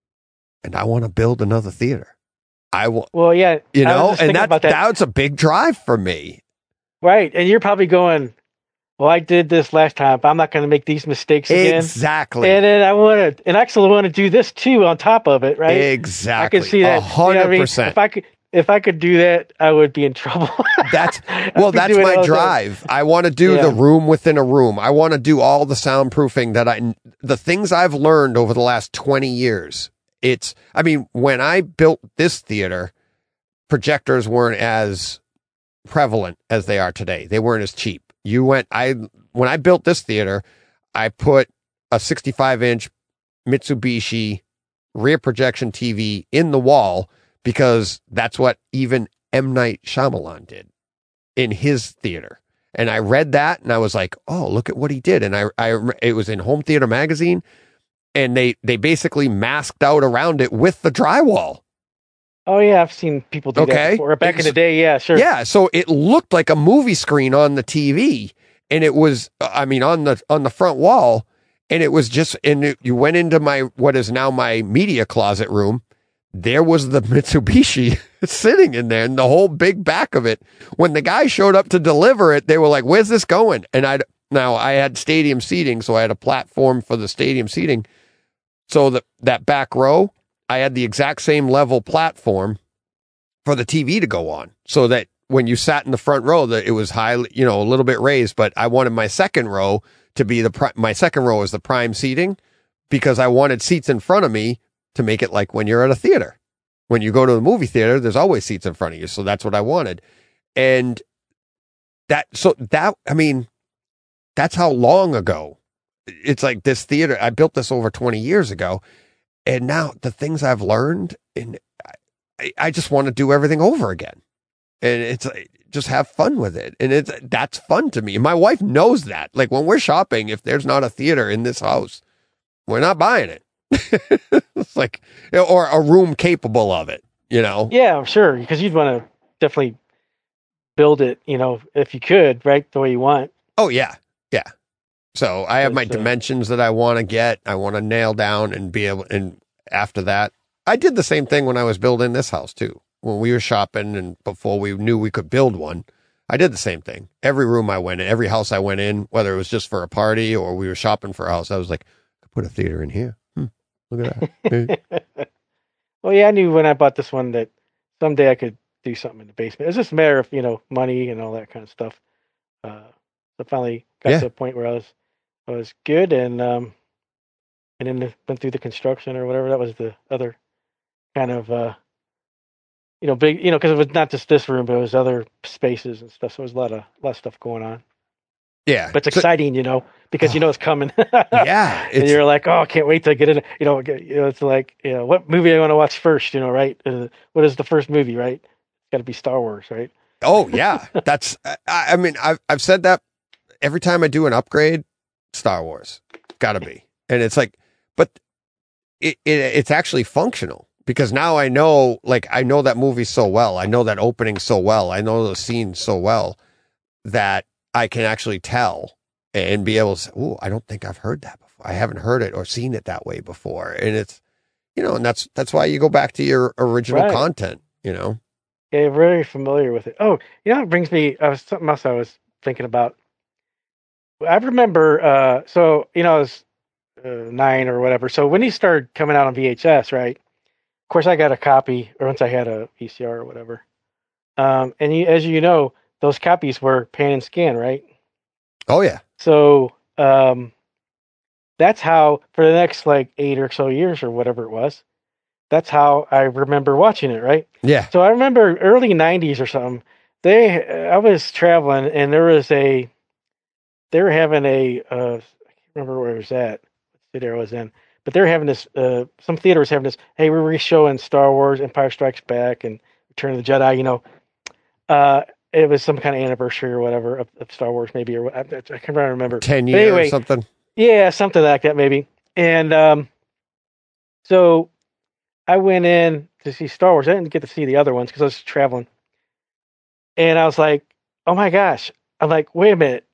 And I want to build another theater. I want, well, yeah, you know, and that, that that's a big drive for me. Right. And you're probably going, well, I did this last time, but I'm not going to make these mistakes again. Exactly. And then I want to, and actually want to do this too on top of it, right? Exactly. I can see that. A hundred percent. If I could, if I could do that, I would be in trouble. That's, well, that's my drive. I want to do yeah. the room within a room. I want to do all the soundproofing that I, the things I've learned over the last twenty years. It's, I mean, when I built this theater, projectors weren't as prevalent as they are today. They weren't as cheap. You went, I, when I built this theater, I put a sixty-five inch Mitsubishi rear projection T V in the wall because that's what even M. Night Shyamalan did in his theater. And I read that and I was like, oh, look at what he did. And I, I, it was in Home Theater Magazine and they, they basically masked out around it with the drywall. Oh, yeah, I've seen people do okay. that before. Back it's, in the day, yeah, sure. Yeah, so it looked like a movie screen on the T V, and it was, I mean, on the on the front wall, and it was just, and it, you went into my, what is now my media closet room, there was the Mitsubishi sitting in there, and the whole big back of it. When the guy showed up to deliver it, they were like, where's this going? And I, now I had stadium seating, so I had a platform for the stadium seating, so that that back row, I had the exact same level platform for the T V to go on so that when you sat in the front row that it was highly, you know, a little bit raised, but I wanted my second row to be the, pri- my second row is the prime seating because I wanted seats in front of me to make it like when you're at a theater. When you go to the movie theater, there's always seats in front of you. So that's what I wanted. And that, so that, I mean, that's how long ago it's like this theater. I built this over twenty years ago. And now the things I've learned, and I, I just want to do everything over again, and it's just have fun with it, and it's that's fun to me. And my wife knows that. Like when we're shopping, if there's not a theater in this house, we're not buying it. It's like, or a room capable of it, you know? Yeah, sure, because you'd want to definitely build it, you know, if you could, right, the way you want. Oh yeah, yeah. So I have my It's, uh, dimensions that I want to get. I want to nail down and be able, and after that, I did the same thing when I was building this house too. When we were shopping and before we knew we could build one, I did the same thing. Every room I went in, every house I went in, whether it was just for a party or we were shopping for a house, I was like, I could put a theater in here. Hmm, look at that. Well, yeah, I knew when I bought this one that someday I could do something in the basement. It's just a matter of, you know, money and all that kind of stuff. Uh, so finally got Yeah. to a point where I was, I was good, and um, and then the, went through the construction or whatever. That was the other kind of, uh, you know, big, you know, because it was not just this room, but it was other spaces and stuff. So there was a lot of, a lot of stuff going on. Yeah. But it's So- exciting, you know, because you know it's coming. yeah. and It's, you're like, oh, I can't wait to get in. You know, get, you know, it's like, you know, what movie I want to watch first, you know, right? Uh, what is the first movie, right? It's got to be Star Wars, right? oh yeah. That's, I, I mean, I've, I've said that every time I do an upgrade, Star Wars, gotta be. And it's like, but it, it it's actually functional because now I know, like, I know that movie so well. I know that opening so well. I know the scene so well that I can actually tell and be able to say, oh, I don't think I've heard that before. I haven't heard it or seen it that way before. And it's, you know, and that's, that's why you go back to your original Right. content, you know? Yeah, you're very familiar with it. Oh, you know, it brings me, I was, something else I was thinking about. I remember, uh, so, you know, I was uh, nine or whatever. So when he started coming out on V H S, right? Of course, I got a copy, or once I had a V C R or whatever. Um, and you, as you know, those copies were pan and scan, right? Oh yeah. So um, that's how for the next like eight or so years or whatever it was. That's how I remember watching it, right? Yeah. So I remember early nineties or something. They, I was traveling and there was a, they were having a, uh, I can't remember where it was at, what city I was in, but they were having this, uh, some theater was having this, hey, we're re-showing Star Wars, Empire Strikes Back, and Return of the Jedi, you know. Uh, it was some kind of anniversary or whatever of, of Star Wars, maybe, or I, I can't remember. Ten But years anyway, or something. yeah, something like that, maybe. And um, so I went in to see Star Wars. I didn't get to see the other ones because I was traveling. And I was like, oh my gosh. I'm like, wait a minute.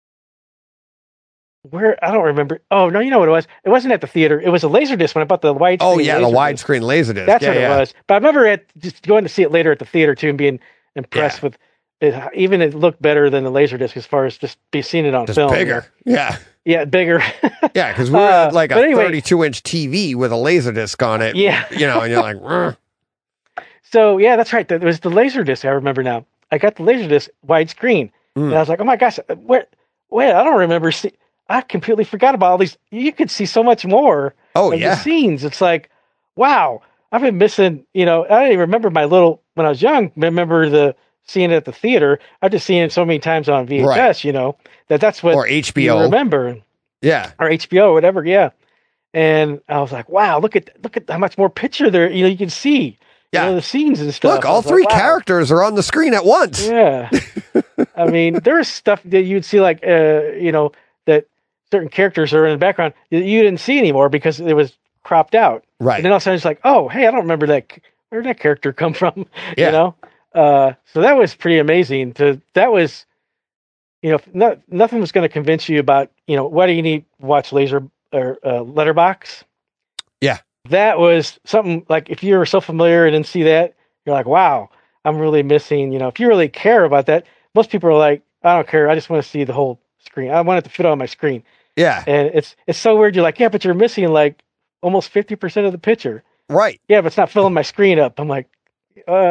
Where? I don't remember. Oh, no, you know what it was? It wasn't at the theater. It was a Laserdisc when I bought the widescreen. Oh, yeah, the Laserdisc. widescreen Laserdisc. That's yeah, what yeah. it was. But I remember at, just going to see it later at the theater, too, and being impressed Yeah. with it. Even it looked better than the Laserdisc as far as just be seeing it on Just film. bigger. Yeah. Yeah, bigger. Yeah, because we were Uh, at like a but anyway- thirty-two inch T V with a Laserdisc on it. Yeah. You know, and you're like, "Rrr." So, yeah, that's right. That was the Laserdisc, I remember now. I got the Laserdisc widescreen. Mm. And I was like, oh my gosh, where, wait, I don't remember. See, I completely forgot about all these. You could see so much more Oh, of yeah. the scenes. It's like, wow, I've been missing, you know, I didn't even remember my little, when I was young, remember the seeing it at the theater. I've just seen it so many times on V H S, Right. you know, that that's what Or H B you O. remember. Yeah. Or H B O, whatever, yeah. And I was like, wow, look at look at how much more picture there, you know, you can see. Yeah. You know, the scenes and stuff. Look, I all was like, three wow. characters are on the screen at once. Yeah. I mean, there was stuff that you'd see, like, uh, you know, that certain characters are in the background that you didn't see anymore because it was cropped out. Right. And then all of a sudden it's like, oh, hey, I don't remember that. Where did that character come from? Yeah. You know? Uh, so that was pretty amazing. To That was, you know, not, nothing was going to convince you about, you know, why do you need to watch Laser or uh, Letterbox? Yeah. That was something like, if you were so familiar and didn't see that, you're like, wow, I'm really missing, you know, if you really care about that, most people are like, I don't care. I just want to see the whole screen. I want it to fit on my screen. Yeah. And it's, it's so weird. You're like, yeah, but you're missing like almost fifty percent of the picture. Right. Yeah, but it's not filling my screen up. I'm like, uh,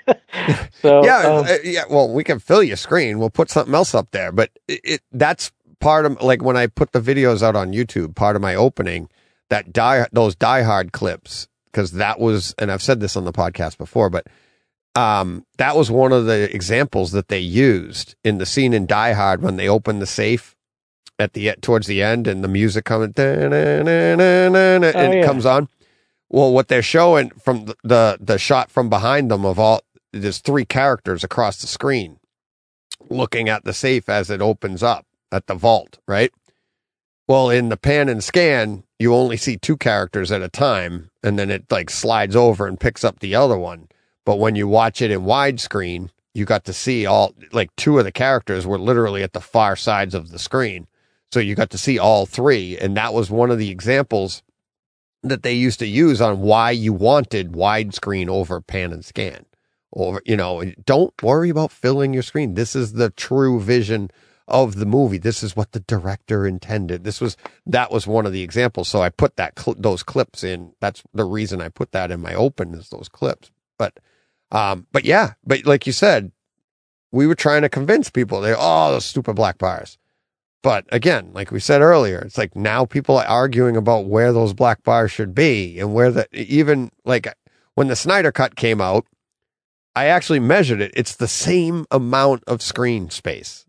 so Yeah, um, uh, yeah. Well, we can fill your screen. We'll put something else up there. But it, it that's part of like when I put the videos out on YouTube. Part of my opening, that die those Die Hard clips, because that was, and I've said this on the podcast before, but um, that was one of the examples that they used in the scene in Die Hard when they opened the safe at the towards the end and the music coming and it yeah. comes on. Well, what they're showing from the, the the shot from behind them of all, there's three characters across the screen looking at the safe as it opens up at the vault, right? Well, in the pan and scan, you only see two characters at a time, and then it like slides over and picks up the other one. But when you watch it in widescreen, you got to see all, like two of the characters were literally at the far sides of the screen. So you got to see all three. And that was one of the examples that they used to use on why you wanted widescreen over pan and scan. Over, you know, don't worry about filling your screen. This is the true vision of the movie. This is what the director intended. This was, that was one of the examples. So I put that, cl- those clips in. That's the reason I put that in my open, is those clips. But, um, but yeah, but like you said, we were trying to convince people, they, oh, those stupid black bars. But again, like we said earlier, it's like now people are arguing about where those black bars should be, and where the, even like when the Snyder Cut came out, I actually measured it. It's the same amount of screen space.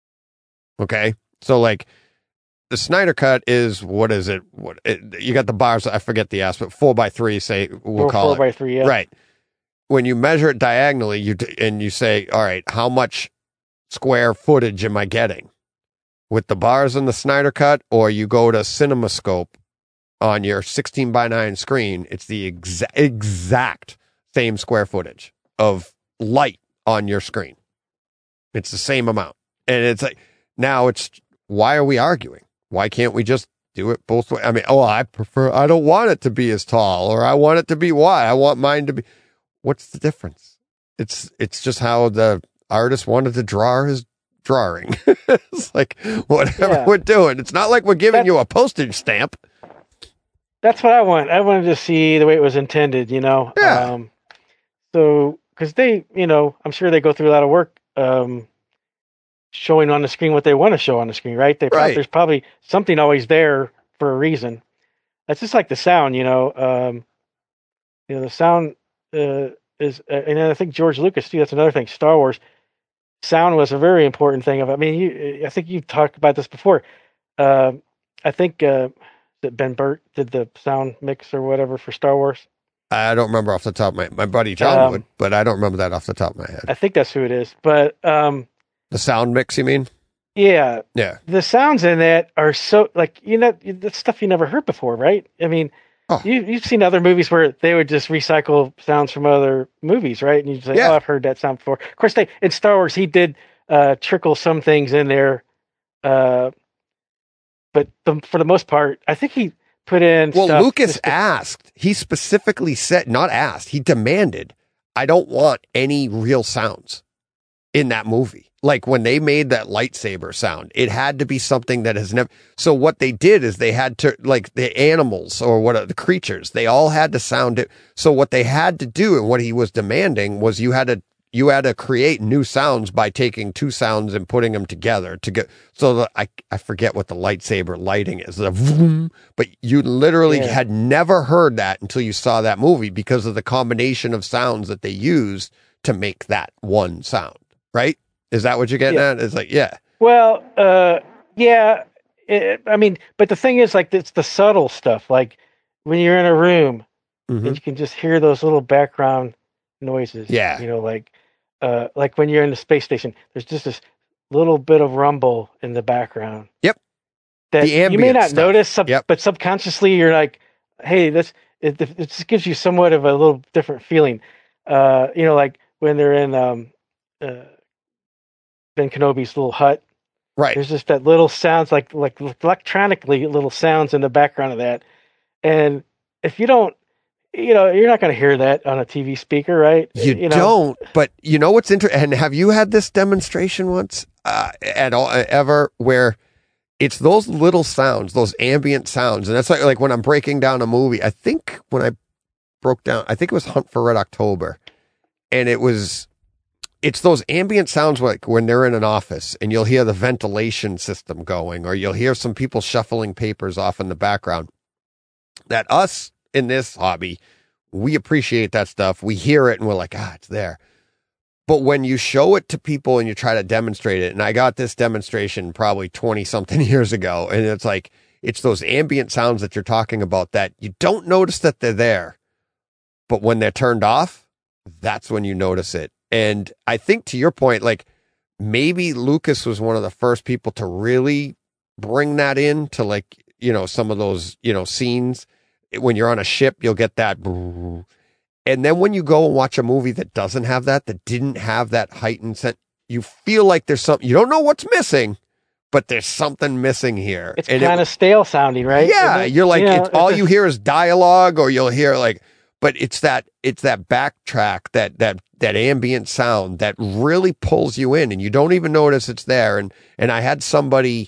Okay. So like the Snyder Cut is, what is it? What it, you got the bars. I forget the aspect, four by three, say we'll four, call four it by three. Yeah. right. When you measure it diagonally, you, d- and you say, all right, how much square footage am I getting with the bars in the Snyder Cut? Or you go to CinemaScope on your sixteen by nine screen, it's the exa- exact same square footage of light on your screen. It's the same amount. And it's like, now it's, why are we arguing? Why can't we just do it both ways? I mean, oh, I prefer, I don't want it to be as tall, or I want it to be wide. I want mine to be, what's the difference? It's, it's just how the artist wanted to draw his drawing. It's like, whatever Yeah. we're doing. It's not like we're giving That's- you a postage stamp. That's what I want. I wanted to see the way it was intended, you know? Yeah. Um, so, because they, you know, I'm sure they go through a lot of work um, showing on the screen what they want to show on the screen, right? They probably, Right. there's probably something always there for a reason. That's just like the sound, you know. Um, you know, the sound uh, is, uh, and I think George Lucas too. That's another thing. Star Wars sound was a very important thing. Of, I mean, you, I think you talked about this before. Uh, I think uh, that Ben Burt did the sound mix or whatever for Star Wars. I don't remember off the top of my my buddy John Um, would, but I don't remember that off the top of my head. I think that's who it is. But um, The sound mix, you mean? yeah, Yeah. the sounds in that are so like you know that's stuff you never heard before, right? I mean, Oh. you you've seen other movies where they would just recycle sounds from other movies, right? And you say, Yeah. "Oh, I've heard that sound before." Of course, they in Star Wars he did uh, trickle some things in there, uh, but the, for the most part, I think he put in. Well, stuff Lucas just to- asked, he specifically said, not asked, he demanded, I don't want any real sounds in that movie. Like when they made that lightsaber sound, it had to be something that has never. So what they did is they had to, like the animals or what are the creatures, they all had to sound it. So what they had to do and what he was demanding was you had to, you had to create new sounds by taking two sounds and putting them together to get, so the, I, I forget what the lightsaber lighting is, the vroom, but you literally Yeah. had never heard that until you saw that movie because of the combination of sounds that they used to make that one sound, right? Is that what you're getting Yeah. at? It's like, yeah. Well, uh, yeah. It, I mean, but the thing is, like, it's the subtle stuff. Like when you're in a room Mhm. and you can just hear those little background noises. Yeah. You know, like, uh, like when you're in the space station, there's just this little bit of rumble in the background. Yep. That The you may ambient not stuff. notice, sub- Yep. but subconsciously you're like, hey, this it, it just gives you somewhat of a little different feeling. Uh, you know, like when they're in um, uh, Ben Kenobi's little hut. Right. There's just that little sounds, like like electronically little sounds in the background of that. And if you don't, you know, you're not going to hear that on a T V speaker, right? You, you know, don't, but you know what's interesting? And have you had this demonstration once uh, at all, ever, where it's those little sounds, those ambient sounds, and that's like like when I'm breaking down a movie. I think when I broke down, I think it was Hunt for Red October, and it was, it's those ambient sounds like when they're in an office and you'll hear the ventilation system going, or you'll hear some people shuffling papers off in the background. That us in this hobby, we appreciate that stuff. We hear it and we're like, ah, it's there. But when you show it to people and you try to demonstrate it, and I got this demonstration probably twenty something years ago, and it's like, it's those ambient sounds that you're talking about that you don't notice that they're there. But when they're turned off, that's when you notice it. And I think to your point, like maybe Lucas was one of the first people to really bring that in to, like, you know, some of those, you know, scenes. When you're on a ship, you'll get that. And then when you go and watch a movie that doesn't have that, that didn't have that heightened sense, you feel like there's something, you don't know what's missing, but there's something missing here. it's And kind it- of stale sounding, right? yeah, Isn't it? you're like, You know, it's, all it's you just- hear is dialogue, or you'll hear like, but it's that, it's that backtrack, that, that, that ambient sound that really pulls you in and you don't even notice it's there. And, and I had somebody,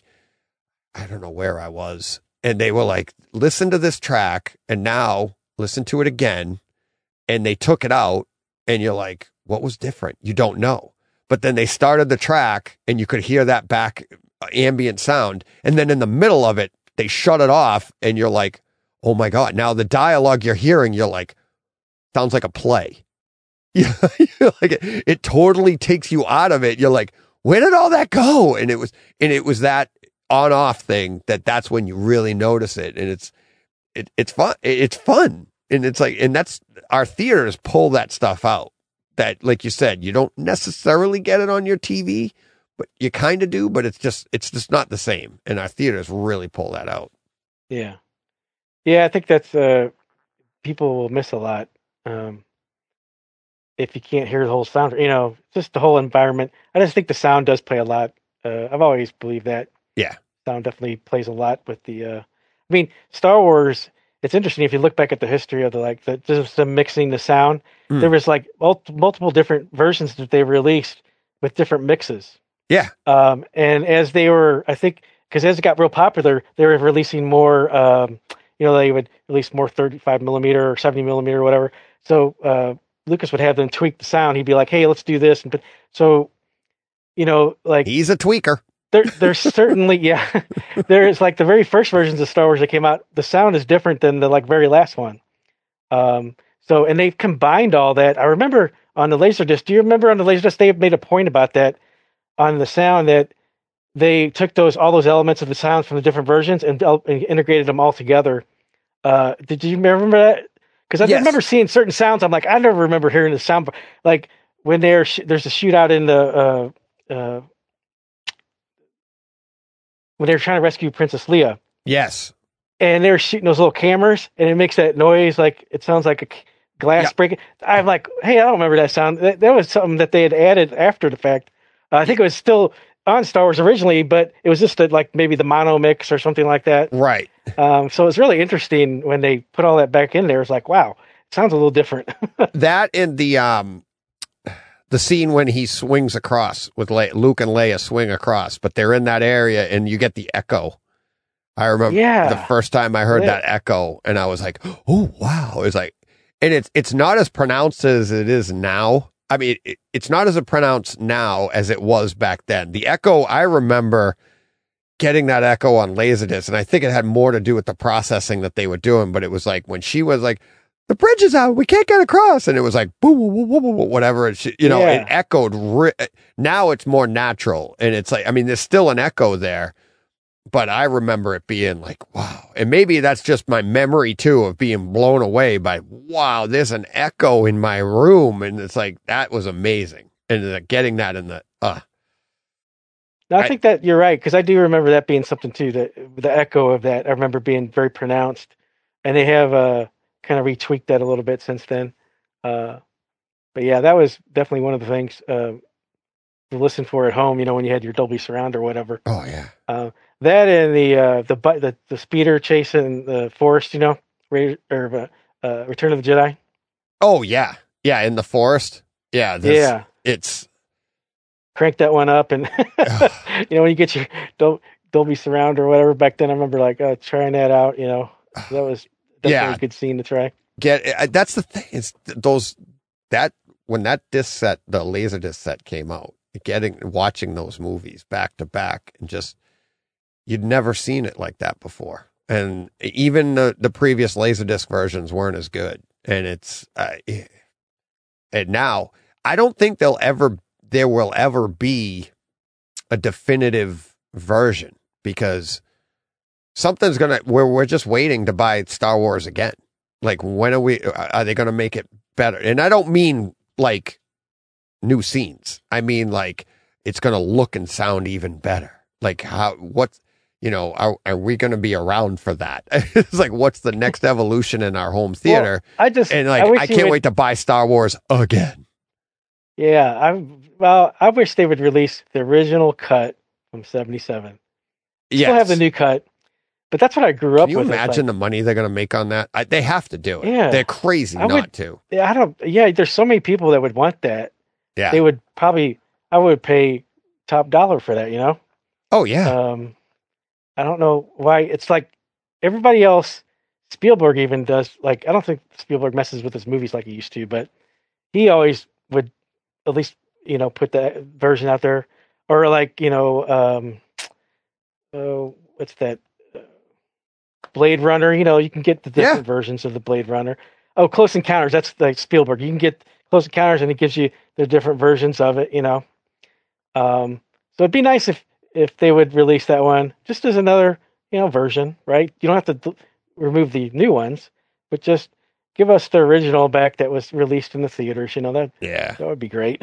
I don't know where I was, and they were like, listen to this track and now listen to it again. And they took it out and you're like, what was different? You don't know. But then they started the track and you could hear that back uh, ambient sound. And then in the middle of it, they shut it off and you're like, oh my God. Now the dialogue you're hearing, you're like, sounds like a play. Yeah, like it, it totally takes you out of it. You're like, where did all that go? And it was, and it was that on off thing that that's when you really notice it. And it's, it, it's fun. It, it's fun. And it's like, and that's, our theaters pull that stuff out that, like you said, you don't necessarily get it on your T V, but you kind of do, but it's just, it's just not the same. And our theaters really pull that out. Yeah. Yeah, I think that's, uh, people will miss a lot. Um, if you can't hear the whole sound, you know, just the whole environment. I just think the sound does play a lot. Uh, I've always believed that. Yeah. Sound definitely plays a lot with the, uh, I mean, Star Wars, it's interesting if you look back at the history of the, like, the, just the mixing the sound, Mm. there was like mul- multiple different versions that they released with different mixes. Yeah. Um, and as they were, I think, because as it got real popular, they were releasing more, um, you know, they would release more thirty-five millimeter or seventy millimeter or whatever. So uh, Lucas would have them tweak the sound. He'd be like, hey, let's do this. And but, so you know, like He's a tweaker. there, there's certainly, yeah, there's like the very first versions of Star Wars that came out. The sound is different than the like very last one. Um, so, and they've combined all that. I remember on the Laserdisc. Do you remember on the Laserdisc they made a point about that on the sound that they took those all those elements of the sounds from the different versions and, and integrated them all together. Uh, did you remember that? Because I Yes. remember seeing certain sounds. I'm like, I never remember hearing the sound. Like when they're sh- there's a shootout in the uh, uh, when they're trying to rescue Princess Leia, Yes. and they're shooting those little cameras, and it makes that noise like it sounds like a c- glass Yeah. breaking. I'm like, hey, I don't remember that sound. That, that was something that they had added after the fact. Uh, I think it was still on Star Wars originally, but it was just a, like maybe the mono mix or something like that. Right. Um, so it's really interesting when they put all that back in there. It's like, wow, it sounds a little different. That and the um the scene when he swings across with Le- Luke and Leia swing across, but they're in that area and you get the echo. I remember Yeah. the first time I heard Yeah. that echo and I was like, oh wow. It's like, and it's it's not as pronounced as it is now. I mean, it, it's not as pronounced now as it was back then. The echo, I remember getting that echo on Laserdisc, and I think it had more to do with the processing that they were doing, but it was like when she was like, the bridge is out, we can't get across, and it was like, boom, boom, boom, boom, boom, whatever, it, you know, Yeah. it echoed. Ri- now it's more natural, and it's like, I mean, there's still an echo there, but I remember it being like, wow. And maybe that's just my memory too of being blown away by, wow, there's an echo in my room. And it's like, that was amazing. And uh, getting that in the, uh, No, I, I- think that you're right, because I do remember that being something too. That the echo of that, I remember being very pronounced, and they have uh, kind of retweaked that a little bit since then. Uh, but yeah, that was definitely one of the things uh, to listen for at home. You know, when you had your Dolby Surround or whatever. oh yeah. Uh, that and the uh, the bu- the the speeder chase in the forest. You know, Ra- or uh, uh, Return of the Jedi. Oh yeah. Yeah. In the forest. Yeah. This, Yeah. It's, Crank that one up, and you know when you get your Dol- Dolby Surround or whatever. Back then, I remember like uh, trying that out. You know, that was definitely Yeah. a good scene to try. get, uh, that's the thing is th- those, that, when that disc set, the Laserdisc set came out, getting, watching those movies back to back and just, you'd never seen it like that before. And even the, the previous Laserdisc versions weren't as good. And it's, uh, and now I don't think there'll ever, there will ever be a definitive version because something's going to, we're, we're just waiting to buy Star Wars again. Like, when are we, are they going to make it better? And I don't mean like new scenes. I mean, like, it's going to look and sound even better. Like, how, what, you know, are, are we going to be around for that? It's like, what's the next evolution in our home theater? Well, I just and like, I, wish I you can't would- wait to buy Star Wars again. Yeah, I well, I wish they would release the original cut from seventy-seven. Yes. Still have the new cut, but that's what I grew up Can you with. It's imagine like, the money they're going to make on that? I, they have to do it. Yeah. They're crazy I not would- to. yeah, I don't. Yeah, there's so many people that would want that. Yeah. They would probably. I would pay top dollar for that. You know. oh, yeah. Um, I don't know why. It's like everybody else. Spielberg even does. Like, I don't think Spielberg messes with his movies like he used to, but he always would at least, you know, put that version out there. Or like, you know, um, oh, what's that? Uh, Blade Runner. You know, you can get the different versions of the Blade Runner. Oh, Close Encounters. That's like Spielberg. You can get Close Encounters, and it gives you the different versions of it. You know. Um, so it'd be nice if if they would release that one just as another, you know, version, right? You don't have to d- remove the new ones, but just give us the original back that was released in the theaters. You know, that Yeah. that would be great.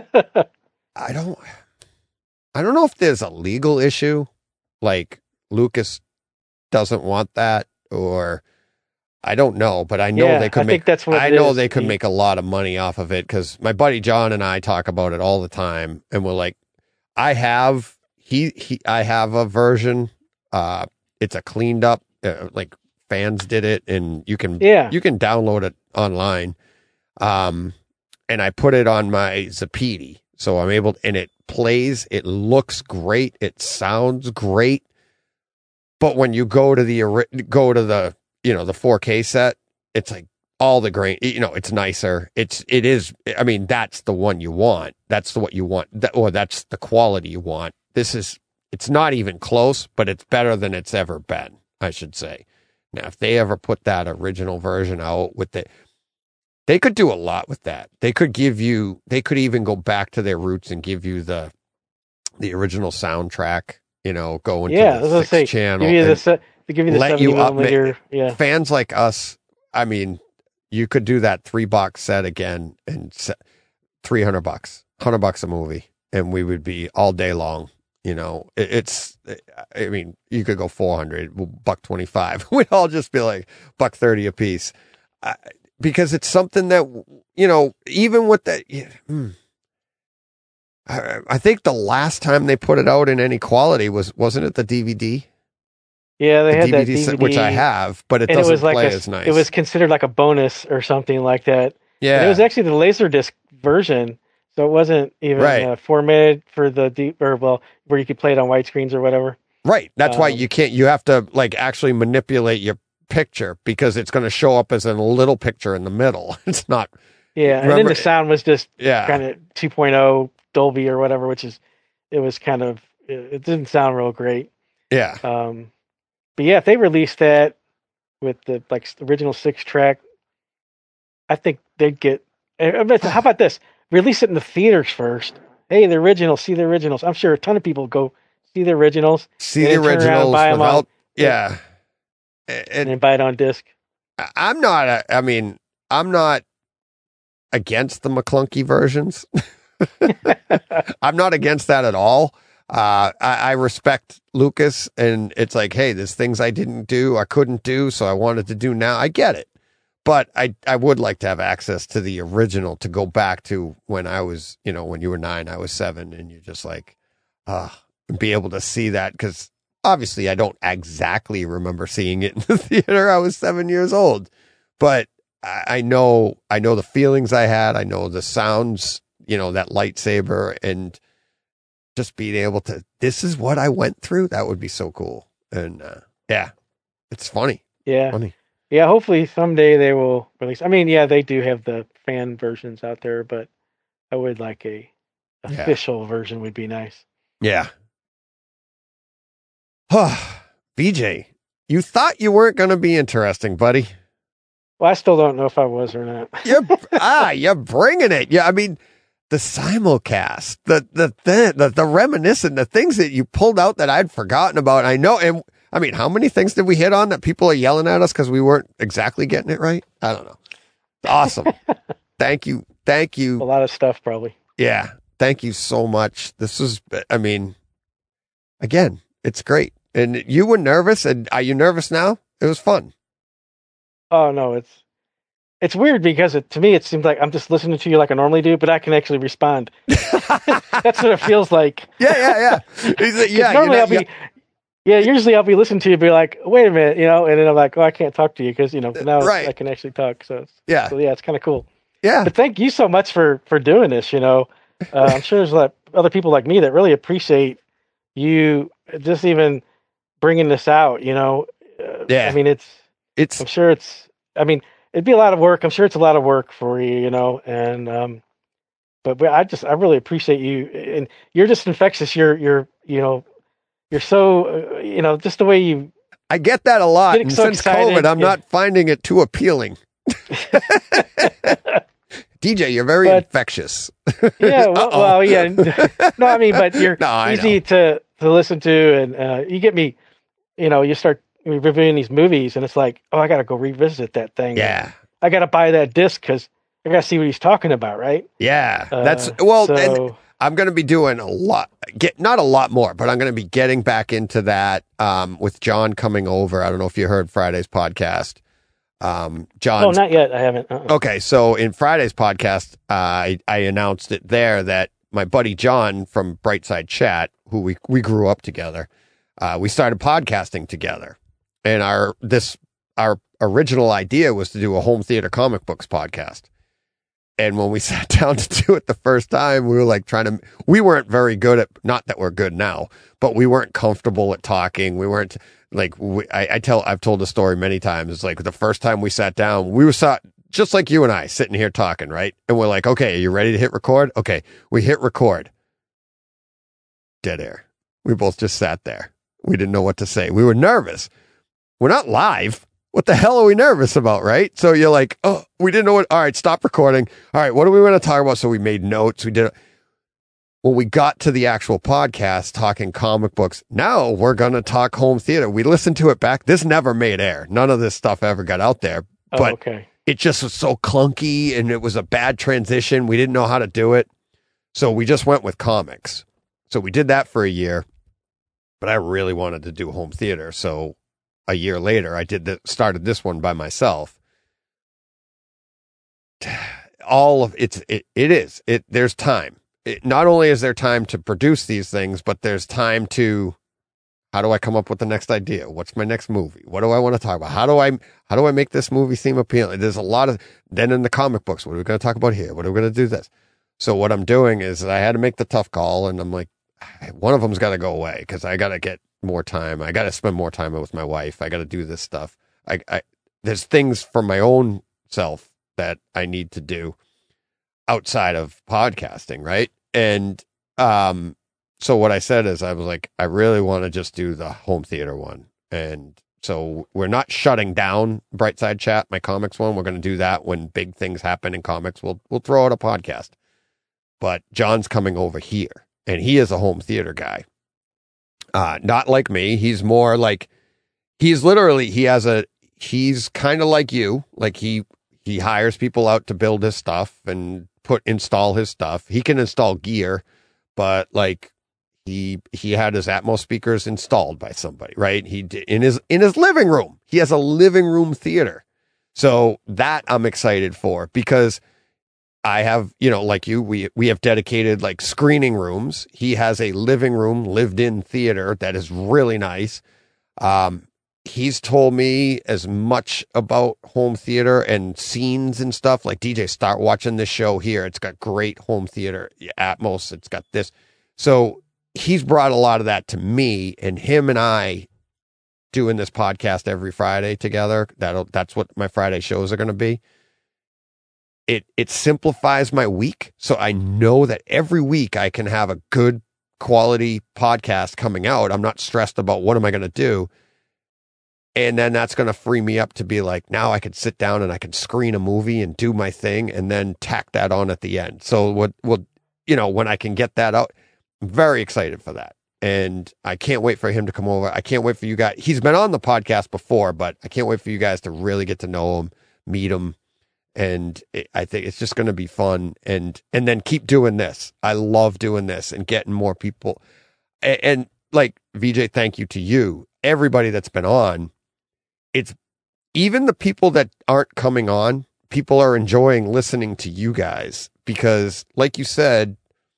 I don't, I don't know if there's a legal issue, like Lucas doesn't want that, or I don't know, but I know Yeah, they could I make, think that's what I it know is. they could He- make a lot of money off of it because my buddy John and I talk about it all the time. And we're like, I have, he, he, I have a version. Uh, it's a cleaned up, uh, like fans did it and you can, Yeah. you can download it online. Um, and I put it on my Zapiti. So I'm able, and it plays, it looks great. It sounds great. But when you go to the, ori- go to the, you know, the four K set, it's like all the grain, you know, it's nicer. It's, it is, I mean, that's the one you want. That's the what you want. That, or that's the quality you want. This is, it's not even close, but it's better than it's ever been, I should say. Now, if they ever put that original version out with the, they could do a lot with that. They could give you, they could even go back to their roots and give you the, the original soundtrack, you know, go into yeah, the sixth say, channel. Give you the, se- give you the let you up, yeah. Fans like us, I mean, you could do that three box set again and three hundred bucks, hundred bucks a movie, and we would be all day long. You know, it, it's, I mean, you could go four hundred, buck twenty-five. We'd all just be like buck thirty a piece, uh, because it's something that, you know, even with that, yeah, hmm, I, I think the last time they put it out in any quality was, wasn't it the D V D? Yeah, they the had D V D that D V D, set, which I have, but it and doesn't it was like play a, as nice. It was considered like a bonus or something like that. Yeah, and it was actually the Laserdisc version, so it wasn't even right. uh, formatted for the deep or well, where you could play it on widescreens or whatever. Right. That's um, why you can't. You have to like actually manipulate your picture because it's going to show up as a little picture in the middle. It's not. Yeah, remember, and then the sound was just yeah. kind of two point oh Dolby or whatever, which is it was kind of it, it didn't sound real great. Yeah. Um. But yeah, if they released that with the like original six track, I think they'd get. How about this? Release it in the theaters first. Hey, the original. See the originals. I'm sure a ton of people go see the originals. See the originals without. On, yeah. And, and then buy it on disc. I'm not. A, I mean, I'm not against the McClunky versions. I'm not against that at all. Uh, I, I respect Lucas, and it's like, hey, there's things I didn't do, I couldn't do, so I wanted to do now. I get it, but I, I would like to have access to the original to go back to when I was, you know, when you were nine, I was seven, and you're just like, uh, be able to see that because obviously I don't exactly remember seeing it in the theater. I was seven years old, but I, I know, I know the feelings I had. I know the sounds, you know, that lightsaber and. Just being able to, this is what I went through. That would be so cool. And uh, yeah, it's funny. Yeah. Funny. Yeah. Hopefully someday they will release. I mean, yeah, they do have the fan versions out there, but I would like a official yeah. version would be nice. Yeah. B J, you thought you weren't going to be interesting, buddy. Well, I still don't know if I was or not. you're, ah, you're bringing it. Yeah. I mean, the simulcast, the, the, the, the, the reminiscent, the things that you pulled out that I'd forgotten about. I know. And I mean, how many things did we hit on that people are yelling at us because we weren't exactly getting it right? I don't know. Awesome. Thank you. Thank you. A lot of stuff, probably. Yeah. Thank you so much. This is, I mean, again, it's great. And you were nervous. And are you nervous now? It was fun. Oh, no, it's, It's weird because it, to me, it seems like I'm just listening to you like I normally do, but I can actually respond. That's what it feels like. Yeah, yeah, yeah. Like, yeah, normally know, I'll be, yeah, usually I'll be listening to you and be like, wait a minute, you know, and then I'm like, oh, I can't talk to you because, you know, now right. I can actually talk. So, it's, yeah. so yeah, it's kind of cool. Yeah. But thank you so much for, for doing this, you know. Uh, I'm sure there's a lot of other people like me that really appreciate you just even bringing this out, you know. Uh, yeah. I mean, it's, it's, I'm sure it's, I mean, it'd be a lot of work. I'm sure it's a lot of work for you, you know, and, um, but, but I just, I really appreciate you, and you're just infectious. You're, you're, you know, you're so, uh, you know, just the way you, I get that a lot. And so since excited, COVID, I'm yeah. not finding it too appealing. D J, you're very but, infectious. Yeah. Well, well, yeah. No, I mean, but you're no, easy to, to listen to, and, uh, you get me, you know, you start reviewing these movies and it's like, oh, I got to go revisit that thing. Yeah. I got to buy that disc because I got to see what he's talking about. Right. Yeah. Uh, That's well, so, and I'm going to be doing a lot, get not a lot more, but I'm going to be getting back into that, um, with John coming over. I don't know if you heard Friday's podcast. Um, John. Oh, not yet. I haven't. Uh-uh. Okay. So in Friday's podcast, uh, I, I announced it there that my buddy John from Brightside Chat, who we, we grew up together, uh, we started podcasting together. And our this our original idea was to do a home theater comic books podcast. And when we sat down to do it the first time, we were like trying to, we weren't very good at, not that we're good now, but we weren't comfortable at talking. We weren't like, we, I, I tell, I've told the story many times. It's like the first time we sat down, we were sat, just like you and I sitting here talking, right? And we're like, okay, are you ready to hit record? Okay, we hit record. Dead air. We both just sat there. We didn't know what to say. We were nervous. We're not live. What the hell are we nervous about, right? So you're like, oh, we didn't know what. All right, stop recording. All right, what do we want to talk about? So we made notes. We did. When we got to the actual podcast talking comic books, now we're going to talk home theater. We listened to it back. This never made air. None of this stuff ever got out there. Oh, but okay. It just was so clunky and it was a bad transition. We didn't know how to do it. So we just went with comics. So we did that for a year. But I really wanted to do home theater. So a year later, I did the, started this one by myself. All of it's, it, it is, it, there's time. It, not only is there time to produce these things, but there's time to, how do I come up with the next idea? What's my next movie? What do I want to talk about? How do I, how do I make this movie seem appealing? There's a lot of, then in the comic books, what are we going to talk about here? What are we going to do this? So what I'm doing is I had to make the tough call and I'm like, one of them's got to go away because I got to get more time. I got to spend more time with my wife. I got to do this stuff. I, I, there's things for my own self that I need to do outside of podcasting. Right. And, um, so what I said is I was like, I really want to just do the home theater one. And so we're not shutting down Brightside Chat, my comics one. We're going to do that when big things happen in comics. We'll, we'll throw out a podcast, but John's coming over here and he is a home theater guy. Uh, not like me. He's more like, he's literally, he has a, he's kind of like you. Like he, he hires people out to build his stuff and put, install his stuff. He can install gear, but like he, he had his Atmos speakers installed by somebody, right? He did in his, in his living room. He has a living room theater. So that I'm excited for because I have, you know, like you, we, we have dedicated like screening rooms. He has a living room, lived in theater that is really nice. Um, he's told me as much about home theater and scenes and stuff like D J, start watching this show here. It's got great home theater Atmos. It's got this. So he's brought a lot of that to me and him and I doing this podcast every Friday together. That'll, that's what my Friday shows are going to be. It it simplifies my week. So I know that every week I can have a good quality podcast coming out. I'm not stressed about what am I going to do. And then that's going to free me up to be like, now I can sit down and I can screen a movie and do my thing and then tack that on at the end. So what, what, you know, when I can get that out, I'm very excited for that. And I can't wait for him to come over. I can't wait for you guys. He's been on the podcast before, but I can't wait for you guys to really get to know him, meet him. And it, I think it's just going to be fun and, and then keep doing this. I love doing this and getting more people. And, and like V J, thank you to you, everybody that's been on. It's even the people that aren't coming on. People are enjoying listening to you guys because like you said,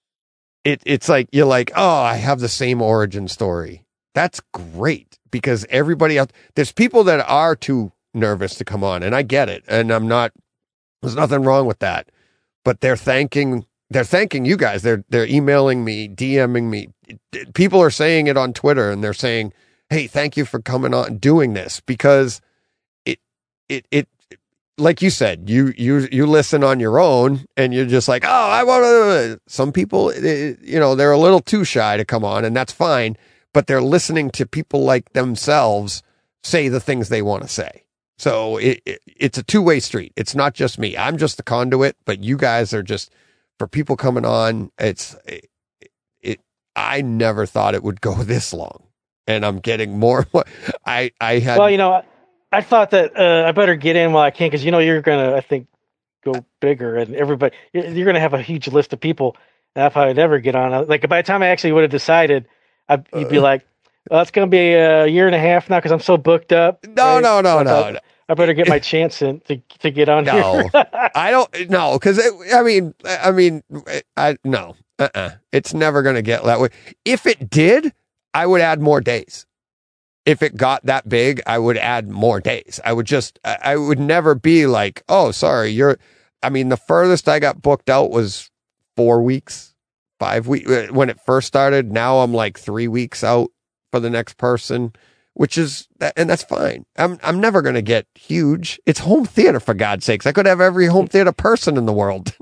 it, it's like, you're like, oh, I have the same origin story. That's great because everybody else, there's people that are too nervous to come on and I get it. And I'm not, there's nothing wrong with that, but they're thanking, they're thanking you guys. They're, they're emailing me, DMing me. People are saying it on Twitter and they're saying, hey, thank you for coming on and doing this because it, it, it, like you said, you, you, you listen on your own and you're just like, oh, I want to, some people, you know, they're a little too shy to come on and that's fine, but they're listening to people like themselves say the things they want to say. So it, it, it's a two-way street. It's not just me. I'm just the conduit, but you guys are just, for people coming on, it's, it, it I never thought it would go this long. And I'm getting more, I, I had. Well, you know, I, I thought that uh, I better get in while I can, because, you know, you're going to, I think, go bigger and everybody, you're, you're going to have a huge list of people. And if I would ever get on, like by the time I actually would have decided, I'd, you'd be like, well, it's going to be a year and a half now because I'm so booked up. No, right? no, no, so no, I, no. I better get my chance in, to to get on no, here. I don't, no, because, I mean, I mean, I, no, uh-uh. It's never going to get that way. If it did, I would add more days. If it got that big, I would add more days. I would just, I, I would never be like, oh, sorry, you're, I mean, the furthest I got booked out was four weeks, five weeks when it first started. Now I'm like three weeks out for the next person. which is, and that's fine. I'm, I'm never going to get huge. It's home theater, for God's sakes. I could have every home theater person in the world.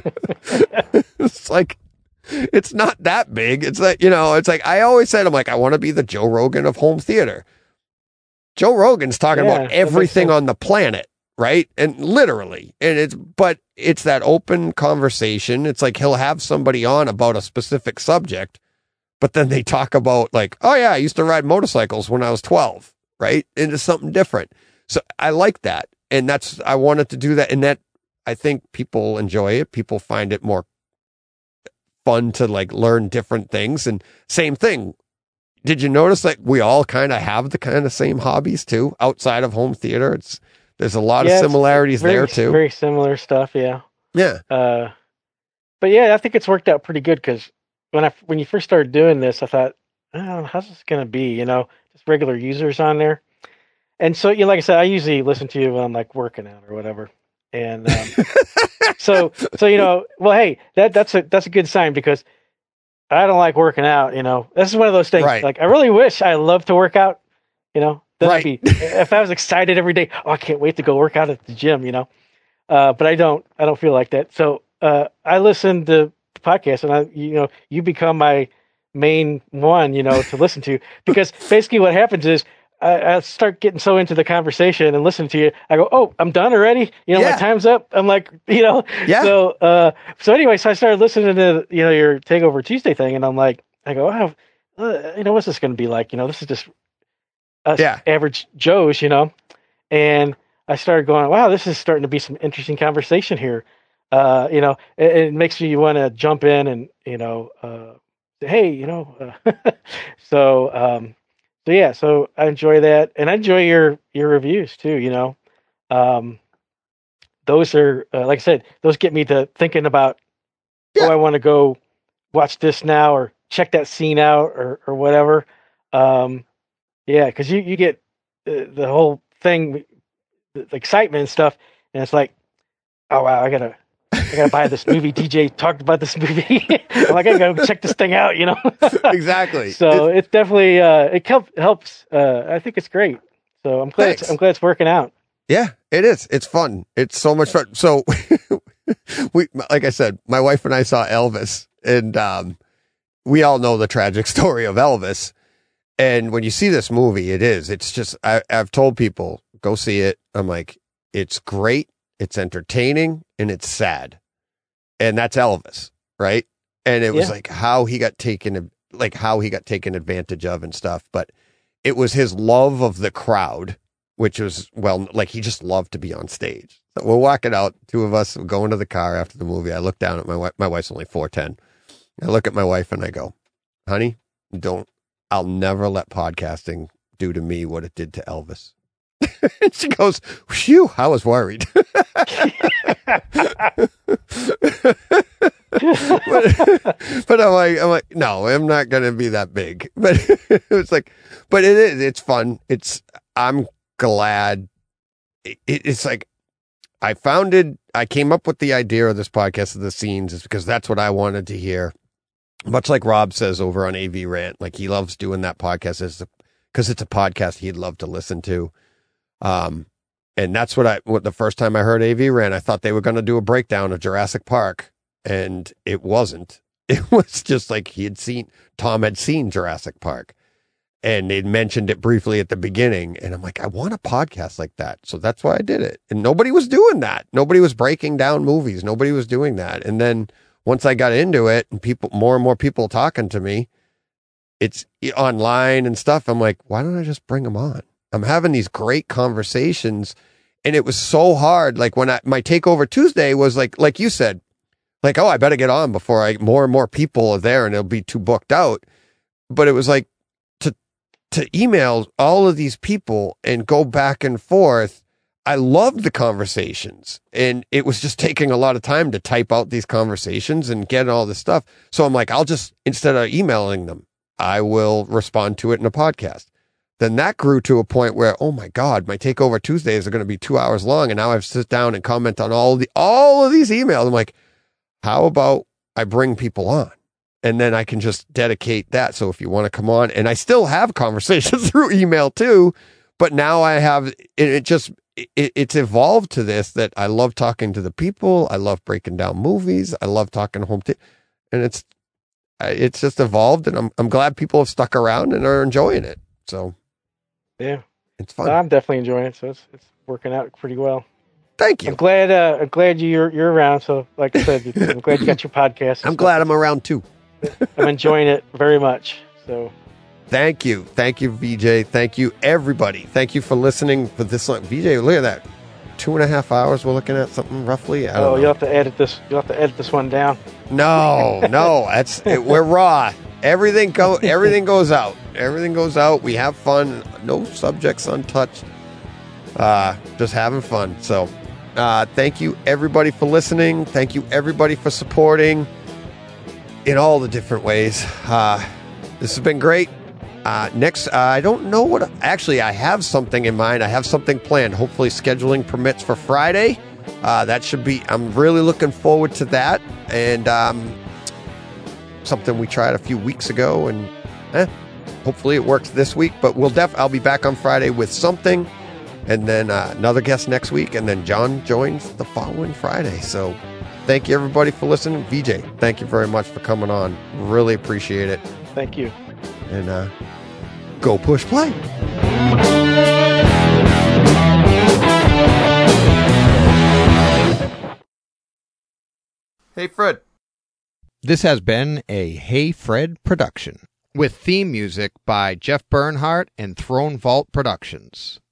It's like, it's not that big. It's like, you know, it's like, I always said, I'm like, I want to be the Joe Rogan of home theater. Joe Rogan's talking yeah, about everything on the planet, right? And literally, and it's, but it's that open conversation. It's like, he'll have somebody on about a specific subject, but then they talk about like, oh yeah, I used to ride motorcycles when I was twelve, right? Into something different. So I like that. And that's, I wanted to do that. And that, I think people enjoy it. People find it more fun to like learn different things. And same thing. Did you notice like we all kind of have the kind of same hobbies too, outside of home theater? It's, there's a lot yeah, of similarities very, there too. Very similar stuff. Yeah. Yeah. Uh, but yeah, I think it's worked out pretty good because when I, when you first started doing this, I thought, oh, how's this going to be? You know, just regular users on there. And so, you know, like I said, I usually listen to you when I'm like working out or whatever. And um, so, so, you know, well, hey, that, that's a, that's a good sign because I don't like working out, you know, this is one of those things. Right. Like, I really wish I loved to work out, you know, that'd right. be, if I was excited every day, oh, I can't wait to go work out at the gym, you know? Uh, but I don't, I don't feel like that. So, uh, I listen to podcasts and I, you know, you become my main one, you know, to listen to, because basically what happens is, I, I start getting so into the conversation and listening to you. I go, oh, I'm done already. You know, yeah. my time's up. I'm like, you know, yeah. So, uh, so anyway, so I started listening to, you know, your Takeover Tuesday thing, and I'm like, I go, oh, uh, you know, what's this going to be like? You know, this is just us yeah. average Joes, you know. And I started going, wow, this is starting to be some interesting conversation here. Uh, you know, it, it makes me want to jump in and, you know, uh, say, hey, you know, uh, so. Um, So yeah, so I enjoy that, and I enjoy your your reviews too. You know, um, those are uh, like I said, those get me to thinking about, yeah. oh, I want to go watch this now or check that scene out or or whatever. Um, yeah, because you you get the, the whole thing, the excitement and stuff, and it's like, oh wow, I gotta. I gotta buy this movie. D J talked about this movie. I'm like, I gotta go check this thing out, you know? Exactly. So it's, it's definitely, uh, it help, helps. Uh, I think it's great. So I'm glad, it's, I'm glad it's working out. Yeah, it is. It's fun. It's so much fun. So we, like I said, my wife and I saw Elvis, and, um, we all know the tragic story of Elvis. And when you see this movie, it is, it's just, I, I've told people, go see it. I'm like, it's great. It's entertaining and it's sad. And that's Elvis, right? And it was yeah. like how he got taken, like how he got taken advantage of and stuff. But it was his love of the crowd, which was, well, like he just loved to be on stage. So we're walking out, two of us going to the car after the movie. I look down at my wife. My wife's only four ten. I look at my wife and I go, honey, don't, I'll never let podcasting do to me what it did to Elvis. And she goes, phew, I was worried. but, but I'm like, I'm like, no, I'm not going to be that big. But it was like, but it is, it's fun. It's, I'm glad. It, it's like, I founded, I came up with the idea of this podcast of the scenes is because that's what I wanted to hear. Much like Rob says over on A V Rant, like he loves doing that podcast because it's a podcast he'd love to listen to. Um, and that's what I, what the first time I heard A V Rant, I thought they were going to do a breakdown of Jurassic Park, and it wasn't. It was just like he had seen, Tom had seen Jurassic Park, and they'd mentioned it briefly at the beginning. And I'm like, I want a podcast like that. So that's why I did it. And nobody was doing that. Nobody was breaking down movies. Nobody was doing that. And then once I got into it and people, more and more people talking to me, it's online and stuff. I'm like, why don't I just bring them on? I'm having these great conversations, and it was so hard. Like when I, my Takeover Tuesday was like, like you said, like, oh, I better get on before I, more and more people are there and it'll be too booked out. But it was like to, to email all of these people and go back and forth. I loved the conversations, and it was just taking a lot of time to type out these conversations and get all this stuff. So I'm like, I'll just, instead of emailing them, I will respond to it in a podcast. Then that grew to a point where, oh my God, my Takeover Tuesdays are going to be two hours long. And now I have to sit down and comment on all the, all of these emails. I'm like, how about I bring people on and then I can just dedicate that. So if you want to come on, and I still have conversations through email too, but now I have, it, it just, it, it's evolved to this that I love talking to the people. I love breaking down movies. I love talking home t- and it's, it's just evolved, and I'm, I'm glad people have stuck around and are enjoying it. So yeah, it's fun. I'm definitely enjoying it. So it's, it's working out pretty well. Thank you. I'm glad, uh, I'm glad you're, you're around. So like I said, I'm glad you got your podcast. I'm glad I'm around too. I'm enjoying it very much. So thank you. Thank you, V J. Thank you, everybody. Thank you for listening for this long. V J, look at that. Two and a half hours we're looking at something roughly. I don't oh, know. you'll have to edit this. You'll have to edit this one down. No, no, that's it, we're raw. Everything go everything goes out. Everything goes out. We have fun. No subjects untouched. Uh, just having fun. So uh, thank you everybody for listening. Thank you everybody for supporting in all the different ways. Uh, this has been great. Uh, next, uh, I don't know what, actually, I have something in mind. I have something planned. Hopefully scheduling permits for Friday. Uh, that should be, I'm really looking forward to that. And um, something we tried a few weeks ago, and eh, hopefully it works this week. But we'll def, I'll be back on Friday with something, and then uh, another guest next week. And then John joins the following Friday. So thank you everybody for listening. V J, thank you very much for coming on. Really appreciate it. Thank you. And uh, go push play. Hey, Fred. This has been a Hey Fred production with theme music by Jeff Bernhardt and Throne Vault Productions.